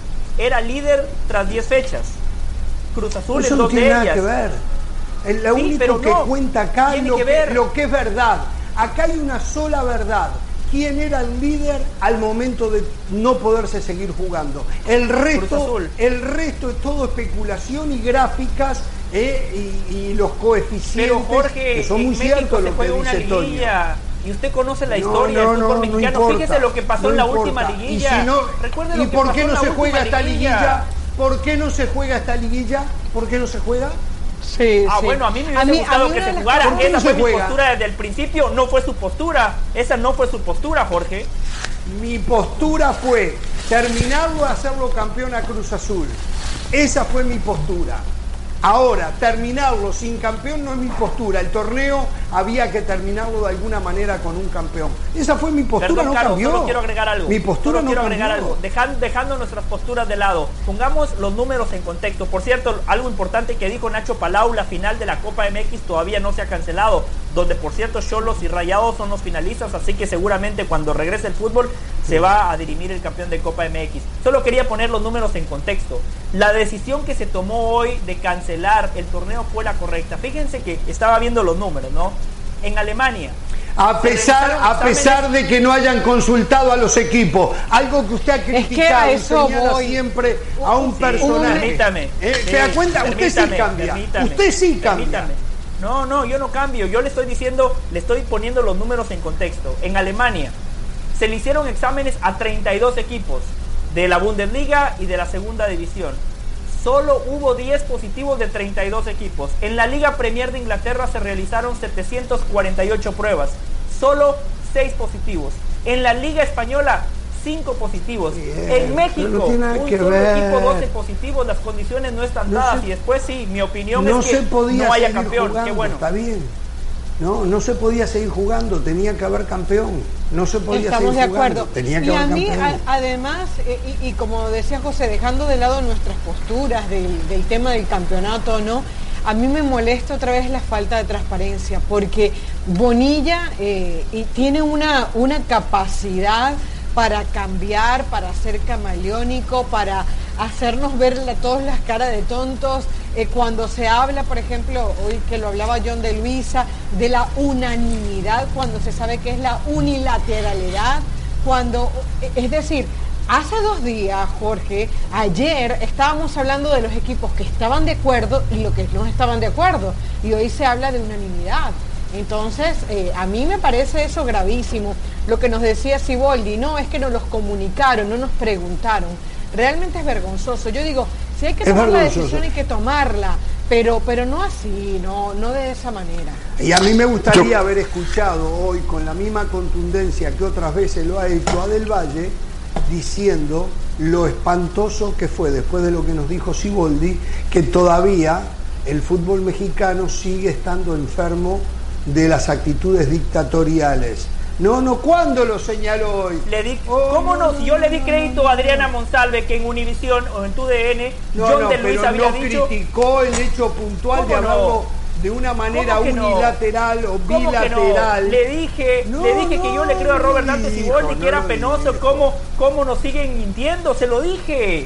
era líder tras diez fechas. Cruz Azul Eso en no dos tiene de nada ellas. que ver. El, lo Sí, único pero que no, cuenta acá es tiene lo que que, ver. lo que es verdad. Acá hay una sola verdad. ¿Quién era el líder al momento de no poderse seguir jugando? El resto, el resto es todo especulación y gráficas eh, y, y los coeficientes. Pero Jorge, que son en muy México ciertos se lo que juega una dice Toño. liguilla. Y usted conoce la No, historia no, del fútbol no, mexicano. no importa, Fíjese lo que pasó no en la importa. última liguilla. ¿Y, si no, Recuerde ¿y lo que por pasó qué en no la se última juega esta liguilla? liguilla? ¿Por qué no se juega esta liguilla? ¿Por qué no se juega? Sí, ah, sí. bueno, a mí me A hubiese mí- gustado a mí que una se de las jugara. cosas- Esa ¿Por qué fue no mi se juega? postura desde el principio, no fue su postura. Esa no fue su postura, Jorge. Mi postura fue terminarlo, hacerlo campeón a Cruz Azul. Esa fue mi postura. Ahora, terminarlo sin campeón no es mi postura. El torneo había que terminarlo de alguna manera con un campeón. Esa fue mi postura, Perdón, no Carlos, cambió. solo quiero agregar algo. Mi postura Solo no quiero cambió. agregar algo. Dejan- dejando nuestras posturas de lado, pongamos los números en contexto. Por cierto, algo importante que dijo Nacho Palau, la final de la Copa M X todavía no se ha cancelado, donde por cierto Xolos y Rayados son los finalistas, así que seguramente cuando regrese el fútbol se va a dirimir el campeón de Copa M X. Solo quería poner los números en contexto. La decisión que se tomó hoy de cancelar el torneo fue la correcta. Fíjense que estaba viendo los números, ¿no? En Alemania, A pesar, a pesar de que no hayan consultado a los equipos, algo que usted ha criticado, que a eso señala voy. siempre a un Sí, personaje. permítame. Eh, Sí, ¿Se da cuenta? Usted sí permítame, cambia. permítame, Usted sí cambia. permítame. No, no, yo no cambio. Yo le estoy diciendo, le estoy poniendo los números en contexto. En Alemania se le hicieron exámenes a treinta y dos equipos de la Bundesliga y de la segunda división. Solo hubo diez positivos de treinta y dos equipos. En la Liga Premier de Inglaterra se realizaron setecientas cuarenta y ocho pruebas. Solo seis positivos. En la Liga Española, cinco positivos. Bien, en México, no tiene nada un que solo ver. equipo, doce positivos. Las condiciones no están No dadas. se- y después sí, mi opinión No es que se podía no haya seguir campeón. jugando, Qué bueno. está bien. No, no se podía seguir jugando, tenía que haber campeón. No se podía Estamos de seguir acuerdo. jugando, tenía que Y a haber mí, campeón. a- además, eh, y, y como decía José, dejando de lado nuestras posturas del, del tema del campeonato, ¿no? A mí me molesta otra vez la falta de transparencia, porque Bonilla eh, y tiene una, una capacidad para cambiar, para ser camaleónico, para hacernos ver la, todas las caras de tontos. Eh, cuando se habla, por ejemplo, hoy que lo hablaba John de Luisa, de la unanimidad, cuando se sabe que es la unilateralidad, cuando, es decir, hace dos días, Jorge, ayer estábamos hablando de los equipos que estaban de acuerdo y los que no estaban de acuerdo, y hoy se habla de unanimidad. Entonces, eh, a mí me parece eso gravísimo. Lo que nos decía Siboldi, no, es que nos los comunicaron, no nos preguntaron. Realmente es vergonzoso. Yo digo, si hay que Es tomar la vergonzoso. decisión hay que tomarla, pero, pero no así, no, no de esa manera. Y a mí me gustaría haber escuchado hoy con la misma contundencia que otras veces lo ha hecho a Del Valle, diciendo lo espantoso que fue, después de lo que nos dijo Siboldi, que todavía el fútbol mexicano sigue estando enfermo de las actitudes dictatoriales. No, no, ¿cuándo lo señaló hoy? Le di, Oh, ¿Cómo no? no, Si yo le di no, crédito a Adriana Monsalve, que en Univisión o en T U D N, No, John no, de Luis pero había no dicho... criticó el hecho puntual de ¿Cómo no? hablarlo de una manera ¿Cómo que no? unilateral o ¿Cómo que no? bilateral. Le dije, No, le dije que yo le creo a Robert no lo Dante dijo, Siboldi que no era lo penoso. dijo. ¿Cómo, ¿Cómo nos siguen mintiendo? Se lo dije.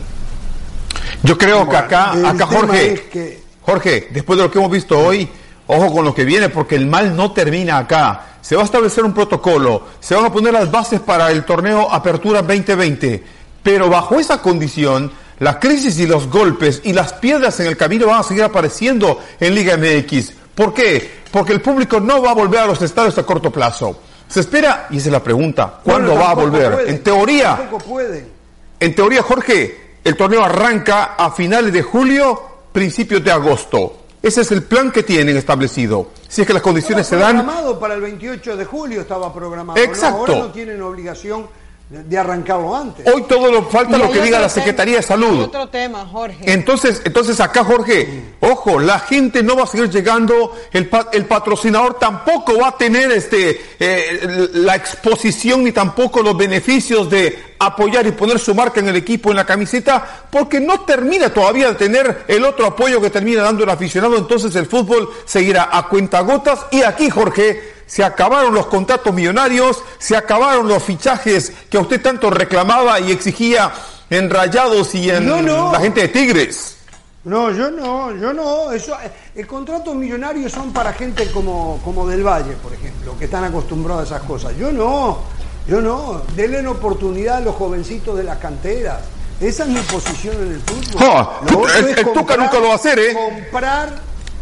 Yo creo que acá, El acá tema Jorge, es que- Jorge, después de lo que hemos visto hoy, ojo con lo que viene, porque el mal no termina acá. Se va a establecer un protocolo, se van a poner las bases para el torneo Apertura veinte veinte, pero bajo esa condición, la crisis y los golpes y las piedras en el camino van a seguir apareciendo en Liga M X. ¿Por qué? Porque el público no va a volver a los estadios a corto plazo. Se espera, y esa es la pregunta, ¿cuándo Bueno, va a tampoco volver? pueden, En teoría, tampoco pueden. en teoría, Jorge, el torneo arranca a finales de julio, principios de agosto. Ese es el plan que tienen establecido. Si es que las condiciones se Estaba dan. programado para el veintiocho de julio, estaba programado. Exacto. ¿no? Ahora no tienen obligación de arrancarlo antes. Hoy todo lo falta Y lo hay que diga otro la Secretaría tema, de hay Salud. otro tema, Jorge. Entonces, entonces acá, Jorge, ojo, la gente no va a seguir llegando, el, pa- el patrocinador tampoco va a tener este eh, la exposición ni tampoco los beneficios de apoyar y poner su marca en el equipo, en la camiseta, porque no termina todavía de tener el otro apoyo que termina dando el aficionado. Entonces el fútbol seguirá a cuentagotas. Y aquí, Jorge, se acabaron los contratos millonarios, se acabaron los fichajes que usted tanto reclamaba y exigía en Rayados y en No, no. la gente de Tigres. No, yo no, yo no. Eso, el contratos millonarios son para gente como, como del Valle, por ejemplo, que están acostumbrados a esas cosas. Yo no, yo no. Denle una oportunidad a los jovencitos de las canteras. Esa es mi posición en el fútbol. Oh, Lo otro el- es el Tuca comprar- nunca lo va a hacer, ¿eh? Comprar,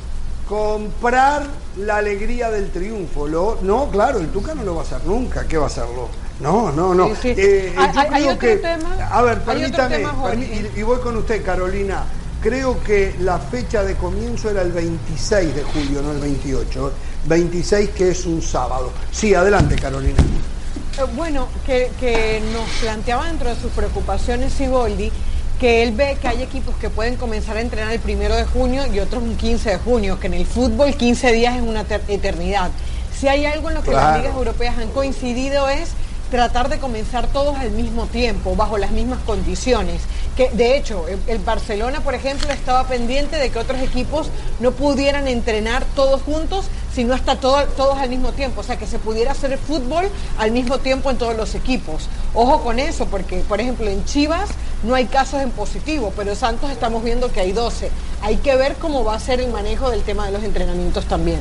comprar la alegría del triunfo. Lo, no, claro, el Tuca no lo va a hacer nunca. ¿Qué va a hacerlo? No, no, no. Sí, sí. Eh, Hay- yo hay- hay creo otro que, tema- a ver, hay otro permítame, tema, Jorge. permí- y, y voy con usted, Carolina. Creo que la fecha de comienzo era el veintiséis de julio, no el veintiocho. veintiséis, que es un sábado. Sí, adelante, Carolina. Eh, Bueno, que, que nos planteaba dentro de sus preocupaciones Siboldi que él ve que hay equipos que pueden comenzar a entrenar el primero de junio y otros un quince de junio, que en el fútbol quince días es una ter- eternidad. Si hay algo en lo que Claro. las ligas europeas han coincidido es tratar de comenzar todos al mismo tiempo, bajo las mismas condiciones. Que de hecho, el, el Barcelona, por ejemplo, estaba pendiente de que otros equipos no pudieran entrenar todos juntos, sino hasta todo- todos al mismo tiempo. O sea, que se pudiera hacer fútbol al mismo tiempo en todos los equipos. Ojo con eso, porque, por ejemplo, en Chivas no hay casos en positivo, pero en Santos estamos viendo que hay doce. Hay que ver cómo va a ser el manejo del tema de los entrenamientos también.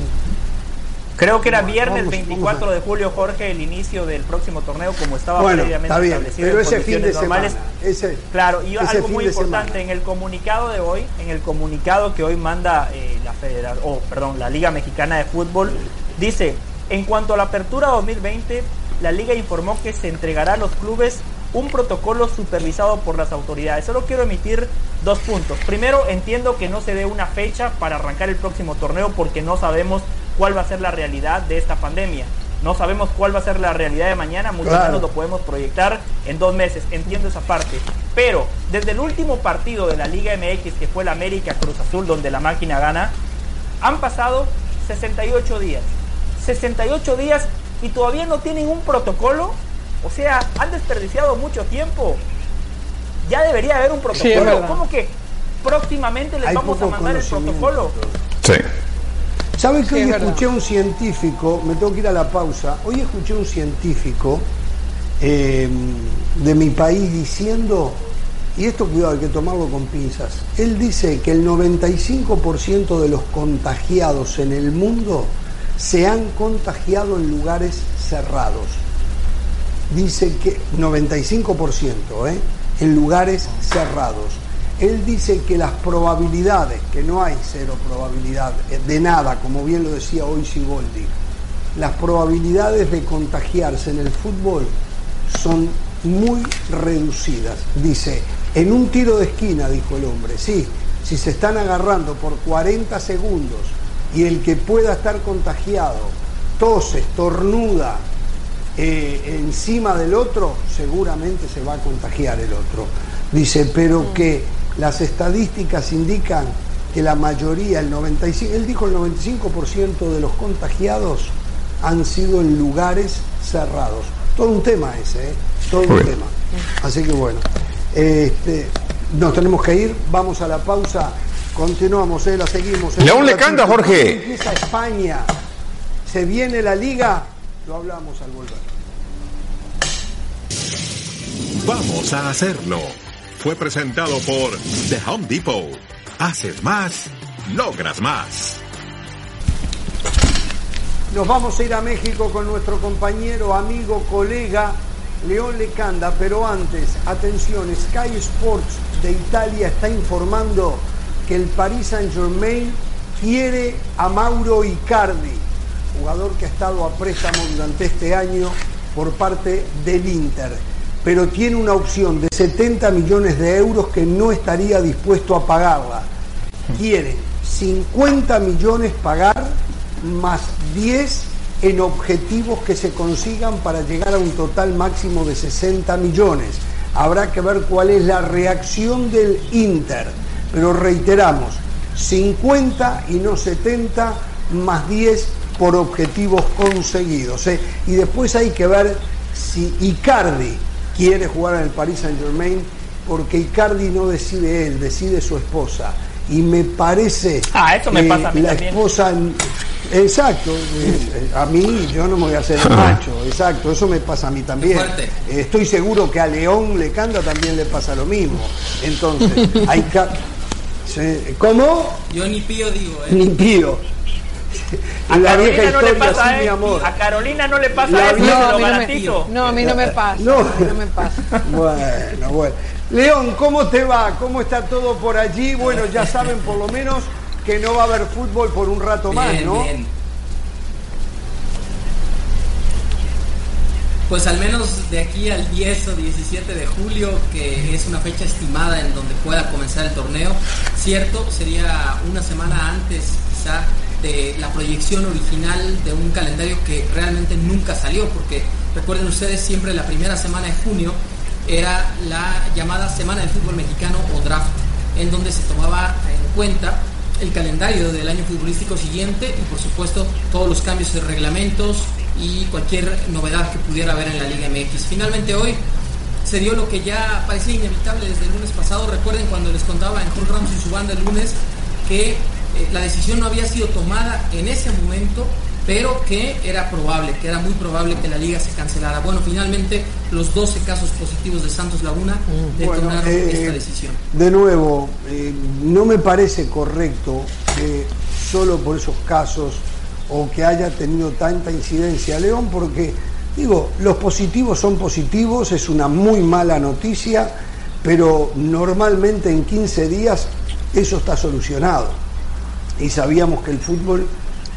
Creo que era Vamos, viernes vamos, veinticuatro vamos a- de julio, Jorge, el inicio del próximo torneo, como estaba Bueno, previamente está bien, establecido pero en ese fin de condiciones normales. semana. Ese, Claro, y ese algo fin muy de importante, semana. en el comunicado de hoy, en el comunicado que hoy manda eh, la Federal, oh, perdón, la Liga Mexicana de Fútbol, dice, en cuanto a la apertura dos mil veinte, la Liga informó que se entregará a los clubes un protocolo supervisado por las autoridades. Solo quiero emitir dos puntos. Primero, entiendo que no se dé una fecha para arrancar el próximo torneo porque no sabemos cuál va a ser la realidad de esta pandemia. No sabemos cuál va a ser la realidad de mañana, mucho Claro. menos lo podemos proyectar en dos meses. Entiendo esa parte. Pero desde el último partido de la Liga M X, que fue el América Cruz Azul, donde la máquina gana, han pasado sesenta y ocho días. sesenta y ocho días y todavía no tienen un protocolo. O sea, han desperdiciado mucho tiempo. Ya debería haber un Sí, es protocolo. verdad. ¿Cómo que próximamente les Hay vamos a poco mandar el conocimiento. protocolo? Sí. ¿Sabes que Sí, hoy es verdad. escuché a un científico, me tengo que ir a la pausa, hoy escuché a un científico eh, de mi país diciendo, y esto cuidado, hay que tomarlo con pinzas, él dice que el noventa y cinco por ciento de los contagiados en el mundo se han contagiado en lugares cerrados. Dice que noventa y cinco por ciento ¿eh? en lugares cerrados. Él dice que las probabilidades, que no hay cero probabilidad de nada, como bien lo decía hoy Siboldi, las probabilidades de contagiarse en el fútbol son muy reducidas. Dice, en un tiro de esquina, dijo el hombre, sí, si se están agarrando por cuarenta segundos y el que pueda estar contagiado tose, estornuda eh, encima del otro, seguramente se va a contagiar el otro. Dice, pero que las estadísticas indican que la mayoría, el noventa y cinco, él dijo el noventa y cinco por ciento de los contagiados han sido en lugares cerrados. Todo un tema ese, ¿eh? Todo un Bueno. tema. Así que bueno, este, nos tenemos que ir, vamos a la pausa, continuamos, ¿eh? La seguimos. ¿eh? León le canta, Jorge. Empieza España, se viene la liga, lo hablamos al volver. Vamos a hacerlo. Fue presentado por The Home Depot. Haces más, logras más. Nos vamos a ir a México con nuestro compañero, amigo, colega León Lecanda, pero antes, atención, Sky Sports de Italia está informando que el Paris Saint-Germain quiere a Mauro Icardi, jugador que ha estado a préstamo durante este año por parte del Inter, pero tiene una opción de setenta millones de euros que no estaría dispuesto a pagarla. Quiere cincuenta millones pagar más diez en objetivos que se consigan para llegar a un total máximo de sesenta millones. Habrá que ver cuál es la reacción del Inter, pero reiteramos, cincuenta y no setenta más diez por objetivos conseguidos, ¿eh? Y después hay que ver si Icardi quiere jugar en el Paris Saint-Germain, porque Icardi no decide él, decide su esposa. Y me parece ah, eso me pasa a mí la también. esposa, exacto, eh, a mí yo no me voy a hacer el macho, exacto, eso me pasa a mí también. Eh, estoy seguro que a León Lecanda también le pasa lo mismo. Entonces, hay que... ¿Cómo? Yo ni pío digo, ¿eh? Ni pío. A la Carolina vieja no le historia, pasa, sí, eh. mi amor. A Carolina no le pasa La eso, vieja- se No, a lo mí no me- garantizo. No, a mí no me pasa. No. A mí no me pasa. Bueno, bueno. León, ¿cómo te va? ¿Cómo está todo por allí? Bueno, ya saben por lo menos que no va a haber fútbol por un rato Bien, más, ¿no? bien. Pues al menos de aquí al diez o diecisiete de julio, que es una fecha estimada en donde pueda comenzar el torneo, cierto, sería una semana antes quizá de la proyección original de un calendario que realmente nunca salió, porque recuerden ustedes, siempre la primera semana de junio era la llamada Semana del Fútbol Mexicano o Draft, en donde se tomaba en cuenta el calendario del año futbolístico siguiente y por supuesto todos los cambios de reglamentos y cualquier novedad que pudiera haber en la Liga M X. Finalmente hoy se dio lo que ya parecía inevitable desde el lunes pasado. Recuerden cuando les contaba en Jorge Ramos y su banda el lunes que eh, la decisión no había sido tomada en ese momento, pero que era probable, que era muy probable que la liga se cancelara. Bueno, finalmente los doce casos positivos de Santos Laguna detonaron Bueno, eh, esta decisión. De nuevo, eh, no me parece correcto que solo por esos casos o que haya tenido tanta incidencia León, porque, digo, los positivos son positivos, es una muy mala noticia, pero normalmente en quince días eso está solucionado. Y sabíamos que el fútbol...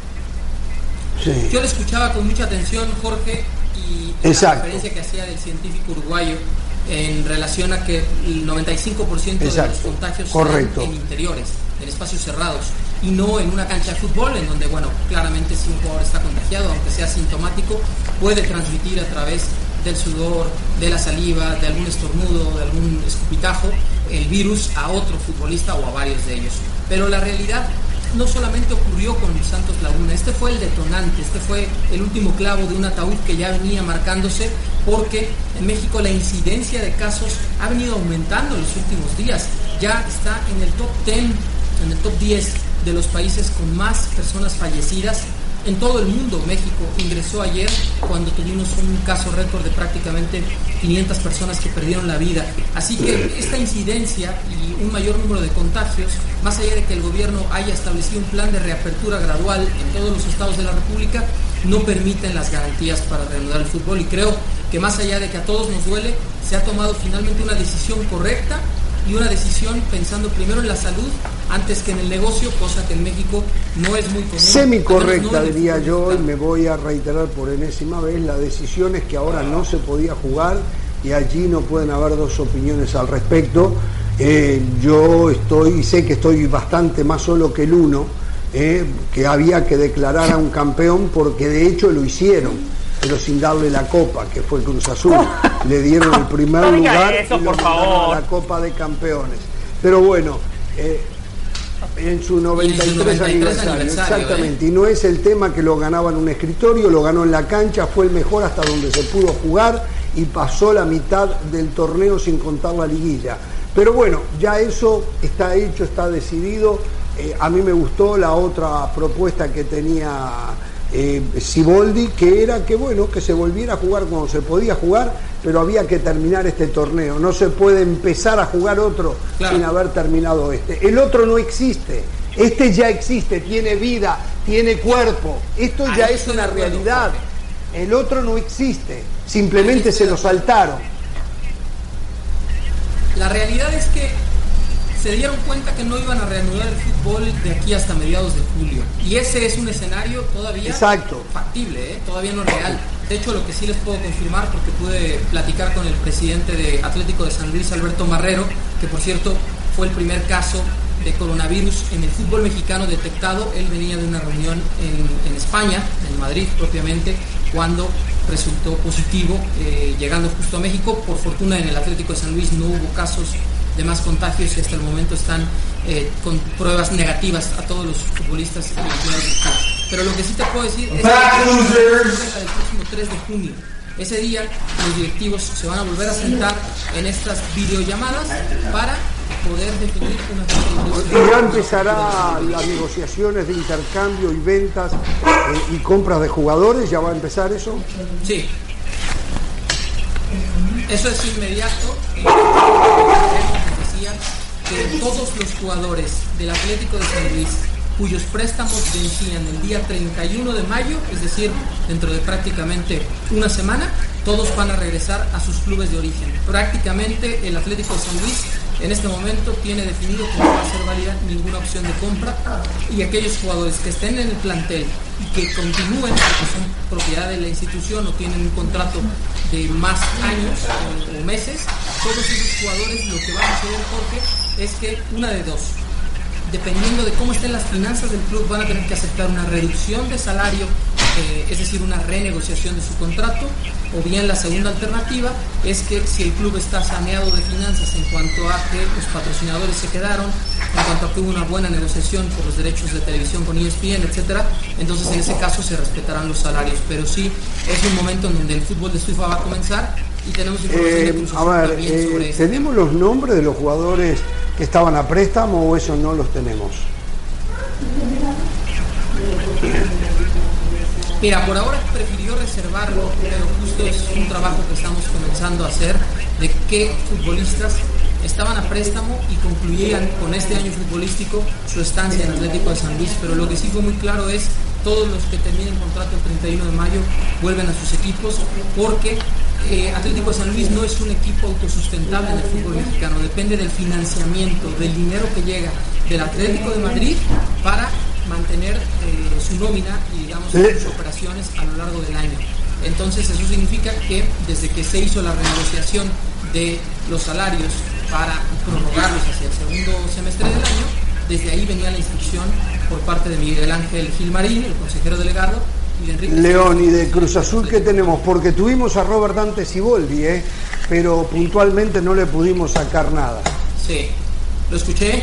Sí. Yo le escuchaba con mucha atención, Jorge, y la Exacto. referencia que hacía del científico uruguayo en relación a que el noventa y cinco por ciento de Exacto. los contagios Correcto. son en interiores, en espacios cerrados, y no en una cancha de fútbol, en donde, bueno, claramente si un jugador está contagiado, aunque sea asintomático, puede transmitir a través del sudor, de la saliva, de algún estornudo, de algún escupitajo, el virus a otro futbolista o a varios de ellos. Pero la realidad no solamente ocurrió con Santos Laguna, este fue el detonante, este fue el último clavo de un ataúd que ya venía marcándose, porque en México la incidencia de casos ha venido aumentando en los últimos días, ya está en el top diez, en el top diez de los países con más personas fallecidas en todo el mundo. México ingresó ayer cuando tuvimos un caso récord de prácticamente quinientas personas que perdieron la vida. Así que esta incidencia y un mayor número de contagios, más allá de que el gobierno haya establecido un plan de reapertura gradual en todos los estados de la República, no permiten las garantías para reanudar el fútbol. Y creo que más allá de que a todos nos duele, se ha tomado finalmente una decisión correcta y una decisión pensando primero en la salud antes que en el negocio, cosa que en México no es muy común. Semicorrecta, no diría yo, y me voy a reiterar por enésima vez, la decisión es que ahora no se podía jugar y allí no pueden haber dos opiniones al respecto. Eh, yo estoy, sé que estoy bastante más solo que el uno, eh, que había que declarar a un campeón porque de hecho lo hicieron, pero sin darle la copa, que fue Cruz Azul. Le dieron el primer No diga lugar eso, y lo por mandaron favor. a la Copa de Campeones. Pero bueno, eh, en su noventa y tres, Y en su noventa y tres aniversario, aniversario, exactamente. Y no es el tema que lo ganaba en un escritorio, lo ganó en la cancha, fue el mejor hasta donde se pudo jugar y pasó la mitad del torneo sin contar la liguilla. Pero bueno, ya eso está hecho, está decidido. Eh, a mí me gustó la otra propuesta que tenía eh, Siboldi, que era que bueno, que se volviera a jugar cuando se podía jugar, pero había que terminar este torneo. No se puede empezar a jugar otro Claro. sin haber terminado este. El otro no existe. Este ya existe, tiene vida, tiene cuerpo. Esto Ahí ya estoy es de una acuerdo, realidad. Jorge. El otro no existe. Simplemente Ahí estoy se de lo acuerdo. saltaron. La realidad es que se dieron cuenta que no iban a reanudar el fútbol de aquí hasta mediados de julio. Y ese es un escenario todavía Exacto. factible, ¿eh? Todavía no real. De hecho, lo que sí les puedo confirmar, porque pude platicar con el presidente de Atlético de San Luis, Alberto Marrero, que por cierto fue el primer caso de coronavirus en el fútbol mexicano detectado. Él venía de una reunión en, en España, en Madrid propiamente, cuando resultó positivo, eh, llegando justo a México. Por fortuna en el Atlético de San Luis no hubo casos de más contagios y hasta el momento están eh, con pruebas negativas a todos los futbolistas. Pero lo que sí te puedo decir es que el próximo tres de junio, ese día los directivos se van a volver a sentar en estas videollamadas para poder definir una fecha. Y ya empezará las negociaciones de intercambio y ventas eh, y compras de jugadores, ¿ya va a empezar eso? Sí. Eso es inmediato. Decía que todos los jugadores del Atlético de San Luis cuyos préstamos vencían el día treinta y uno de mayo, es decir, dentro de prácticamente una semana, todos van a regresar a sus clubes de origen. Prácticamente el Atlético de San Luis en este momento tiene definido que no va a ser válida ninguna opción de compra, y aquellos jugadores que estén en el plantel y que continúen, porque son propiedad de la institución o tienen un contrato de más años o, o meses, todos esos jugadores, lo que va a suceder, Jorge, es que una de dos, dependiendo de cómo estén las finanzas del club, van a tener que aceptar una reducción de salario, eh, es decir, una renegociación de su contrato, o bien la segunda alternativa es que si el club está saneado de finanzas en cuanto a que los patrocinadores se quedaron, en cuanto a que hubo una buena negociación por los derechos de televisión con E S P N, etcétera, entonces en ese caso se respetarán los salarios. Pero sí, es un momento en donde el fútbol de estufa va a comenzar y tenemos información eh, de Cruz a Azul ver, también eh, sobre esto. ¿tenemos los nombres de los jugadores que estaban a préstamo o eso no los tenemos? Mira, por ahora prefirió reservarlo, pero justo es un trabajo que estamos comenzando a hacer de qué futbolistas estaban a préstamo y concluían con este año futbolístico su estancia en Atlético de San Luis. Pero lo que sí fue muy claro es todos los que terminen contrato el treinta y uno de mayo vuelven a sus equipos, porque eh, Atlético de San Luis no es un equipo autosustentable en el fútbol mexicano, depende del financiamiento, del dinero que llega del Atlético de Madrid para mantener eh, su nómina y digamos sí. sus operaciones a lo largo del año. Entonces eso significa que desde que se hizo la renegociación de los salarios para prorrogarlos hacia el segundo semestre del año, desde ahí venía la instrucción por parte de Miguel Ángel Gilmarín, el consejero delegado, y de Enrique León. Y de Cruz Azul, ¿qué tenemos? Porque tuvimos a Robert Dante Siboldi, ¿eh? pero puntualmente no le pudimos sacar nada. Sí, lo escuché.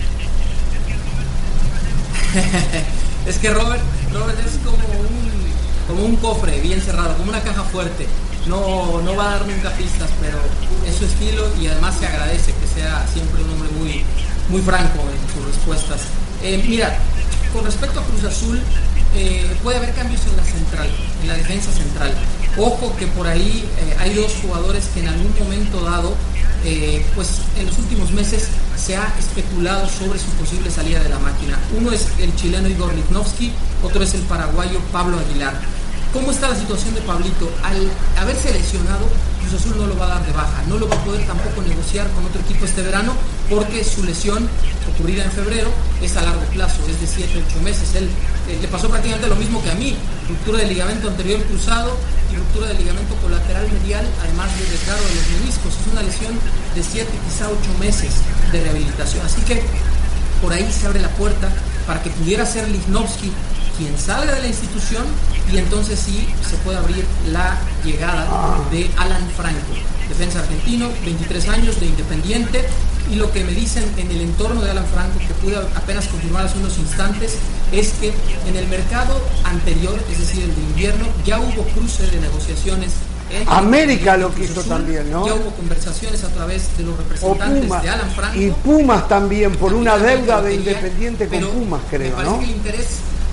Es que Robert, Robert es como un, como un cofre bien cerrado, como una caja fuerte. No, no va a dar nunca pistas, pero es su estilo y además se agradece que sea siempre un hombre muy, muy franco en sus respuestas. Eh, mira, con respecto a Cruz Azul, eh, puede haber cambios en la central, en la defensa central. Ojo que por ahí eh, hay dos jugadores que en algún momento dado, eh, pues en los últimos meses se ha especulado sobre su posible salida de la máquina. Uno es el chileno Igor Lichnowsky, otro es el paraguayo Pablo Aguilar. ¿Cómo está la situación de Pablito? Al haberse lesionado, Cruz Azul no lo va a dar de baja, no lo va a poder tampoco negociar con otro equipo este verano, porque su lesión ocurrida en febrero es a largo plazo, es de siete a ocho meses. Él eh, le pasó prácticamente lo mismo que a mí, ruptura del ligamento anterior cruzado y ruptura del ligamento colateral medial, además de desgarro de los meniscos. Es una lesión de siete, quizá ocho meses de rehabilitación, así que por ahí se abre la puerta para que pudiera ser Lichnowsky quien salga de la institución, y entonces sí se puede abrir la llegada de Alan Franco, defensa argentino, veintitrés años, de Independiente. Y lo que me dicen en el entorno de Alan Franco, que pude apenas confirmar hace unos instantes, es que en el mercado anterior, es decir, el de invierno, ya hubo cruce de negociaciones. América lo quiso también, ¿no? Ya hubo conversaciones a través de los representantes Pumas, de Alan Franco. Y Pumas también, por una deuda de Independiente con Pumas, creo, me parece ¿no? que el interés...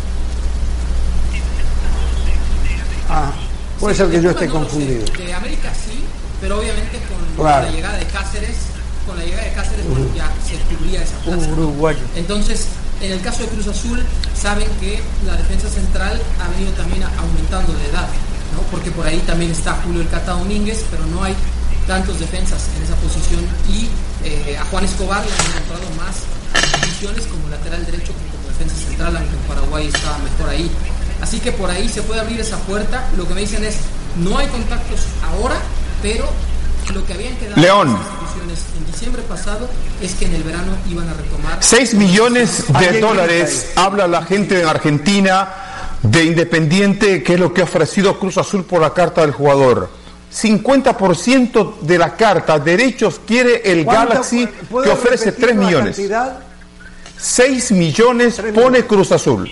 Ah, puede sí, ser que yo esté no confundido. Sé. De América sí, pero obviamente con claro. la llegada de Cáceres, con la llegada de Cáceres, uh, bueno, ya se cubría esa plaza. Uruguayo. Entonces, en el caso de Cruz Azul, saben que la defensa central ha venido también aumentando de edad, ¿no? Porque por ahí también está Julio El Cata Domínguez, pero no hay tantos defensas en esa posición, y eh, a Juan Escobar le han encontrado más posiciones como lateral derecho que como defensa central, aunque en Paraguay estaba mejor ahí. Así que por ahí se puede abrir esa puerta. Lo que me dicen es, no hay contactos ahora, pero Lo que habían quedado León. las instituciones en diciembre pasado es que en el verano iban a retomar seis millones de dólares habla la gente en Argentina de Independiente, que es lo que ha ofrecido Cruz Azul por la carta del jugador. cincuenta por ciento de la carta, derechos, quiere el Galaxy, que ofrece tres millones. seis millones pone Cruz Azul.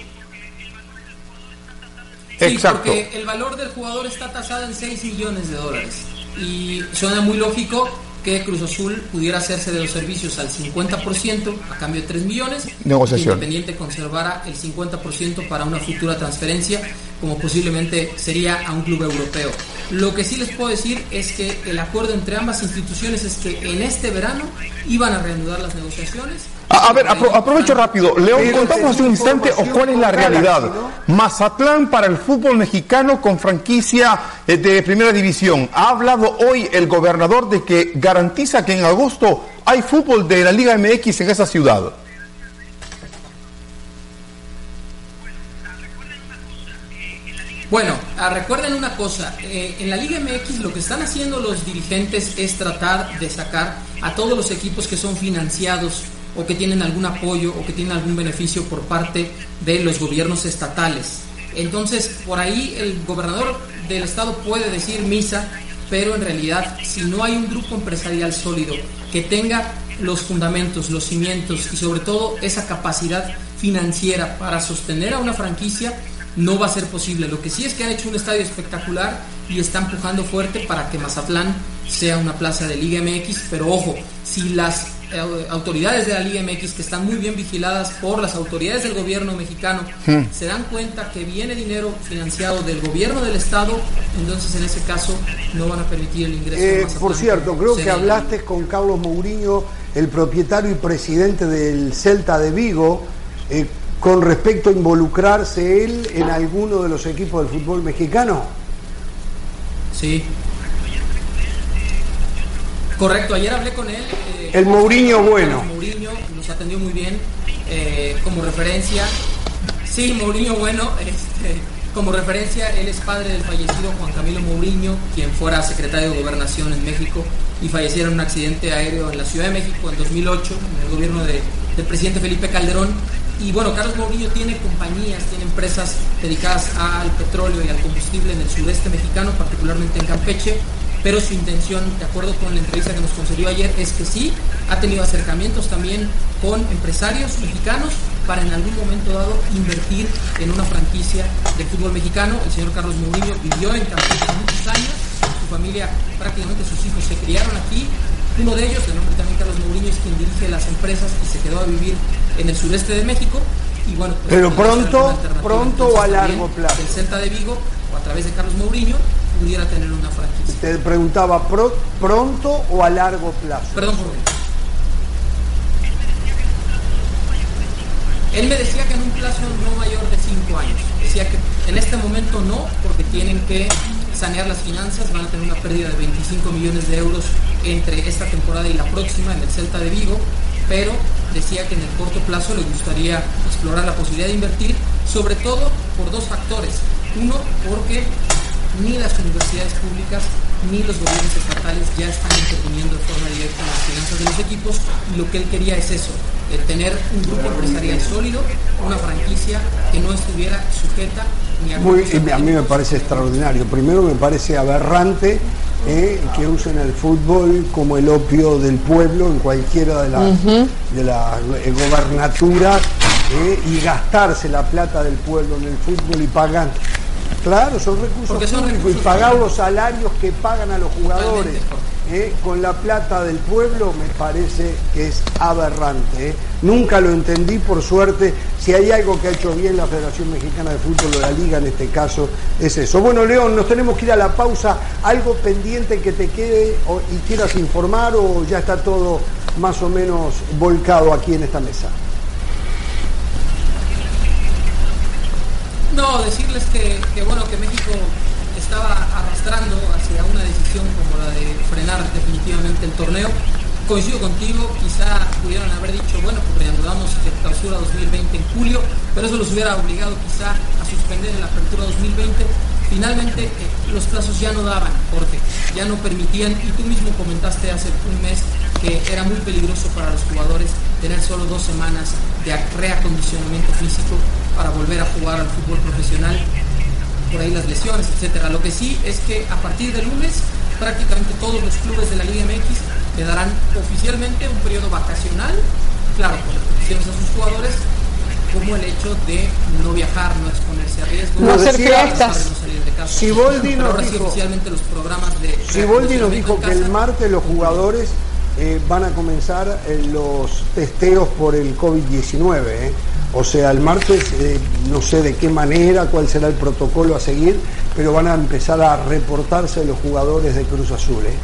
Sí, exacto. Porque el valor del jugador está tasado en seis millones de dólares. Y suena muy lógico que Cruz Azul pudiera hacerse de los servicios al cincuenta por ciento a cambio de tres millones. Negociación. Y Independiente conservara el cincuenta por ciento para una futura transferencia, como posiblemente sería a un club europeo. Lo que sí les puedo decir es que el acuerdo entre ambas instituciones es que en este verano iban a reanudar las negociaciones. A, a ver, apro aprovecho rápido. León, contamos hace un instante o cuál es la realidad. Mazatlán para el fútbol mexicano con franquicia eh, de primera división. Ha hablado hoy el gobernador de que garantiza que en agosto hay fútbol de la Liga M X en esa ciudad. Bueno, ah, recuerden una cosa, eh, en la Liga M X lo que están haciendo los dirigentes es tratar de sacar a todos los equipos que son financiados o que tienen algún apoyo o que tienen algún beneficio por parte de los gobiernos estatales. Entonces, por ahí el gobernador del estado puede decir misa, pero en realidad, si no hay un grupo empresarial sólido que tenga los fundamentos, los cimientos y sobre todo esa capacidad financiera para sostener a una franquicia, no va a ser posible. Lo que sí es que han hecho un estadio espectacular y están empujando fuerte para que Mazatlán sea una plaza de Liga M X, pero ojo, si las eh, autoridades de la Liga M X, que están muy bien vigiladas por las autoridades del gobierno mexicano, hmm. se dan cuenta que viene dinero financiado del gobierno del estado, entonces en ese caso no van a permitir el ingreso eh, de Mazatlán. Por cierto, creo que hablaste con Carlos Mourinho, el propietario y presidente del Celta de Vigo, eh, con respecto a involucrarse él en alguno de los equipos del fútbol mexicano. Sí. Correcto, ayer hablé con él. Eh, el Mourinho bueno. Mourinho nos atendió muy bien, eh, como referencia. Sí, Mourinho bueno, este, como referencia, él es padre del fallecido Juan Camilo Mourinho, quien fuera secretario de Gobernación en México y falleciera en un accidente aéreo en la Ciudad de México en dos mil ocho, en el gobierno de, del presidente Felipe Calderón. Y bueno, Carlos Mourinho tiene compañías, tiene empresas dedicadas al petróleo y al combustible en el sureste mexicano, particularmente en Campeche, pero su intención, de acuerdo con la entrevista que nos concedió ayer, es que sí, ha tenido acercamientos también con empresarios mexicanos para en algún momento dado invertir en una franquicia de fútbol mexicano. El señor Carlos Mourinho vivió en Campeche muchos años, su familia, prácticamente sus hijos se criaron aquí. Uno de ellos, de nombre también Carlos Mourinho, es quien dirige las empresas y se quedó a vivir en el sureste de México. Y bueno, pues, pero pronto, pronto o a largo plazo. El Celta de Vigo, o a través de Carlos Mourinho, pudiera tener una franquicia. Te preguntaba, ¿pro, pronto o a largo plazo? Perdón por Él me decía que en un plazo no mayor de cinco años. Decía que en este momento no, porque tienen que sanear las finanzas, van a tener una pérdida de veinticinco millones de euros entre esta temporada y la próxima en el Celta de Vigo, pero decía que en el corto plazo le gustaría explorar la posibilidad de invertir, sobre todo por dos factores. Uno, porque ni las universidades públicas ni los gobiernos estatales ya están interviniendo de forma directa en las finanzas de los equipos, y lo que él quería es eso, eh, tener un grupo empresarial sólido, una franquicia que no estuviera sujeta ni a... Muy, a mí me parece extraordinario. Primero me parece aberrante eh, que usen el fútbol como el opio del pueblo en cualquiera de las uh-huh. de la, eh, gobernaturas eh, y gastarse la plata del pueblo en el fútbol y pagan. Claro, son recursos son públicos recursos y pagar los salarios que pagan a los jugadores eh, con la plata del pueblo me parece que es aberrante. Eh. Nunca lo entendí, por suerte. Si hay algo que ha hecho bien la Federación Mexicana de Fútbol o la Liga en este caso es eso. Bueno, León, nos tenemos que ir a la pausa. ¿Algo pendiente que te quede o, y quieras informar, o ya está todo más o menos volcado aquí en esta mesa? No, decirles que, que bueno, que México estaba arrastrando hacia una decisión como la de frenar definitivamente el torneo. Coincido contigo, quizá pudieran haber dicho, bueno, pues reanudamos el clausura dos mil veinte en julio, pero eso los hubiera obligado quizá a suspender la apertura dos mil veinte. Finalmente, eh, los plazos ya no daban, Jorge, ya no permitían, y tú mismo comentaste hace un mes que era muy peligroso para los jugadores tener solo dos semanas de reacondicionamiento físico para volver a jugar al fútbol profesional, por ahí las lesiones, etcétera. Lo que sí es que a partir del lunes prácticamente todos los clubes de la Liga M X le darán oficialmente un periodo vacacional, claro, con restricciones a sus jugadores, como el hecho de no viajar, no exponerse a riesgo, no hacer fiestas. No salir de casa. Siboldi nos ahora dijo, sí, oficialmente los programas de Siboldi nos dijo que el martes los jugadores eh, van a comenzar eh, los testeos por el COVID diecinueve. Eh. O sea, el martes eh, no sé de qué manera, cuál será el protocolo a seguir, pero van a empezar a reportarse los jugadores de Cruz Azul. ¿eh?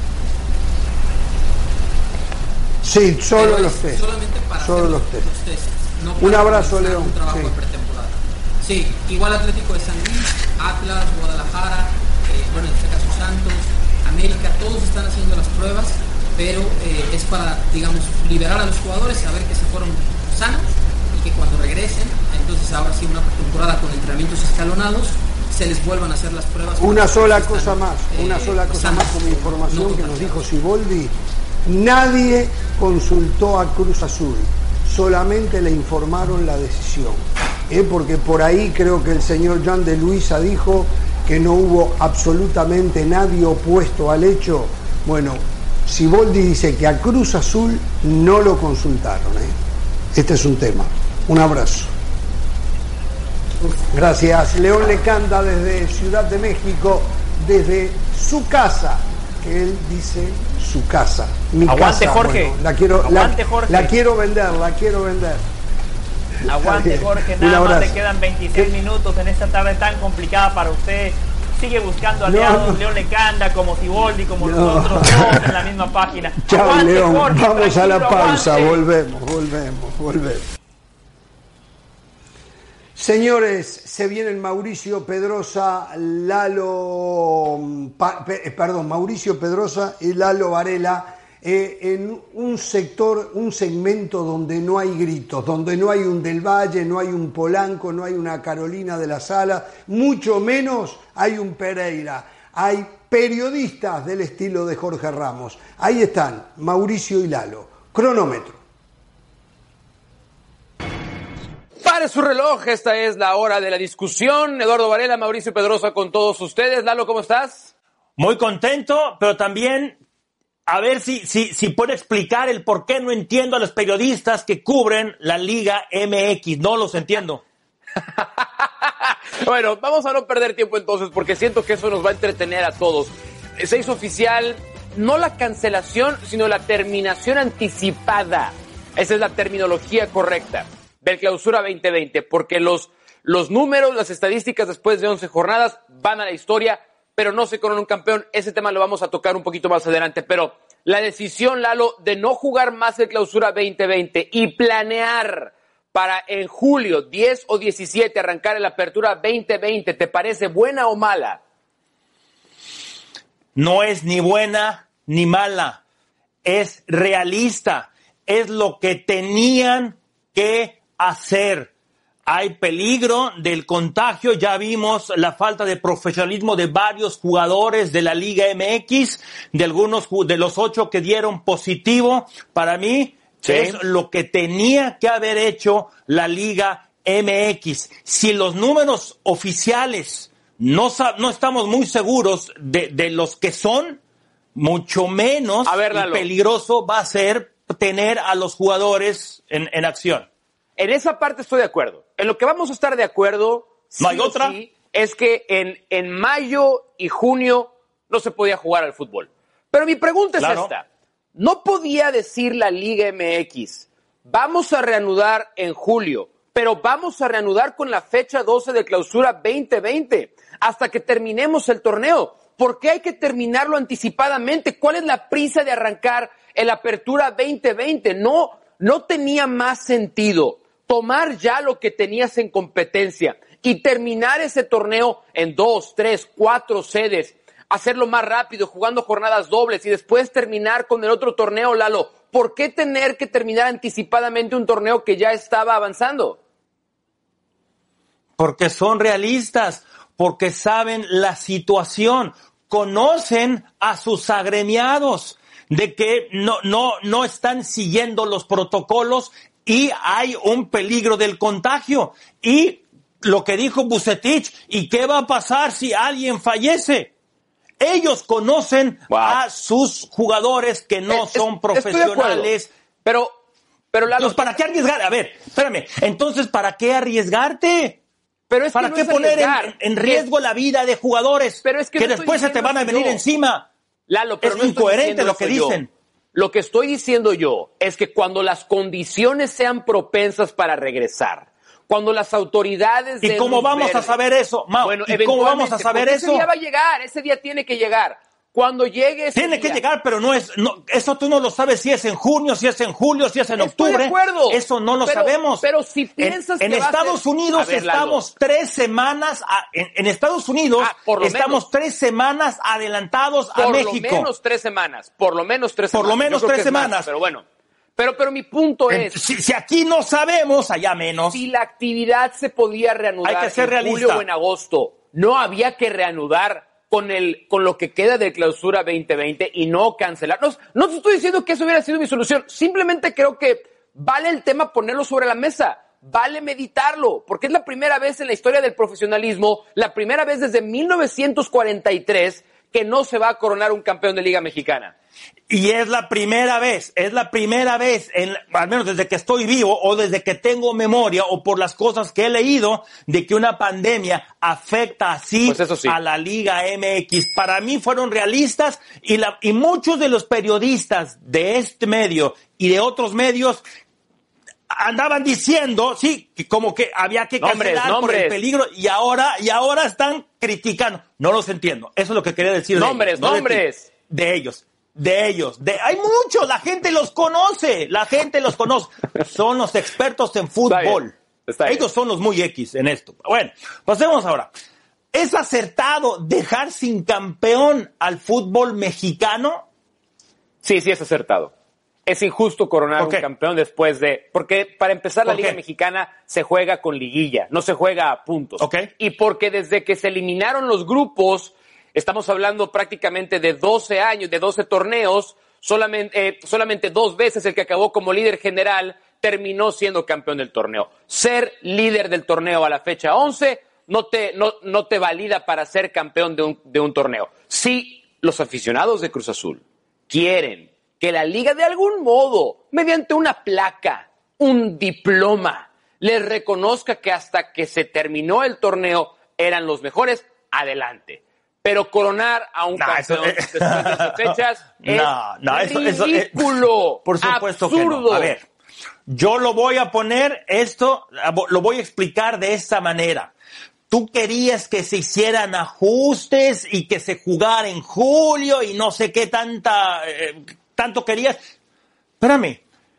Sí, solo los test. Solamente para solo los test. test. Los test. No Un abrazo, León. Un trabajo sí. de pretemporada. Sí, igual Atlético de San Luis, Atlas, Guadalajara, eh, bueno, en este caso Santos, América, todos están haciendo las pruebas, pero eh, es para, digamos, liberar a los jugadores, saber que se fueron sanos y que cuando regresen, entonces ahora sí una pretemporada con entrenamientos escalonados, se les vuelvan a hacer las pruebas. Una sola cosa más, eh, una sola cosa sanos, más como información no que nos dijo Siboldi. Nadie consultó a Cruz Azul, solamente le informaron la decisión. ¿eh? Porque por ahí creo que el señor Jan de Luisa dijo que no hubo absolutamente nadie opuesto al hecho. Bueno, Siboldi dice que a Cruz Azul no lo consultaron. ¿eh? Este es un tema. Un abrazo. Gracias. León Lecanda desde Ciudad de México, desde su casa, que él dice su casa. Mi Aguante, casa, Jorge. bueno, la quiero, Aguante, la, Jorge. la quiero vender, la quiero vender. Aguante, Jorge. Nada más le quedan veintiséis minutos en esta tarde tan complicada para usted. Sigue buscando aliados, no, no. León Lecanda, como Siboldi, como No. nosotros, todos en la misma página. Chao, Aguante, León. Jorge, Vamos a la tranquilo, pausa. aguante. Volvemos, volvemos, volvemos. Señores, se vienen Mauricio Pedrosa, Lalo, pa, pe, perdón, Mauricio Pedrosa y Lalo Varela eh, en un sector, un segmento donde no hay gritos, donde no hay un Del Valle, no hay un Polanco, no hay una Carolina de la Sala, mucho menos hay un Pereira. Hay periodistas del estilo de Jorge Ramos. Ahí están, Mauricio y Lalo. Cronómetro. Pare su reloj, esta es la hora de la discusión. Eduardo Varela, Mauricio Pedrosa con todos ustedes. Lalo, ¿cómo estás? Muy contento, pero también a ver si, si, si puede explicar el por qué no entiendo a los periodistas que cubren la Liga M X. No los entiendo. Bueno, vamos a no perder tiempo entonces porque siento que eso nos va a entretener a todos. Se hizo oficial no la cancelación, sino la terminación anticipada. Esa es la terminología correcta del Clausura veinte veinte, porque los, los números, las estadísticas después de once jornadas van a la historia, pero no se corona un campeón. Ese tema lo vamos a tocar un poquito más adelante, pero la decisión, Lalo, de no jugar más el Clausura veinte veinte y planear para en julio diez o diecisiete arrancar el Apertura veinte veinte, ¿te parece buena o mala? No es ni buena ni mala, es realista, es lo que tenían que hacer. Hay peligro del contagio, ya vimos la falta de profesionalismo de varios jugadores de la Liga M X, de algunos de los ocho que dieron positivo. Para mí sí. Es lo que tenía que haber hecho la Liga M X. Si los números oficiales no, no estamos muy seguros de, de los que son, mucho menos a ver, peligroso va a ser tener a los jugadores en, en acción. En esa parte estoy de acuerdo. En lo que vamos a estar de acuerdo, ¿no hay sí otra? Sí, es que en, en mayo y junio no se podía jugar al fútbol. Pero mi pregunta es claro. esta. ¿No podía decir la Liga M X, vamos a reanudar en julio, pero vamos a reanudar con la fecha doce de Clausura veinte veinte hasta que terminemos el torneo? ¿Por qué hay que terminarlo anticipadamente? ¿Cuál es la prisa de arrancar el Apertura veinte veinte? No, no tenía más sentido tomar ya lo que tenías en competencia y terminar ese torneo en dos, tres, cuatro sedes, hacerlo más rápido, jugando jornadas dobles y después terminar con el otro torneo, Lalo. ¿Por qué tener que terminar anticipadamente un torneo que ya estaba avanzando? Porque son realistas, porque saben la situación, conocen a sus agremiados, de que no, no, no están siguiendo los protocolos y hay un peligro del contagio. Y lo que dijo Vucetich, ¿y qué va a pasar si alguien fallece? Ellos conocen wow. a sus jugadores que no es, son profesionales. Pero, pero la entonces, ¿para qué arriesgar? A ver, espérame. Entonces, ¿para qué arriesgarte? Pero es ¿Para que qué no poner en, en riesgo la vida de jugadores pero es que, que no después se te van a venir yo. encima? Lalo, pero es no incoherente lo que dicen. Yo. Lo que estoy diciendo yo es que cuando las condiciones sean propensas para regresar, cuando las autoridades... ¿Y cómo vamos verde, a saber eso, Mau? Bueno, ¿Y cómo vamos a saber eso? Ese día va a llegar, ese día tiene que llegar. Cuando llegue ese Tiene día, que llegar, pero no es, no, eso tú no lo sabes si es en junio, si es en julio, si es en Estoy octubre. de acuerdo. Eso no lo pero, sabemos. Pero si piensas en, que en va Estados a ser... Unidos ver, estamos Lalo. tres semanas, a, en, en Estados Unidos ah, por lo estamos menos, tres semanas adelantados a por México. Por lo menos tres semanas, por lo menos tres por semanas. Por lo menos tres semanas. Más, pero bueno. Pero, pero mi punto en, es... Si, si aquí no sabemos, allá menos. Si la actividad se podía reanudar Hay que ser en realista. julio o en agosto, no había que reanudar con el con lo que queda de clausura veinte veinte y no cancelar. No, no te estoy diciendo que eso hubiera sido mi solución. Simplemente creo que vale el tema ponerlo sobre la mesa. Vale meditarlo, porque es la primera vez en la historia del profesionalismo, la primera vez desde mil novecientos cuarenta y tres que no se va a coronar un campeón de Liga Mexicana. Y es la primera vez, es la primera vez, en, al menos desde que estoy vivo o desde que tengo memoria o por las cosas que he leído, de que una pandemia afecta así, pues eso sí. a la Liga M X. Para mí fueron realistas y, la, y muchos de los periodistas de este medio y de otros medios andaban diciendo, sí, que como que había que cancelar nombres, nombres. por el peligro y ahora, y ahora están criticando. No los entiendo. Eso es lo que quería decir. Nombres, de ellos, no nombres. De, de ellos. De ellos, de, hay muchos, la gente los conoce, la gente los conoce, son los expertos en fútbol, Está bien, está bien. Ellos son los muy X en esto. Bueno, pasemos ahora. ¿Es acertado dejar sin campeón al fútbol mexicano? Sí, sí es acertado. Es injusto coronar un campeón después de... Porque para empezar la Liga Mexicana se juega con liguilla, no se juega a puntos. Okay. Y porque desde que se eliminaron los grupos... Estamos hablando prácticamente de doce años, de doce torneos, solamente, eh, solamente dos veces el que acabó como líder general terminó siendo campeón del torneo. Ser líder del torneo a la fecha once no te, no, no te valida para ser campeón de un, de un torneo. Si los aficionados de Cruz Azul quieren que la liga de algún modo, mediante una placa, un diploma, les reconozca que hasta que se terminó el torneo eran los mejores, adelante. Pero coronar a un no, campeón eso, eh, después de esas fechas es no, no, eso, ridículo, eso, eh, por supuesto absurdo. Que no. A ver, yo lo voy a poner esto, lo voy a explicar de esta manera. Tú querías que se hicieran ajustes y que se jugara en julio y no sé qué tanta, eh, tanto querías. Espérame.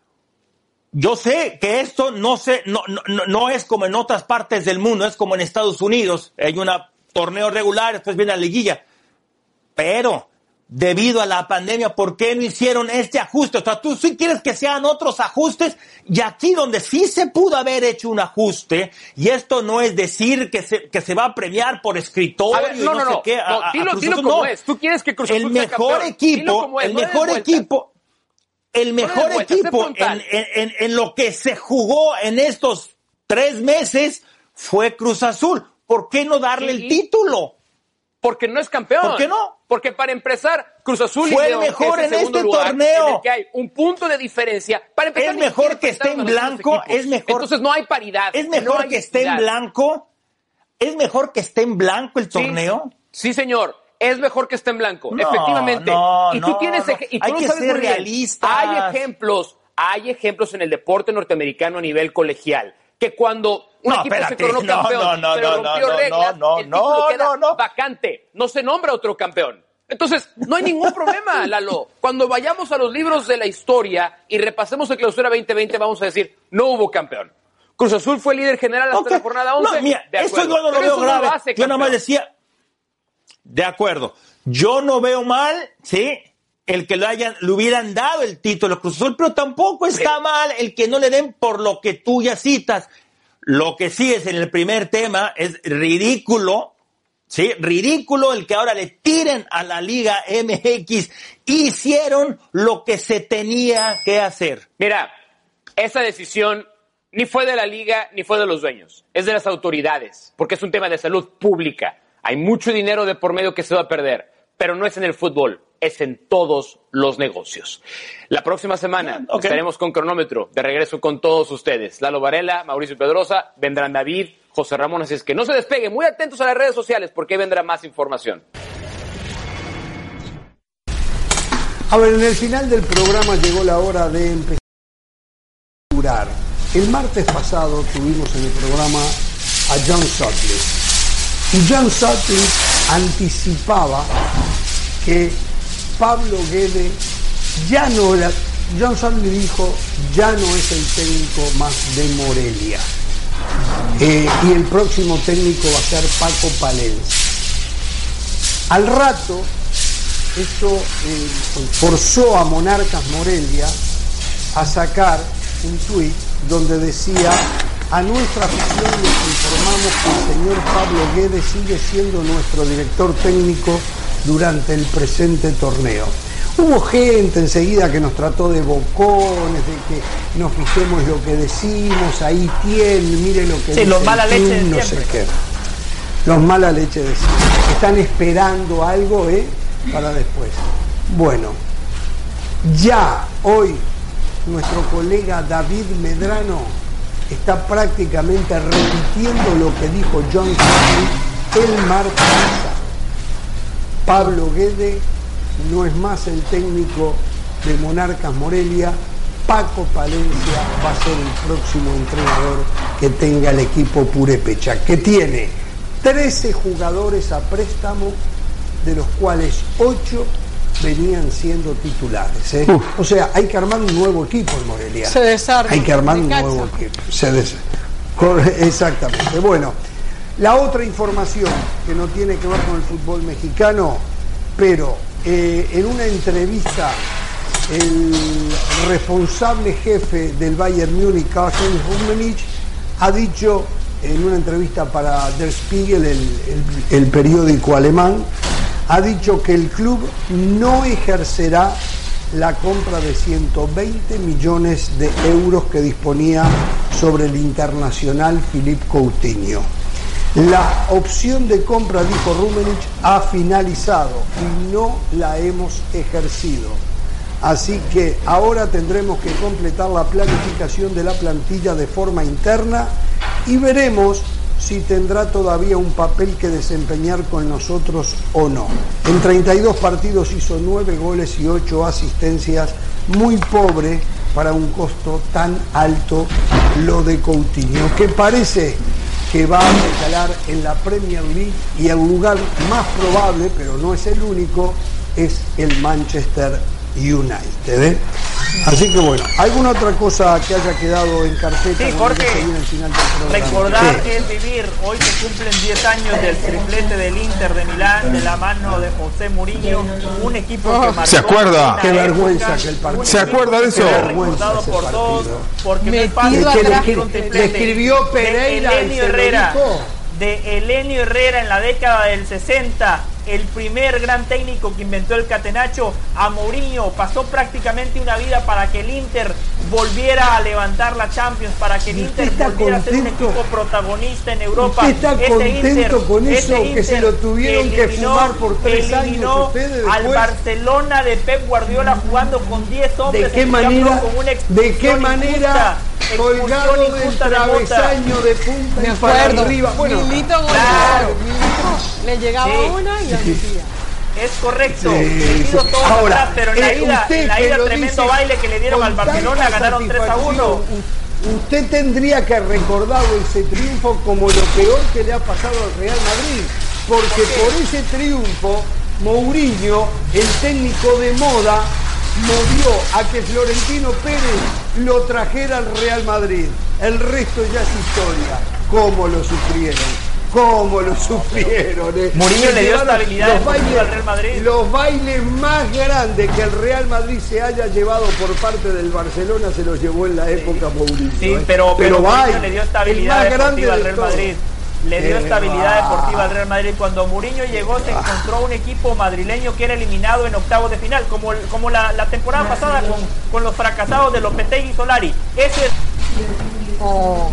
Yo sé que esto no, se, no, no, no es como en otras partes del mundo, es como en Estados Unidos. Hay una torneo regular, después viene la liguilla. Pero, debido a la pandemia, ¿por qué no hicieron este ajuste? O sea, tú sí quieres que sean otros ajustes, y aquí donde sí se pudo haber hecho un ajuste, y esto no es decir que se, que se va a premiar por escritorio a ver, no, y no, no, sé no, qué. no, A, a dilo, Cruz dilo Azul, como no. es. Tú quieres que Cruz Azul El sea mejor campeón. equipo, Es, el no mejor equipo, el mejor vueltas, equipo en, en, en, en lo que se jugó en estos tres meses fue Cruz Azul. ¿Por qué no darle sí. el título? Porque no es campeón. ¿Por qué no? Porque para empezar, Cruz Azul fue y el León mejor es en el segundo este lugar, torneo. en el que hay un punto de diferencia. Para empezar, es mejor que esté en blanco, es mejor. Entonces no hay paridad. Es mejor no que esté en blanco. Es mejor que esté en blanco el torneo. Sí, sí señor. Es mejor que esté en blanco, no, efectivamente. No, y tú no, tienes, no. Y tú hay lo que sabes ser muy bien. realistas. Hay ejemplos, hay ejemplos en el deporte norteamericano a nivel colegial que cuando un no, equipo espérate, se coronó no, campeón, no, no, pero no, rompió no, reglas, no, el título no, queda no, no. vacante, no se nombra otro campeón. Entonces, no hay ningún problema, Lalo. Cuando vayamos a los libros de la historia y repasemos el clausura veinte veinte, vamos a decir, no hubo campeón. Cruz Azul fue líder general hasta okay. la jornada once. No, mira, de eso yo no lo pero veo eso grave. No lo hace yo nada más decía, de acuerdo, yo no veo mal, ¿sí? El que lo hayan, le hubieran dado el título a Cruz Azul, pero tampoco está sí. mal el que no le den por lo que tú ya citas. Lo que sí es en el primer tema, es ridículo, Sí, ridículo el que ahora le tiren a la Liga M X. Hicieron lo que se tenía que hacer. Mira, esa decisión ni fue de la liga ni fue de los dueños. Es de las autoridades, porque es un tema de salud pública. Hay mucho dinero de por medio que se va a perder, pero no es en el fútbol, es en todos los negocios. La próxima semana okay. estaremos con Cronómetro, de regreso con todos ustedes. Lalo Varela, Mauricio Pedrosa, vendrán David, José Ramón, así es que no se despeguen, muy atentos a las redes sociales porque vendrá más información. A ver, en el final del programa llegó la hora de empezar a durar. El martes pasado tuvimos en el programa a John Sutcliffe. Y John Sutcliffe anticipaba que Pablo Guede ya no era... John Sutcliffe dijo, ya no es el técnico más de Morelia. Eh, y el próximo técnico va a ser Paco Palencia. Al rato, esto eh, forzó a Monarcas Morelia a sacar un tuit donde decía: a nuestra afición les informamos que el señor Pablo Guede sigue siendo nuestro director técnico durante el presente torneo. Hubo gente enseguida que nos trató de bocones, de que nos fijemos lo que decimos, ahí tienen, mire lo que sí, dice los mala leche de no siempre. sé qué. Los mala leche de siempre. Están esperando algo, ¿eh? Para después. Bueno, ya hoy nuestro colega David Medrano está prácticamente repitiendo lo que dijo John Sutcliffe el martes pasado. Pablo Guede no es más el técnico de Monarcas Morelia. Paco Palencia va a ser el próximo entrenador que tenga el equipo Purépecha, que tiene trece jugadores a préstamo, de los cuales ocho venían siendo titulares, ¿eh? O sea, hay que armar un nuevo equipo en Morelia. Se desarma. Hay que armar un nuevo equipo. Se des... Exactamente. Bueno, la otra información que no tiene que ver con el fútbol mexicano, pero eh, en una entrevista el responsable jefe del Bayern Múnich, Karl-Heinz Rummenigge, ha dicho en una entrevista para Der Spiegel, el, el, el periódico alemán, ha dicho que el club no ejercerá la compra de ciento veinte millones de euros que disponía sobre el internacional Philippe Coutinho. La opción de compra, dijo Rummenigge, ha finalizado y no la hemos ejercido. Así que ahora tendremos que completar la planificación de la plantilla de forma interna y veremos si tendrá todavía un papel que desempeñar con nosotros o no. En treinta y dos partidos hizo nueve goles y ocho asistencias, muy pobre para un costo tan alto lo de Coutinho, que parece que va a recalar en la Premier League, y el lugar más probable, pero no es el único, es el Manchester United, ¿eh? Así que bueno, ¿alguna otra cosa que haya quedado en carpeta? Sí, Jorge, recordar sí. es vivir. Hoy se cumplen diez años del triplete del Inter de Milán, de la mano de José Mourinho, un equipo oh, que marcó. ¿Se acuerda? Qué vergüenza que el partido. ¿Se acuerda de eso? Recordado por todos, porque me fácil le escribió Pereira de Elenio Herrera, de Elenio Herrera en la década del sesenta. El primer gran técnico que inventó el catenacho. A Mourinho pasó prácticamente una vida para que el Inter volviera a levantar la Champions, para que el Inter volviera a ser un equipo protagonista en Europa. ¿Usted está ese contento Inter, con eso Inter que se lo tuvieron que, eliminó, que fumar por tres años ustedes al Barcelona de Pep Guardiola jugando con diez hombres? ¿De qué manera? Con una ¿De qué manera? Colgado del travesaño de punta me y acuerdo, para arriba. Bueno, Milito, claro. Milito, le llegaba sí. una y la metía. Es correcto, sí, sí. Todo Ahora, atrás, pero en la eh, ida, en la ida tremendo baile que le dieron al Barcelona, ganaron tres a uno. Usted tendría que recordar ese triunfo como lo peor que le ha pasado al Real Madrid, porque ¿Por, por ese triunfo Mourinho, el técnico de moda, movió a que Florentino Pérez lo trajera al Real Madrid. El resto ya es historia. ¿Cómo lo sufrieron? ¿Cómo lo sufrieron? Eh? Mourinho le dio estabilidad los bailes, al Real Madrid. Los bailes más grandes que el Real Madrid se haya llevado por parte del Barcelona se los llevó en la época Mourinho. Sí, eh. pero, pero, pero Mourinho le dio estabilidad el más grande al Real todo. Madrid. le dio Eh, estabilidad ah. deportiva al Real Madrid. Cuando Mourinho llegó se encontró un equipo madrileño que era eliminado en octavos de final, como, como la, la temporada pasada con, con los fracasados de Lopetegui y Solari. Ese es Oh.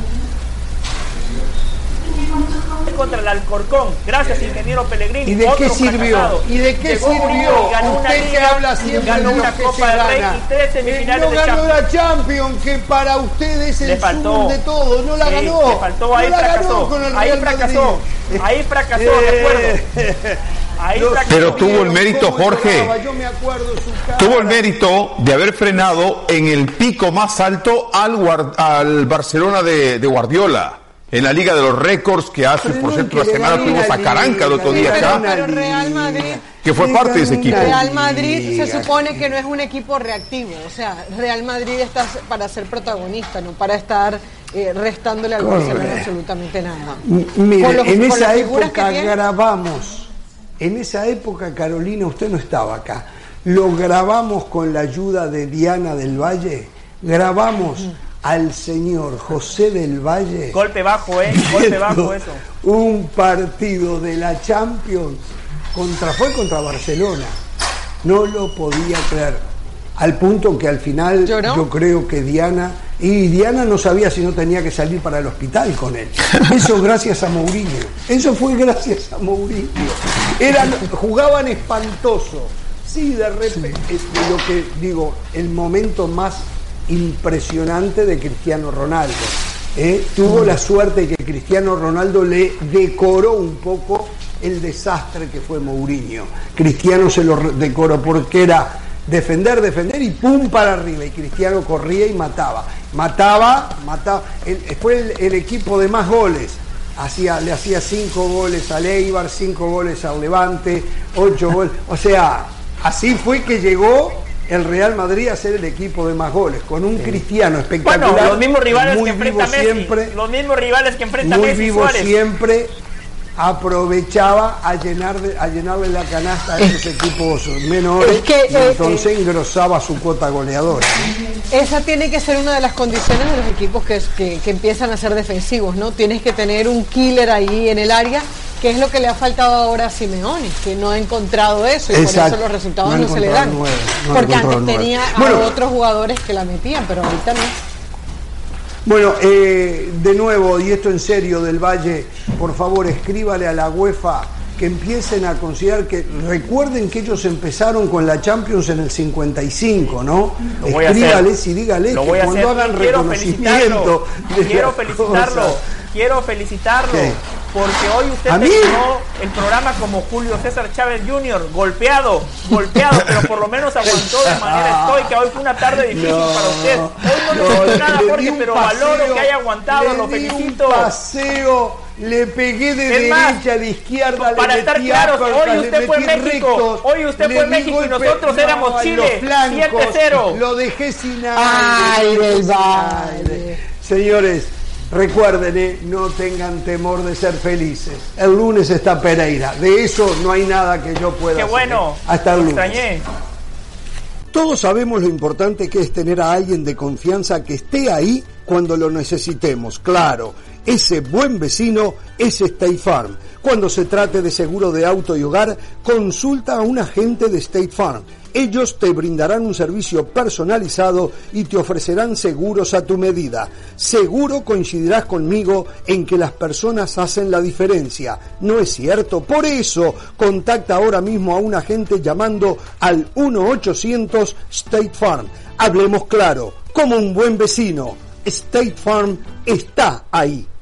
contra el Alcorcón. Gracias, ingeniero Pellegrini. ¿Y de qué Otro sirvió? fracasado. ¿Y de qué Llegó sirvió? Mourinho y ganó una Usted que liga, habla siempre ganó de lo una que Copa se del Rey gana. y tres semifinales no de ganó Champions. la Champions, que para ustedes es Le el faltó. sumum de todo. No la Sí, ganó. le faltó, ahí no la fracasó. ganó con el Ahí Real fracasó. Madrid. Ahí fracasó, de acuerdo. Ahí Los fracasó. Pero tuvo el mérito, ¿Cómo Jorge. lloraba? Yo me acuerdo su cara. Tuvo el mérito de haber frenado en el pico más alto al, Guard- al Barcelona de, de Guardiola, en la Liga de los Récords, que hace, por cierto, la semana tuvimos a Caranca el otro día Pero, acá, pero Real Madrid, que fue parte de ese equipo. Real Madrid se supone que no es un equipo reactivo, o sea, Real Madrid está para ser protagonista, no para estar eh, restándole al Correcto. Barcelona absolutamente nada. M- Mire, Con los- en con esa las figuras época que tiene. grabamos, en esa época, Carolina, usted no estaba acá, lo grabamos con la ayuda de Diana del Valle, grabamos al señor José del Valle. Golpe bajo, eh. Golpe bajo eso. Un partido de la Champions contra, fue contra Barcelona. No lo podía creer. Al punto que al final ¿Lloró? yo creo que Diana, y Diana no sabía si no tenía que salir para el hospital con él. Eso gracias a Mourinho. Eso fue gracias a Mourinho. Eran, jugaban espantoso. Sí, de repente, es lo que digo, el momento más impresionante de Cristiano Ronaldo. ¿eh? Tuvo la suerte de que Cristiano Ronaldo le decoró un poco el desastre que fue Mourinho. Cristiano se lo decoró porque era defender, defender y pum para arriba. Y Cristiano corría y mataba. Mataba, mataba. El, fue el, el equipo de más goles. Hacía, le hacía cinco goles al Eibar, cinco goles al Levante, ocho goles. O sea, así fue que llegó el Real Madrid a ser el equipo de más goles, con un Cristiano espectacular. Bueno, los mismos rivales muy que enfrenta vivo Messi. siempre, Los mismos rivales que enfrenta muy Messi y vivo Suárez. siempre, aprovechaba a llenar de, a llenarle la canasta a esos equipos menores, es que, y eh, entonces eh, engrosaba su cuota goleadora. Esa tiene que ser una de las condiciones de los equipos que, que, que empiezan a ser defensivos, ¿no? Tienes que tener un killer ahí en el área, que es lo que le ha faltado ahora a Simeone, que no ha encontrado eso y Exacto. por eso los resultados No ha no, se le encontrado dan. nueve, no ha Porque encontrado antes nueve. tenía Bueno. a otros jugadores que la metían, pero ahorita no. Bueno, eh, de nuevo, y esto en serio, del Valle, por favor escríbale a la UEFA que empiecen a considerar que, recuerden que ellos empezaron con la Champions en el cincuenta y cinco, ¿no? Lo voy a Escríbales hacer. y dígales Lo que voy a cuando hacer. hagan Quiero reconocimiento felicitarlo. de Quiero las felicitarlo. cosas. Quiero felicitarlo. ¿Qué? Porque hoy usted ¿A mí? terminó el programa como Julio César Chávez junior Golpeado, golpeado, pero por lo menos aguantó de manera estoica. Hoy fue una tarde difícil No, para usted. Hoy no le no, siento le nada, di Jorge, un pero paseo, valoro que haya aguantado. le Lo di felicito. Un paseo, le pegué de Es más, derecha, de izquierda, para le estar metí claros, uppercut, hoy le usted fue metí México, rectos, hoy usted le fue di México y golpe- nosotros no, éramos en los Chile, flancos, siete cero. Lo dejé sin aire. Ay, lo dejé del sin Valle. aire. Señores, recuerden, eh, no tengan temor de ser felices. El lunes está Pereira. De eso no hay nada que yo pueda Qué hacer. bueno. eh. Hasta el Lo lunes. extrañé. Todos sabemos lo importante que es tener a alguien de confianza que esté ahí cuando lo necesitemos. Claro, ese buen vecino es State Farm. Cuando se trate de seguro de auto y hogar, consulta a un agente de State Farm. Ellos te brindarán un servicio personalizado y te ofrecerán seguros a tu medida. Seguro coincidirás conmigo en que las personas hacen la diferencia. ¿No es cierto? Por eso, contacta ahora mismo a un agente llamando al uno ochocientos State Farm. Hablemos claro, como un buen vecino. State Farm está ahí.